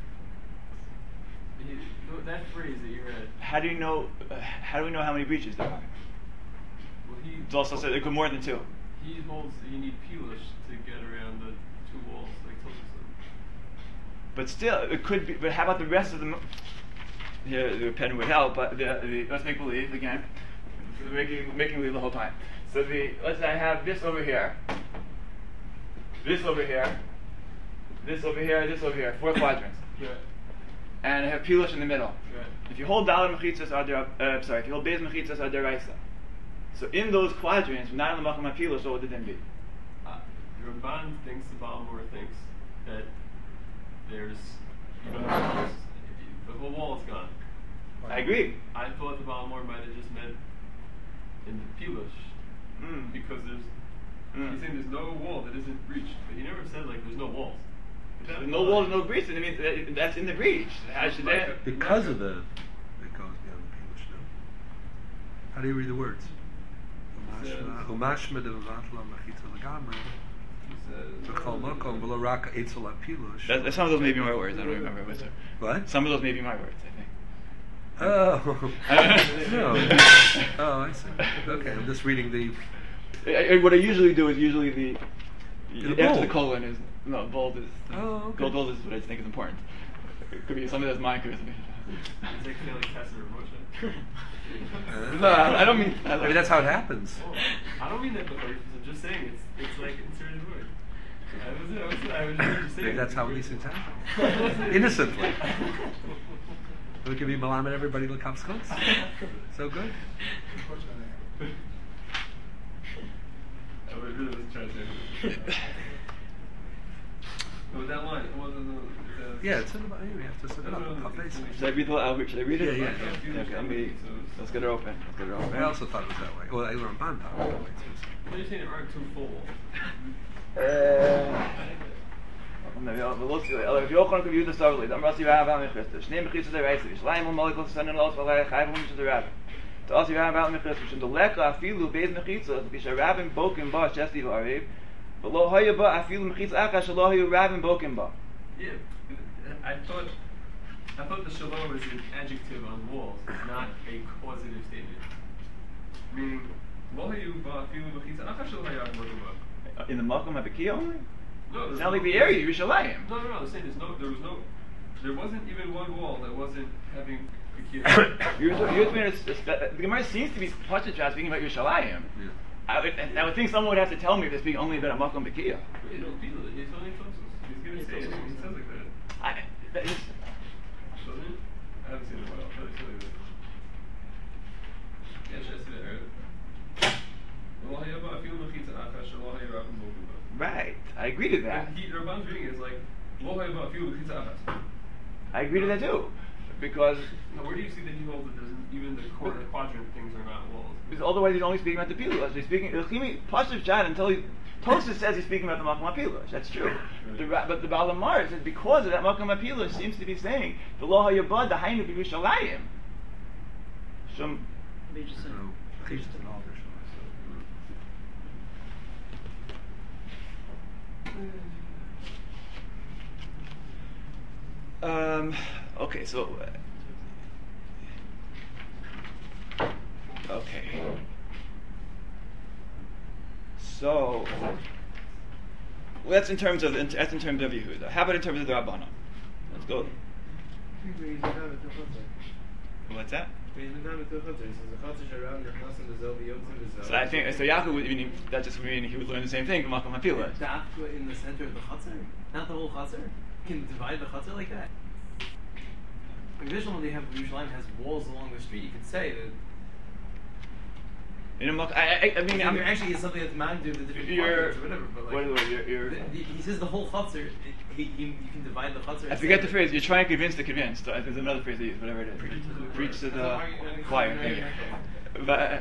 That phrase that you read. How do we know how many breaches there are? Well, It's also said it could be more than 2. He holds that you need pilush to get around the 2 walls, like Tosfos said. But still, it could be. But how about the rest of them? Here, the pen would help. But let's make believe again. Making believe the whole time. So let's say I have this over here. This over here, this over here, this over here, 4 quadrants. Right. And I have pilush in the middle. Right. If you hold Dalet mechitzas if you hold Beis mechitzas are deraisa. So in those quadrants, not in the makom hapilush, what would the din be? The Ramban thinks, the Baal Hamor thinks that there's the whole wall is gone. I agree. I thought the Baal Hamor might have just meant in the pilush because there's. He's saying there's no wall that isn't breached, but he never said like there's no walls. There's no walls, no breach. I mean, that's in the breach. How should that? Because of it goes beyond the English now. How do you read the words? Umashma de v'vatla mechitza l'gamre. V'chol makom v'lo raka eitzel hapilush. Some of those may be my words. I don't remember which. What? Some of those may be my words. I think. Oh. No. Oh, I see. Okay, I'm just reading the. What I usually do is the after bold. the colon is bold is okay. bold is what I think is important. It could be something that's mine. Could be something. It's like Tesser or Moshe. No, I don't mean. I mean that's how it happens. Oh, I don't mean that, but I'm just saying it's like inserted word. I was just saying. Maybe that's how these things happen. Innocently. We can be malamed everybody look up schools. So good. I really wasn't trying to say anything. But with that line, it wasn't. Yeah, it's in the you have to set it up. Basically. Should I read should I read it? Yeah. Okay, let's get it open. I also thought it was that way. Well, I learned Ban thought it was that way too. What are you saying? It aren't too full. If you can review the story, then must you have on Christus. Shnei mechitzos dereisa. Yishleim molecules senden los valei chayv u'mishas derabim. To us you have on Christus. Shum deleka afilu beis mechitzos b'sharabim bokim ba shesti v'ariv. V'lo haya ba afilu mechitz achas shelo hayu rabim bokim ba. Yeah, I thought the shalom was an adjective on walls, not a causative statement. Meaning, lo hayu ba afilu mechitz achas shelo hayu rabim bokim ba. In the Makom HaBekiyah only? No, it's not like the area of Yerushalayim. No. The saying is there wasn't even one wall that wasn't having Bekiyah. The Gemara seems to be Pashas speaking about Yerushalayim. I would think someone would have to tell me they're speaking only about a Makom Bekiyah. He's only He's going to say it. He says like that. Doesn't it? I haven't seen it in a while. I'll tell you that. Yeah, should I see that earlier? Right, I agree to that. Rabban's reading is like, I agree to that too, because. Now, where do you see that he holds that even the quarter quadrant things are not walls? Because otherwise he's only speaking about the pilush. He's speaking Pashup Shad until Tosfos says he's speaking about the Makom HaPilush. That's true. Right. But the Baal HaMaor says because of that Makom HaPilush seems to be saying the Lo HaYabad the Hainu B'Yerushalayim. Shum. They just said. Okay, so that's in terms of Yehuda. How about in terms of the Rabbanan? Let's go. What's that? So I think Yaakov would mean that just meaning he would learn the same thing from Makom HaPilush. Dafka in the center of the chutzner, not the whole chutzner. You can divide the chutzner like that. Additionally, Yerushalayim has walls along the street. You could say that. I mean, there actually is something that's man do the different quadrants or whatever. But like, he says the whole chutzner. You can divide the chutzner. I forget the phrase. You're trying to convince the convinced. There's another phrase they use. Whatever it is. Preach to the choir. But.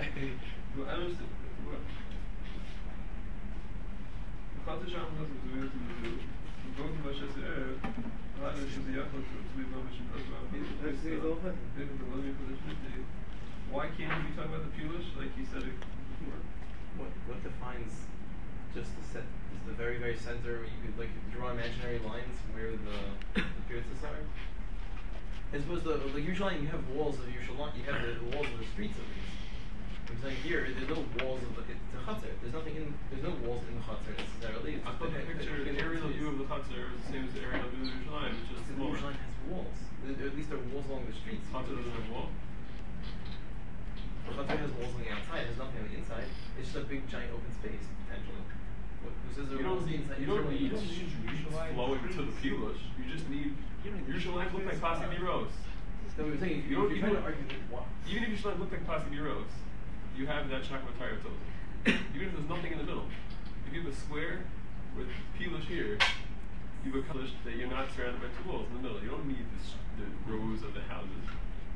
Why can't you be talking about the Pulish like you said it before? What defines just the set? Is the very very center where you could like draw imaginary lines where the pirzas are? As opposed to like usually you have walls of Yerushalayim, you have the walls of the streets of these. I'm saying here there's no walls of the chutzner. There's no walls in the chutzner necessarily. I thought the picture, an aerial view of the chutzner is the same as the aerial view of Yerushalayim. It's just smaller. Yerushalayim has walls. At least there are walls along the streets. Chutzner doesn't have walls. The chutzner has walls on the outside. There's nothing on the inside. It's just a big giant open space potentially. Who says there are walls on the inside? You don't need flowing to the Pulish. You just need Yerushalayim look like Pasi Rose. No, I'm saying even if Yerushalayim looked like Pasi Rose, you have that Shakmatayr Tozen. Even if there's nothing in the middle. If you have a square with Pulish here, you've accomplished that you're not surrounded by two walls in the middle. You don't need the rows of the houses.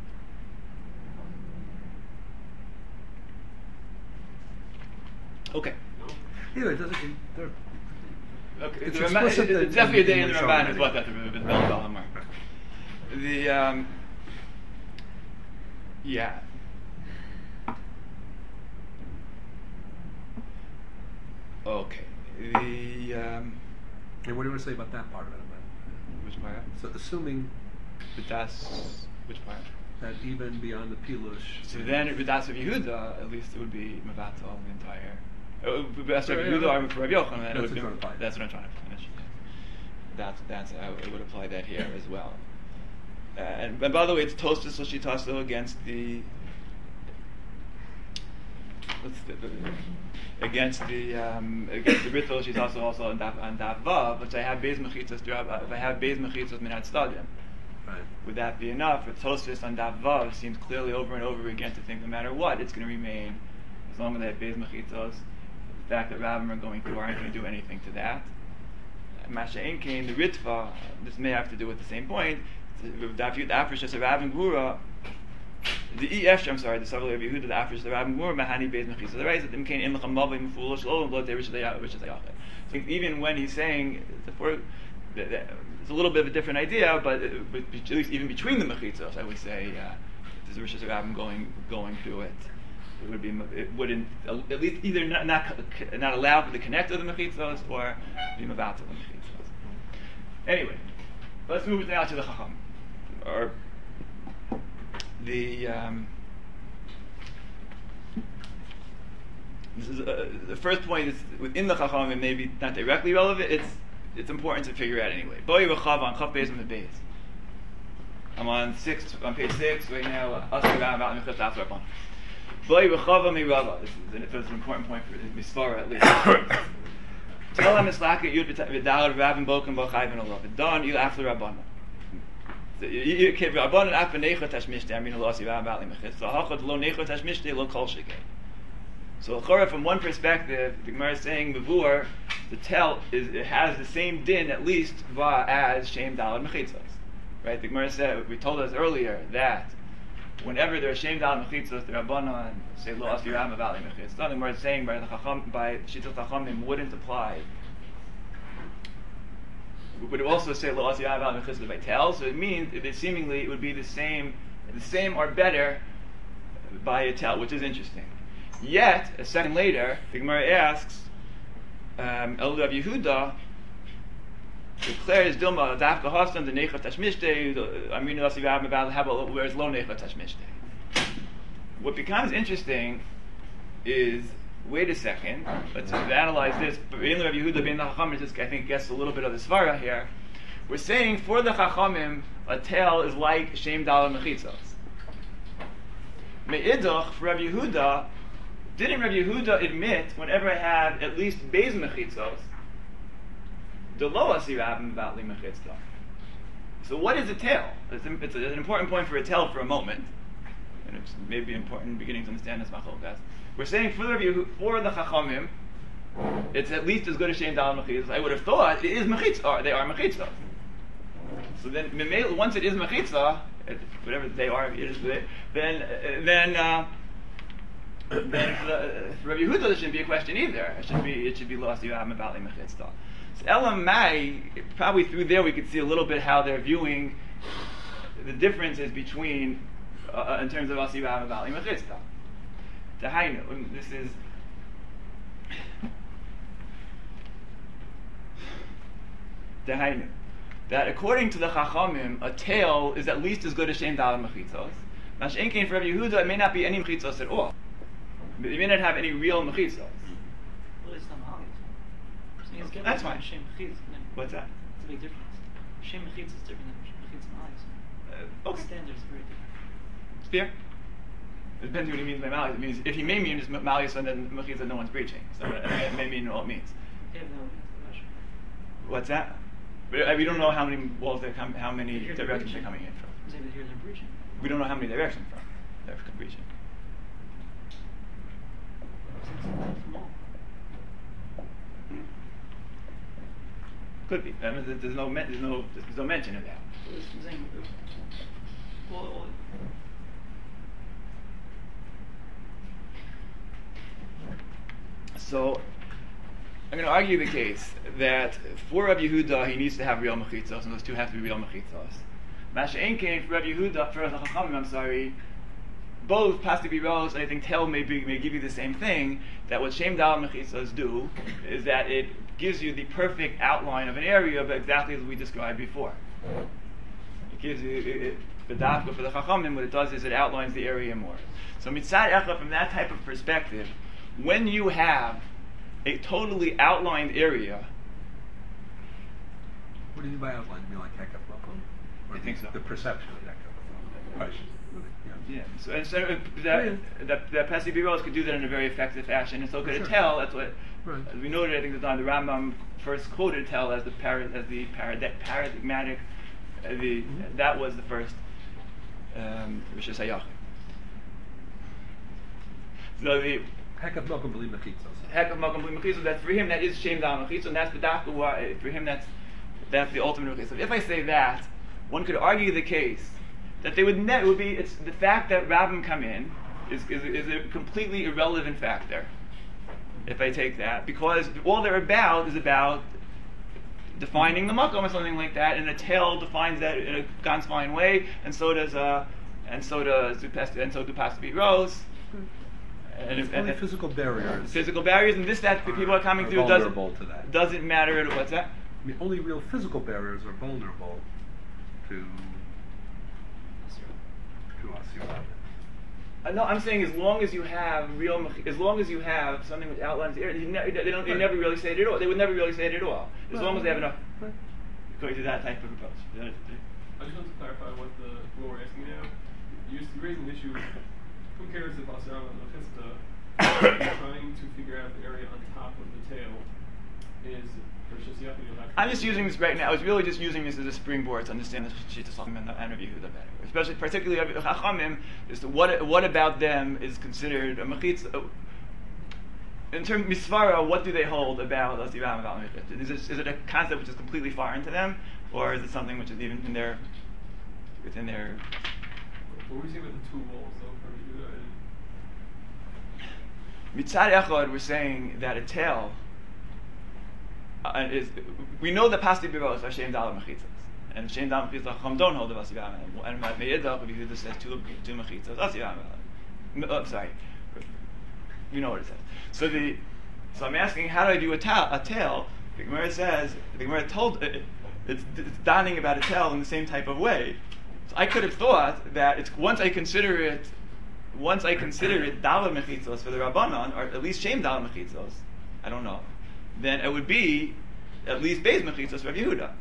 Okay. Yeah, it doesn't. Okay. It's It's definitely a day in the Ramban is what that's the Baal HaMaor. Yeah. Okay. And what do you want to say about that part of it? Which part? So assuming But that's which part? that even beyond the Pilush. So then, if that's of Yehuda, at least it would be Mavatal the entire. That's of Yehuda or for Rabbi Yochanan. That's what I'm trying to finish. That's how it would apply that here as well. And by the way, it's Tosfos Loshitaso against the Rittel. She's also on Daf Vav, which I have Beis Mechitzos. If I have Beis Mechitzos Minat Stadim, Right. would that be enough? But Tosfos on Daf Vav seems clearly over and over again to think no matter what, it's going to remain as long as I have Beis Mechitzos. fact that Rabbim are going to aren't going to do anything to that. Masha Enkein, the Ritva, this may have to do with the same point. The Afrish of Rabbim Gura, the EF, I'm sorry, the Savali of Yehuda, the Afrish of Rabbim Gura, Mahani Beis Mechisa. The right that them came in the Chamavim Foolish, Lo Lo They Rish Dayachet. I think even when he's saying it's a little bit of a different idea, but at least even between the mechitzos, I would say there's a Rishus Rabbim going through it. It wouldn't at least either not allow for the connect of the mechitzos or be mavat of the mechitzos. Anyway, let's move now to the chacham, or the. This is the first point is within the chacham, and maybe not directly relevant. It's important to figure out anyway. Boi Rechav on Chaf Beis and Beis. I'm on page 6 right now. Boi Rechav Mirava. This is an important point for the Misvara at least. Tell him Mislaka Yud V'Dalad Rabbin Boken B'Chayv and Allah. Don Il After Rabbana. Rabbanan Af B'Neicha Tashmishtei Amin Allah Sivah Ba'ali Mechitz. So Hachad Lo Neicha Tashmishtei Lo Kol Shekei. So from one perspective, the Gemara is saying Mavur, the tel it has the same din at least as Shem Dalad Mechitzos. Right? The Gemara said, we told us earlier that whenever there's Shem Dalad Mechitzos, the Rabbanan say Lo Asiram Avali Mechitzos. The Gemara is saying by Shittas Chachamim wouldn't apply. Would also say Lo Asiram Avali Mechitzos by tel. So it means that seemingly it would be the same or better by a tel, which is interesting. Yet, a second later, the Gemara asks, El Rav Yehuda declares Dilma Dafka Hassan the Neicha Tashmishtei Aminu Lasi Rav Mabal Habal whereas Lo Neicha Tashmishtei. What becomes interesting is, wait a second, let's analyze this. In Rav Yehuda being the Chachamim, just I think gets a little bit of the svara here. We're saying for the Chachamim, a tail is like Shem Dalad Mechitzos. Me'idach for Rav Yehuda. Didn't Rav Yehuda admit whenever I have at least Beis Mechitzos, the Lo Asirabim Vatli Mechitzos? So what is a tail? It's an important point for a tail for a moment, and it's maybe important beginning to understand this machlokes. We're saying for the Chachamim, it's at least as good as Shem Dalad Mechitzos. I would have thought it is Mechitzos. They are Mechitzos. So then, once it is Mechitzah, whatever they are, it is then. Then for Rabbi Yehuda, there shouldn't be a question either. It should be lost. You have Mabali Mechitzah. So Elam Mai, probably through there we could see a little bit how they're viewing the differences between in terms of Asiva Mabali Mechitzah. Tahainu. This is Tahainu. That according to the Chachamim, a tail is at least as good as Shem Dalad Mechitzos. Mash Enkein for Rabbi Yehuda, it may not be any Mechitzos at all. You may not have any real mechitzos. Well, it's not obvious. That's fine. Shem mechitz. What's that? It's a big difference. Shem mechitz is different than mechitz ma'alis. Okay. The standard is very different. It's fair. It depends what he means by ma'alis. It means if he may mean just ma'alis and then mechitz no one's breaching. So it may mean all it means. Yeah, no, what's that? But we don't know how many walls how many directions they're coming in from. Maybe here they're breaching. We don't know how many directions from they're breaching. Could be. I mean, there's no mention of that. So, I'm going to argue the case that for Rabbi Yehuda he needs to have real mechitzos, and those two have to be real mechitzos. Masha Enkein for Rabbi Yehuda, for the Chachamim, both has to be reals, and I think tel may give you the same thing. That what Shem Dalad Mechitzos do is that it gives you the perfect outline of an area, but exactly as we described before. It gives you the dafka for the Chachamim. What it does is it outlines the area more. So mitzad echa, from that type of perspective, when you have a totally outlined area. What do you mean by outline? You mean like Hekaf? I think so. The perception of Hekaf. Right. Yeah. So that Pesach Biros could do that in a very effective fashion, and so could a tell. That's what as we noted. I think the Rambam first quoted tell as the paradigmatic. That was the first Rishus Hayachim. So Heck of Malcolm Bli Mechitzos. Heck of Malcolm Bli Mechitzos. That's for him. That is Shem Dal Mechitzos, and that's the Dafka why for him. That's the ultimate Mechitzos. If I say that, one could argue the case that they would it would be it's the fact that Rabbim come in is a completely irrelevant factor. If I take that, because all they're about is about defining the makom or something like that, and a tail defines that in a ganz fine way, and so do Pastor Rose. It's only physical barriers. Physical barriers, and that people are coming through doesn't matter at all. What's that? I mean, only real physical barriers are vulnerable to Asiyah. No, I'm saying as long as you have something which outlines the area, they never really say it at all. They would never really say it at all, as long as they have enough. According to that type of approach. I just want to clarify what we're asking now. You're raising the issue. Who cares if Asiyah and Mechista trying to figure out the area on top of the tail is versus Yaakov? I'm just using this right now. I was really just using this as a springboard to understand the Shittas Chachamim and review the better. Especially, particularly the Chachamim, is what about them is considered a mechitza. In terms of misvara, what do they hold about Asiyah and about Mechitza? Is it a concept which is completely foreign to them, or is it something which is even within their? What were you saying about the two walls, though? Mitzad Echad, we're saying that a tail we know that Pasti Biros are Shem Dal Mechitzos, and Shem Dal Mechitzos Chacham don't hold of Asiyah, and Me'edach Yehuda says two Mechitzos Asiyah. Sorry, you know what it says. So I'm asking, how do I do a tail? The Gemara says told it's donning about a tail in the same type of way. So I could have thought that once I consider it Dala Mechitzos for the Rabbanon, or at least Shem Dala Mechitzos, I don't know, then it would be at least Beis Mechitzos for Yehuda.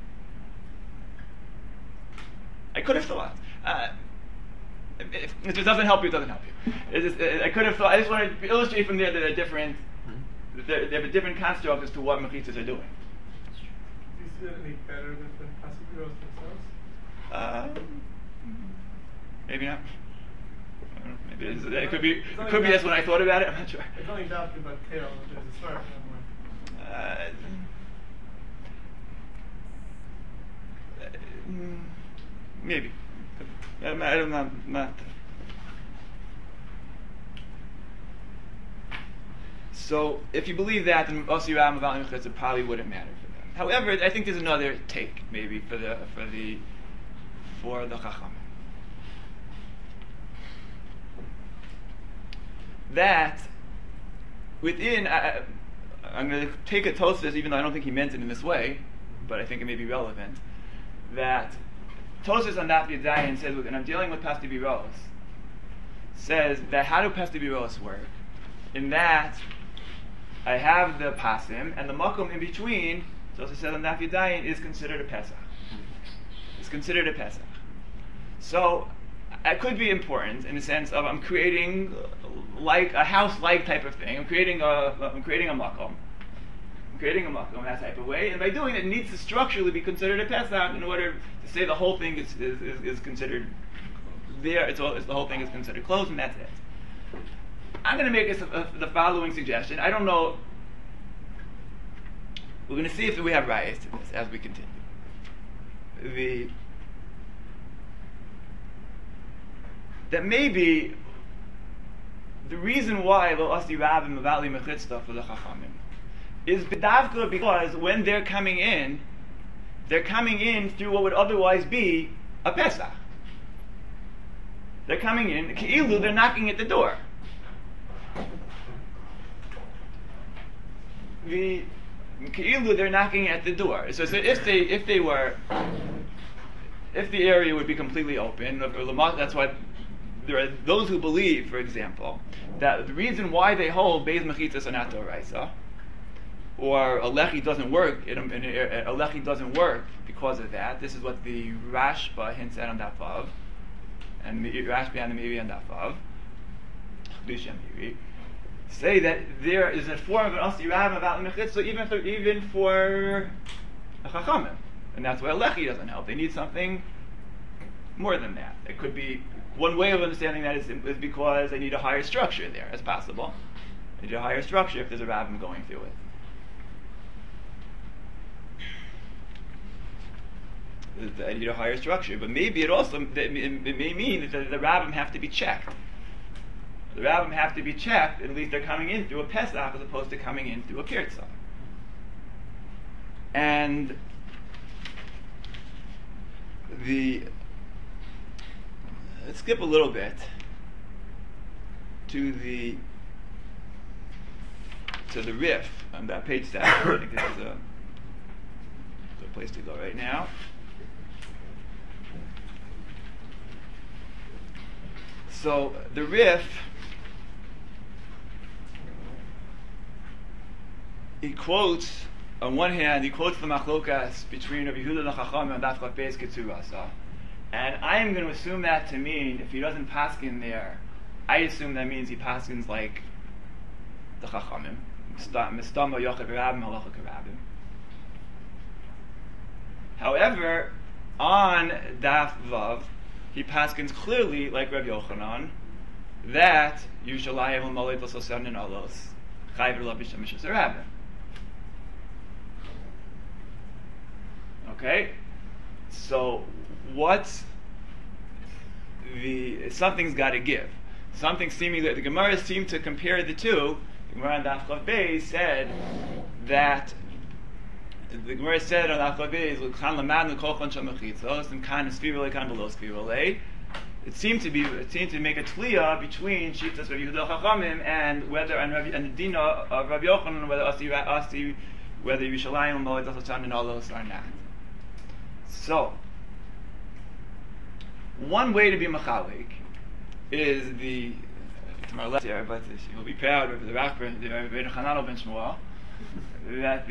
I could have thought. If it doesn't help you, it doesn't help you. I could have thought. I just want to illustrate from there that they're different. They have a different construct as to what Mechitzos are doing. Do you see that any better than the Pasuk themselves? Maybe not. Maybe it could be. It could be that's when I thought about it. I'm not sure. It's only doubted about tail. There's a start. Maybe. I'm not. So, if you believe that, then Asiyah and Vali Mechitza probably wouldn't matter for them. However, I think there's another take, maybe for the Chacham. That within, I'm going to take a Tosfos, even though I don't think he meant it in this way, but I think it may be relevant. That Tosfos on Daf Yud Zayin says, and I'm dealing with Pasti Biros, says that how do Pasti Biros work? In that I have the Pasim, and the Makom in between, Tosfos says on Daf Yud Zayin, is considered a Pesach. It's considered a Pesach. So it could be important in the sense of I'm creating like a house-like type of thing. I'm creating a makom. I'm creating a makom in that type of way, and by doing it, it needs to structurally be considered a pesach in order to say the whole thing is considered there. The whole thing is considered closed, and that's it. I'm going to make the following suggestion. I don't know. We're going to see if we have rayas to this as we continue. That maybe the reason why Lo Asi Rabim Mavali Mechitzta for the Chachamim is b'davka because when they're coming in through what would otherwise be a Pesach. They're coming in, Ke'ilu, they're knocking at the door. Ke'ilu, they're knocking at the door. So if the area would be completely open, that's why there are those who believe, for example, that the reason why they hold Beis Mechitzos are not D'oraisa, or a lechi doesn't work, a lechi doesn't work because of that. This is what the Rashba hints at on Daf Vav, and Rashba and the Meiri on Daf Vav, say that there is a form of an Asiyah about Mechitzos even for a Chachamim, and that's why a lechi doesn't help. They need something more than that. It could be one way of understanding that is because they need a higher structure there, as possible. I need a higher structure if there's a rabbin going through it. I need a higher structure, but maybe it also it may mean that the rabbin have to be checked. The rabbin have to be checked. At least they're coming in through a Pesach as opposed to coming in through a Kirtzah. And let's skip a little bit to the riff on that page stat. I think this is a place to go right now. So the riff, he quotes, on one hand, he quotes the machlokas between Rabbi Yehuda and Chacham and Daf Chaf Beis Ketzurasa. And I am going to assume that to mean, if he doesn't paskin there, I assume that means he paskins like the Chachamim. Mistama Yochad Rabbim, Halacha Rabbim. However, on Daf Vav, he paskins clearly like Rabbi Yochanan that Yushalayim U'Malei V'Sosan and Alos Chayv L'Lav B'Shem Mishas Rabbim. Okay, so something's got to give. Something seemingly, the Gemara seemed to compare the two. The Gemara on Daf Chaf Beis said that the Gemara said on Daf Chaf Beis, "L'chan lamad l'kolchan shamachitzos and kan esfirulei kan below esfirulei." It seemed to make a tliya between Shittas Rabbi Yehuda Chachamim and the Dina of Rabbi Yochanan whether Yerushalayim Moed Zatzan and Alos or not. So, one way to be machalik is to my left here, but you'll be proud of the Rachber, the Rabbeinu Hananel ben Shmuel, that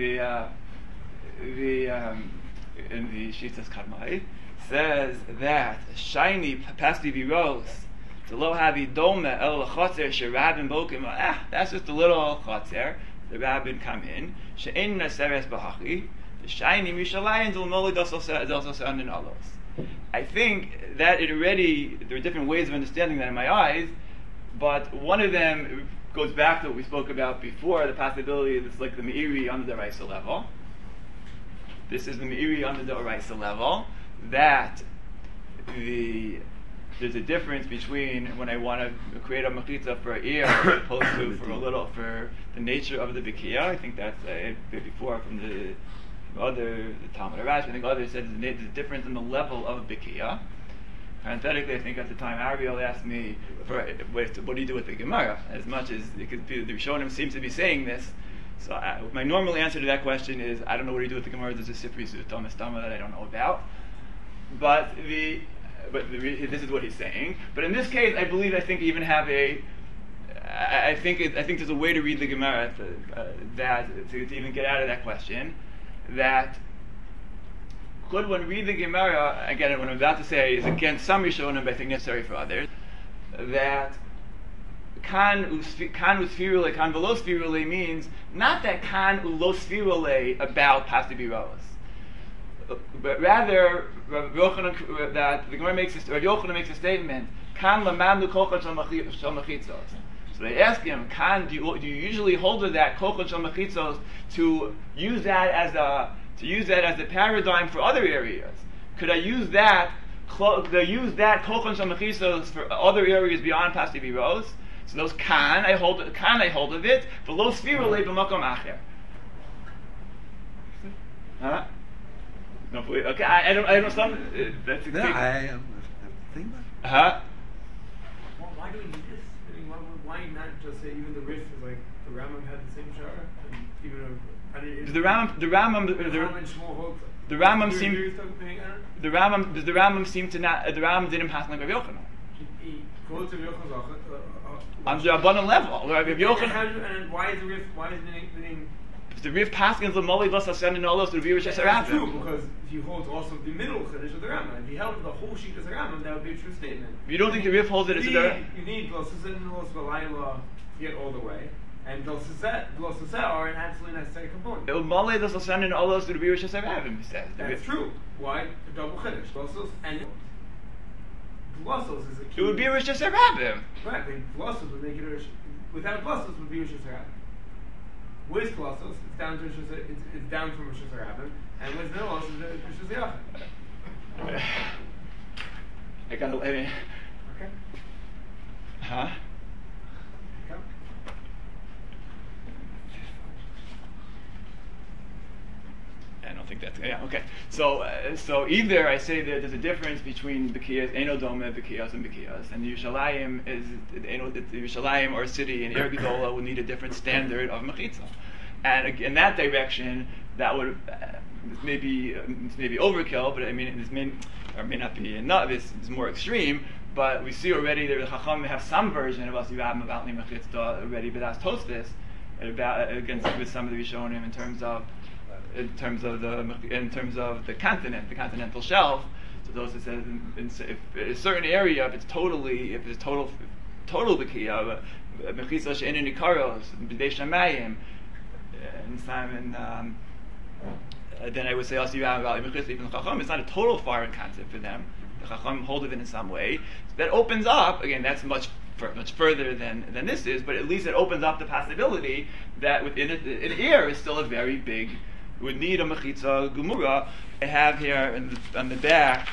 in the Shitas Karmai says that shiny pasti viros the lo havi dome el chotzer sherabin bokim. That's just a little chotzer. The rabbin come in. She'en naseres bahachi. The shiny mishalayim zul moli dosos and alos. I think that there are different ways of understanding that in my eyes, but one of them goes back to what we spoke about before, the possibility that it's like the Meiri on the Deraisa level. This is the Meiri on the Deraisa level, that there's a difference between when I want to create a mechitza for a ear as opposed to for the nature of the bikia. I think that's before from the Talmud Arash. I think others said there's a difference in the level of bikia. Parenthetically, I think at the time Ariel asked me, what do you do with the Gemara? As much as it could be, the Rishonim seems to be saying this. So my normal answer to that question is, I don't know what do you do with the Gemara. There's a Sifri Zutom Estama that I don't know about. But this is what he's saying. But in this case, I think even have I think there's a way to read the Gemara to even get out of that question. That could one read the Gemara, again, what I'm about to say is against some Rishonim, but I think necessary for others, that kan usfirule, kan velo sfirule means not that kan ulo sfirule about pasti biros, but rather that the Gemara makes Rabbi Yochanan makes a statement, kan lamandu kochot shel machitzos. So they ask him, do you usually hold to that kochot shel machitzos to use that as a paradigm for other areas? Could I use that kochot shel machitzos for other areas beyond pasti biros? So those I hold of it, but lo sfirule b'makom acher. Huh? No, okay, I don't. That's a I think that. Huh? Well, why do we need this? I mean, why not just say even the Rif is like the Rambam had the same shara, and even the Rambam seemed to not. The Rambam didn't pass like Rabbi Yochanan. He quotes Rabbi Yochanan on the Rabbanan level. Rabbi Yochanan. And why is the Rif? Why is the name? The Rif Paskins L'Moli Los Hasen and Olos to Rivers Hashem. That's true, because he holds also the middle Chiddush of the Rambam. If he held the whole sheet as a Rambam, that would be a true statement. You don't think the Rif holds it as a Rambam? You need Los Hasen and Olos V'Layla to get all the way, and Los Hasen are an absolutely necessary component. L'Moli Los Hasen and Olos to Rivers Hashem. He says. That's true. Why? A double Chiddush. Losos and Losos is a key. It would be a Rosh Hashanah. Right, but Losos would make it a without glossos would be Rosh Hashanah. With glossos, it's down to it's down from Rosh Hashanah, and with no glossos, it's Rosh Hashanah. I mean, Okay. huh? Okay. I don't think that's okay. So either I say that there's a difference between B'kiyas, Eino Dome, B'kiyas, and B'kiyas, and Yerushalayim is Yerushalayim or city in Ir Gedola would need a different standard of mechitza, and in that direction that would maybe overkill, but I mean this may not be enough. It's more extreme. But we see already that the Chacham have some version of Asirabim about Mechitza already, but that's Tosfos against with some of the Rishonim in terms of the continent, the continental shelf. So those that says if a certain area, if it's total B'kiyah, Mechitza she'enin Nikaros, B'dei Shamayim, and Simon. Then I would say Asirabim about Mechitza even the Chacham. It's not a total foreign concept for them. The Chacham hold of it in some way. So that opens up, again, that's much further than this is, but at least it opens up the possibility that within an ear is still a very big, would need a mechitza gemura. I have here on the back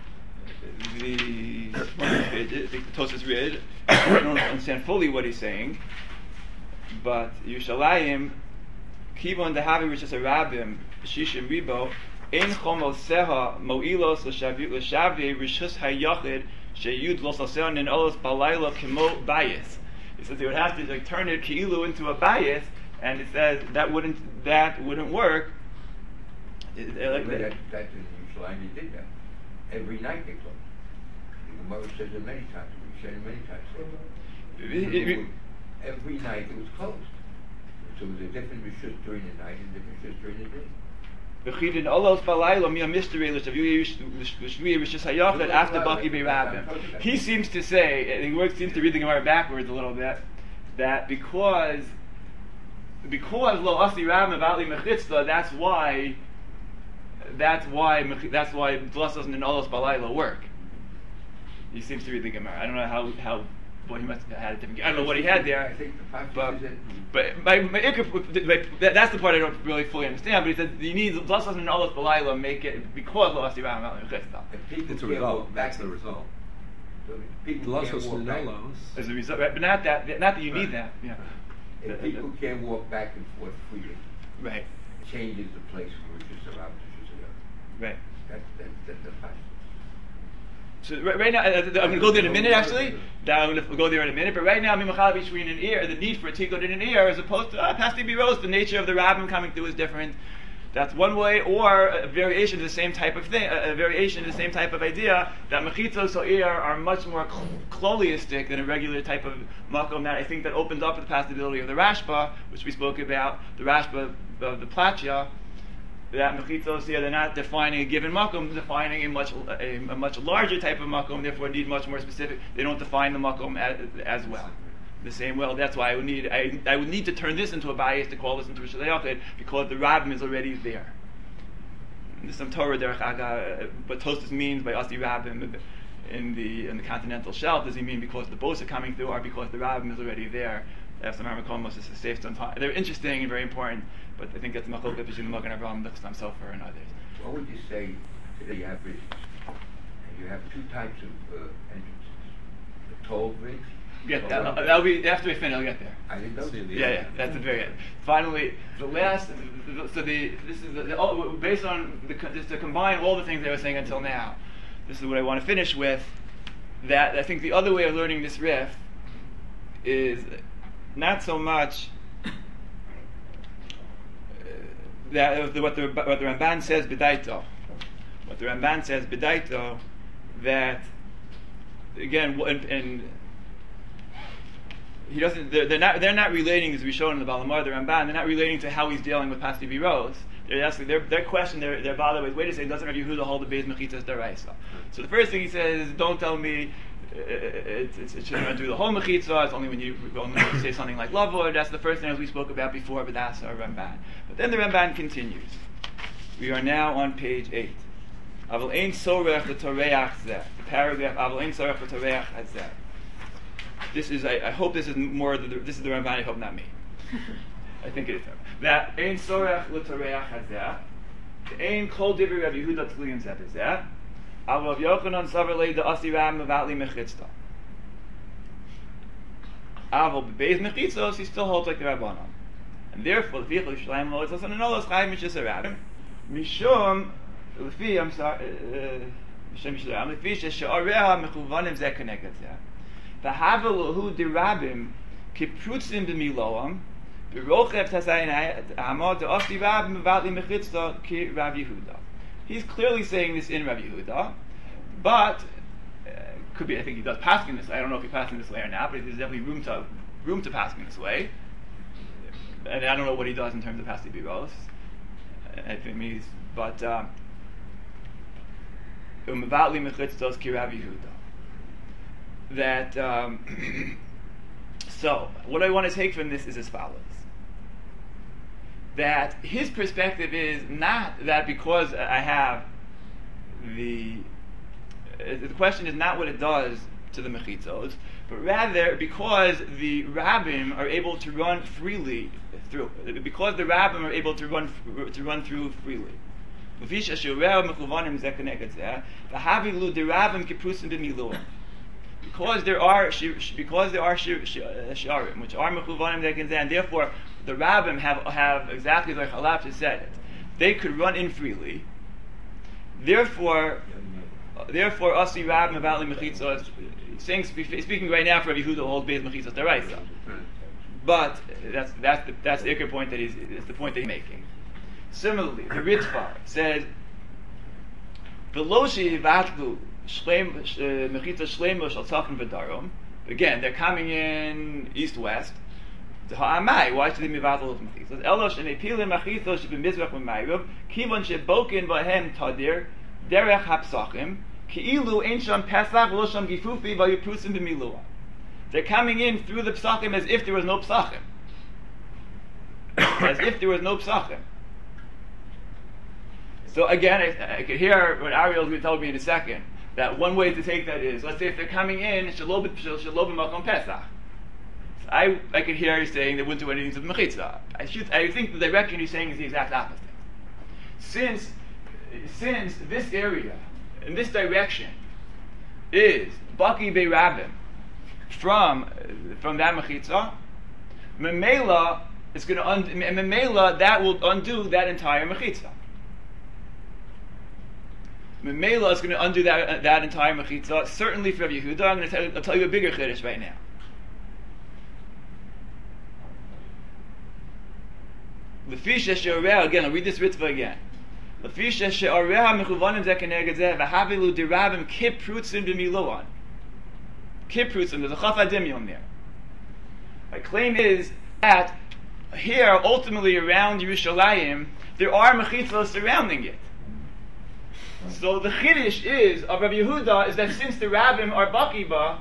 the Tosfos Rid. I don't understand fully what he's saying, but Yerushalayim, Kivon Dehavi Rishas Arabim, Shishim Ribo, Ein Chomol Seha Mo'ilos L'Shavi Rishus HaYachid Sheyud Losaseon in Olos Balayla Kimo Bayis. He says they would have to turn it Ki'ilu into a Bayis, and it says that wouldn't work. That in Yerushalayim they did that. Every night they closed. The Gemara says it many times. We said it many times. Every night it was closed. So it was a different rishus during the night and different rishus during the day. After Baki Be'Rabim. He seems to say, he seems to read the Gemara backwards a little bit, that because Lo Asi Rabim V'Ali Mechitza, that's why Blossos and Olos Balayla work. He seems to read the Gemara. I don't know how. Well, he must have had a different. I don't know what he had there. I think the fact but is that's the part I don't really fully understand. But he said you need Blossos and Olos Balayla make it because Lo Asi Rabim V'Ali Mechitza. It's a result. That's the result. Blossos and Olos. As a result, right? But not that you need that. Yeah. If people can't walk back and forth freely, right, it changes the place where it's just around to just right. That's the fact. So right now, I'm going to go there in a minute. Actually, I'm going to go there in a minute. But right now, Mimachal between an ear, the need for a tikkun in an ear, as opposed to Pasti Biros, the nature of the rabbin coming through is different. That's one way, or a variation of the same type of thing, a variation of the same type of idea that mechitzos or ear are much more kloliistic than a regular type of makom. That I think that opens up the possibility of the Rashba, which we spoke about, the Rashba of the Platya. That mechitzos here, they're not defining a given makom, defining a much larger type of makom. Therefore, need much more specific. They don't define the makom as well. The same well. That's why I would need to turn this into a bias to call this into a Shadayachid, because the Rabbim is already there. And there's some Torah derech Aga, what Tosfos means by Asi Rabbim in the continental shelf. Does he mean because the boats are coming through, or because the Rabbim is already there? That's the Marmakomos is safe to untie. They're interesting and very important, but I think that's Machloket between the Magen Avraham, the Chassam Sofer, and others. What would you say today you have bridges, and you have two types of entrances: the toll bridge. That'll be after we finish. I'll get there. I didn't know. Yeah, that's the very end. Finally, the last. Based on just to combine all the things I was saying until now. This is what I want to finish with. That I think the other way of learning this riff is not so much that what the Ramban says b'daito. What the Ramban says b'daito, that again and he doesn't. They're not relating, as we showed in the Balamar, the Ramban. They're not relating to how he's dealing with Pasti Biros. They're asking their question. They're bothered with. Wait a second, doesn't Rabbi Yehuda hold the Beis Mechitzas Daraisa? So the first thing he says is, don't tell me it shouldn't do the whole Mechitza. It's only when you say something like Lavor. That's the first thing as we spoke about before. But that's our Ramban. But then the Ramban continues. We are now on page 8. Aval ein sorech l'toreach zeh. The paragraph Aval ein sorech l'toreach hazeh. this is. I hope this is more. This is the Ramban. I hope not me. I think it is that ein sorach l'toreach hazeh, ein kol divrei Rabbi Yehuda tzliyim zeh bezeh. Rav Yochanan savar lei da'asi ram mevatli mechitzta. Aval bebeis mechitzos, he still holds like the Rabbanon, and therefore the Fichel Yishalayim lo it's also nolos chayim mishis aradim mishum lefi I'm sorry mishum Yishalayim lefi she'areha mechuvanim zeh keneged zeh v'havel hu dirabim kiprutzim b'miloam b'rochev tasayin hamad da'asi ram mevatli mechitzta ki Rav Yehuda. He's clearly saying this in Rav Yehuda, but could be. I think he does paskin this way. I don't know if he paskin this way or not, but there's definitely room to paskin this way. And I don't know what he does in terms of paskin biros. I think he's but umevatli mechitztos ki Rav Yehuda. That so what I want to take from this is as follows. That his perspective is not that because I have the question is not what it does to the mechitzos, but rather because the rabbim are able to run freely through. Because the rabbim are able to run through freely. Because there are shiarim which are mechuvanim zekin, and therefore the rabbim have exactly like Halaf just said it. They could run in freely. Therefore, Asi Rabbim about mechitzos. Speaking right now for Rabbi Yehuda holds Beis mechitzos deraisa. But that's the ikar point that it's the point that he's making. Similarly, the Ritva says, "Veloshi vatlu mechitzos shleimo shal tzafim v'darom." Again, they're coming in east-west. Why should they be vatal mechitzos? Elosh and epilin mechitzos should be mizrach v'mayrav kivon shebokin v'hem tadir derech hapsachim ki'ilu ein sham pesach lo sham gifufi v'yiprusim b'milua. They're coming in through the psachim as if there was no psachim. As if there was no psachim. So again, I could hear what Ariel is going to tell me in a second. That one way to take that is, let's say if they're coming in, shelo b'makom pesach. I could hear you saying they wouldn't do anything to the mechitzah. I think the direction he's saying is the exact opposite. Since this area, in this direction, is Baki Bei Rabbim from that mechitzah, memela is going to memela that will undo that entire mechitzah. Memela is going to undo that entire mechitzah. Certainly for Rabbi Yehuda, I'm going to tell you a bigger chiddush right now. Again, I'll read this Ritva again. Kiprutzim, there's a chaf adimion there. My claim is that here, ultimately around Yerushalayim, there are mechitzos surrounding it. So the chiddush is of Rabbi Yehuda is that since the rabbim are bakiba,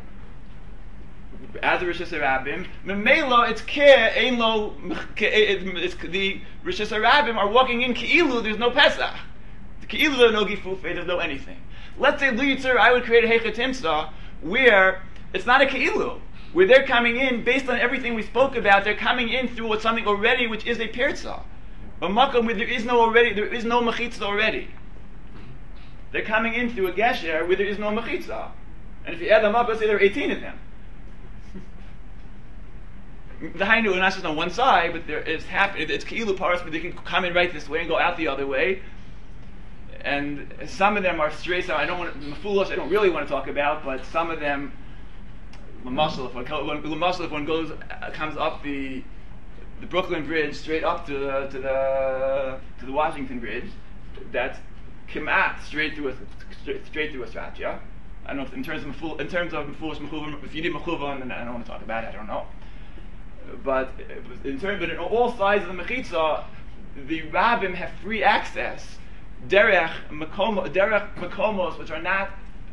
as the Rishis Rabbim, memela it's ein lo. It's the Rishis Rabbim are walking in keilu. There's no Pesach. The keilu there's no gifufe. There's no anything. Let's say Luyitzer, I would create a hechatimsa where it's not a keilu, where they're coming in based on everything we spoke about. They're coming in through something already, which is a pirza, a makom where there is no mechitza already. They're coming in through a gesher where there is no mechitza, and if you add them up, let's say there are 18 of them. The Hainu are not just on one side, but it's Keilu Paras, but they can come in right this way and go out the other way. And some of them are straight, so I don't really want to talk about, but some of them, L'mashal, if one comes up the Brooklyn Bridge straight up to the Washington Bridge, that's Kimat straight through a stratya. I don't know if in terms of foolish mechuva, if you need mechuva, then I don't want to talk about it. I don't know. But in all sides of the mechitzah, the rabbim have free access. Derech makomos, which are not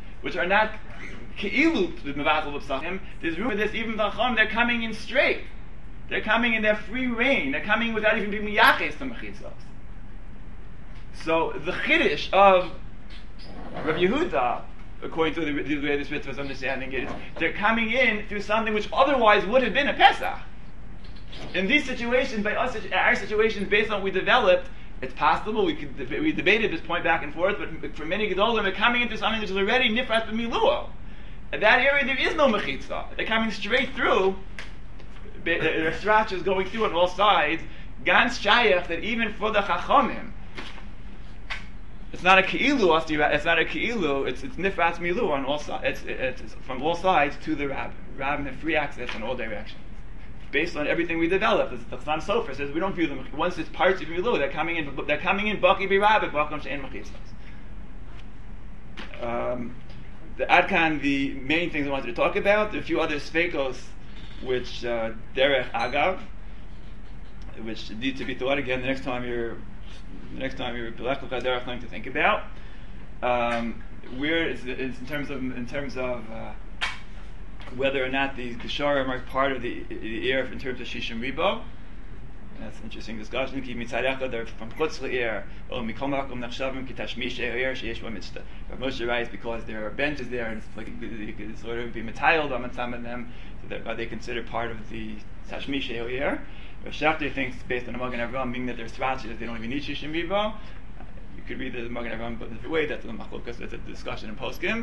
keilu the mevatel b'psachim. There's room for this even v'acham. They're coming in straight. They're coming in their free reign. They're coming without even being miyaches to mechitzah. So the chiddush of Rabbi Yehuda according to the way this mitzvah is understanding it. They're coming in through something which otherwise would have been a Pesach. In these situations, by us, our situations, based on what we developed, it's possible we debated this point back and forth, but for many gedolim, they're coming into something which is already nifras b'miluo. In that area, there is no mechitza. They're coming straight through. The strach is going through on all sides. Ganz shayach that even for the chachamim, it's not a keilu. It's not a keilu. It's nifras milu on all sides. It's from all sides to the rabbin. Rabbin have free access in all directions, based on everything we developed. The Chassam Sofer says we don't view them once it's parts of milu. They're coming in. Baki b'rabbin. Bakom she'en mechitzas. The Adkan, the main things I wanted to talk about. There are a few other sfeikos, which derech agav, which need to be thought again the next time you're going to think about. Where is in terms of whether or not the Gesharim are part of the Erev in terms of Shishim Ribo. That's an interesting discussion. They're from Chutz Le'er, or Mikol Makom Nachshavim Kitashmish E'er Sheyesh B'Mitzvah. Rav Moshe writes because there are benches there, and it's like you could sort of be mitayel on some of them, so that they consider part of the Tashmish E'er. Rav Shachter thinks, based on the Magen Avraham, being that they're Srachas, they don't even need Shishim Ribo. You could read the Magen Avraham a different way. That's the Machlokas. That's a discussion in Poskim.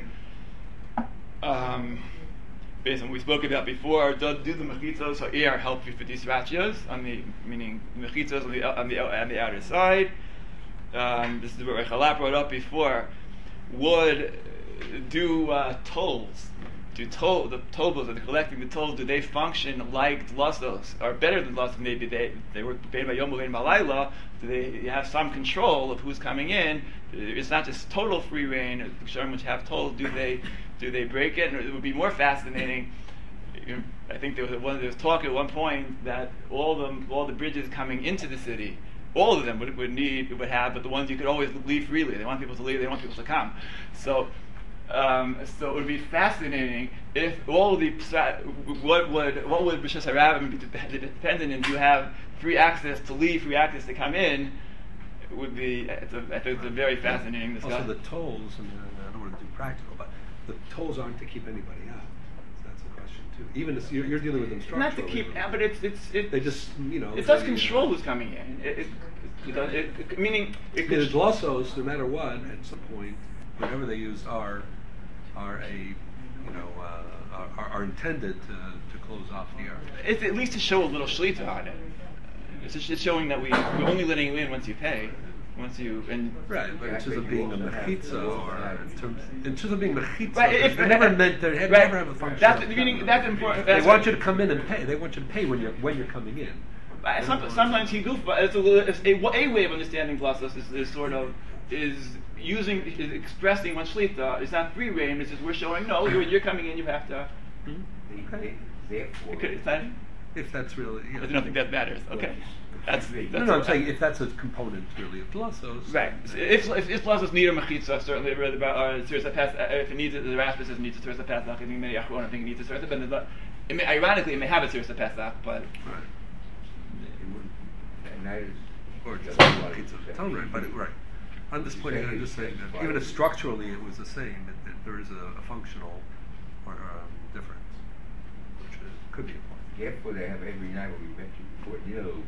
Based on what we spoke about before, do the mechitzos or air help you for these rachas? Meaning mechitzos on the outer side. This is what Rechalap brought up before. Would do tolls? The tolls, the collecting the tolls, do they function like dlasos, or better than dlasos? Maybe they were paid by Yom Ulein Malayla. Do they have some control of who's coming in? It's not just total free reign. The Gesharim which have tolls, do they break it? And it would be more fascinating. I think there was talk at one point that all the bridges coming into the city, all of them would have, but the ones you could always leave freely. They want people to leave. They want people to come. So it would be fascinating if all the what would B'Shas HaRabbim be dependent on? You have free access to leave, free access to come in. It would be. I think it's a very fascinating discussion. Also, the tolls, and I don't want to do practical, but the tolls aren't to keep anybody out. So that's a question too. Even if you're dealing with them structurally. Not to keep out, but it's they just it does control who's coming in. Meaning it the glossos, no matter what, at some point, whatever they use are intended to close off the earth. It's at least to show a little shlita on it. It's showing that we're only letting you in once you pay. Right, but in terms of being a mechitza, or in terms of being mechitza, right, they never meant they never have a function. That's important. They want you to come in and pay. They want you to pay when you're coming in. Sometimes he goofs, but a way of understanding glossos is expressing one shlita. It's not free reign. It's just we're showing you're coming in. You have to. Okay. Therefore, if that's really, I don't think that matters. Okay. That's I'm saying if that's a component really of glossos. Right. If glossos need a mechitza, certainly if it needs it, the Rashi says it needs a Tzuras Pesach. I think many Achronim think it needs a Tzuras Pesach, but ironically it may have a Tzuras Pesach, but right. And that is or just right, but right. On this point, I'm just saying that even if structurally it was the same, that there is a functional or difference, which could be a point. Therefore, they have every night, what we mentioned before,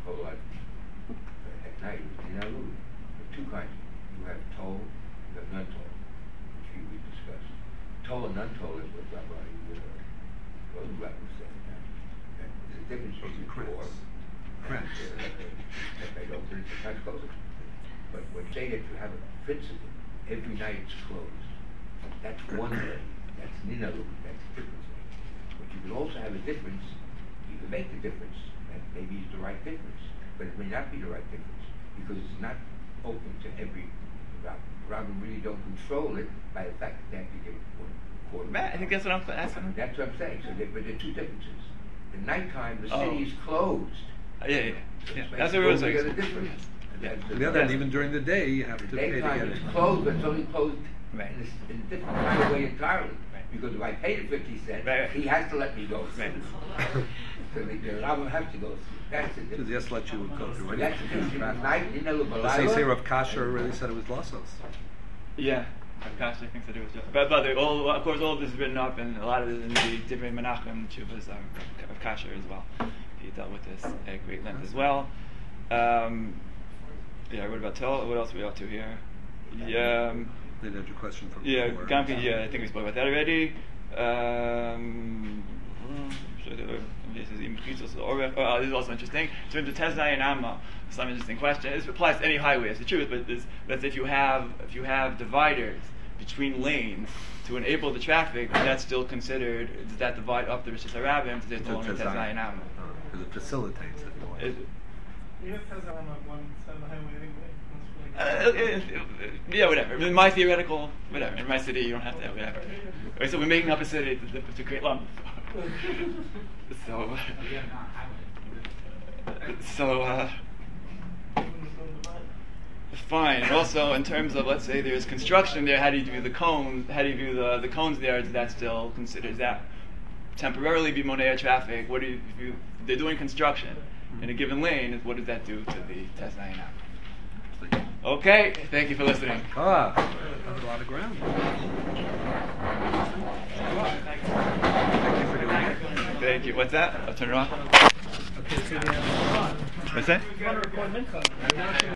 at night, there are two kinds. You have toll, you have non-toll, which we discussed. Toll and non-toll is what Rabbi Rosenblatt was saying. And the difference between four and they don't bring the time closer. But when say that you have a principle, every night it's closed. That's one way. That's ninalu. That's the difference. But you can also have a difference. You can make the difference, and maybe it's the right difference, but it may not be the right difference because it's not open to every rabbi. Rabbi really don't control it by the fact that they have to give one quarter. I think that's what I'm asking. That's what I'm saying. So, but there are two differences. At nighttime, the city is closed. Yeah. So That's what we're saying. Get a difference. On the other hand, even during the day, you have to pay to get it. It's closed, but it's only closed Right. in a different kind of way entirely. Because if I pay the 50 cents, he has to let me go. Right. So the rabbi has to go. That's the Because difference. he has to let you go through That's the difference. At night, Let's say Rav Kasher really said it was glossos. Yeah. Kasha thinks that it was just, but all, of course, all of this is written up, and a lot of it in the different Menachem Tshuvas of Kasha as well. He dealt with this at great length as well. Yeah, I wrote about what else are we up to here? Yeah, Then there's a question from yeah, before. Gamkin, yeah, I think we spoke about that already. This is also interesting. In terms of Teznai and Amma, some interesting question. This applies to any highway, it's the truth, but let's say if you have dividers between lanes to enable the traffic, that's still considered, does that divide up the Rishis HaRabim? There's no longer Teznai and Amma. Because it facilitates it. You have Tesla on one side of the highway anyway. Yeah, whatever. In my theoretical, whatever. In my city, you don't have to have whatever. Okay, so we're making up a city to create lump. So fine. And also, in terms of, let's say there's construction there, how do you view the cones? How do you view the cones there? Is that still considered, does that temporarily be monea traffic? What do you view? They're doing construction in a given lane. What does that do to the Teznai and Amma? Okay, thank you for listening. Covered a lot of ground. Thank you for doing it. Thank you. What's that? I'll turn it off. Okay, so What's that?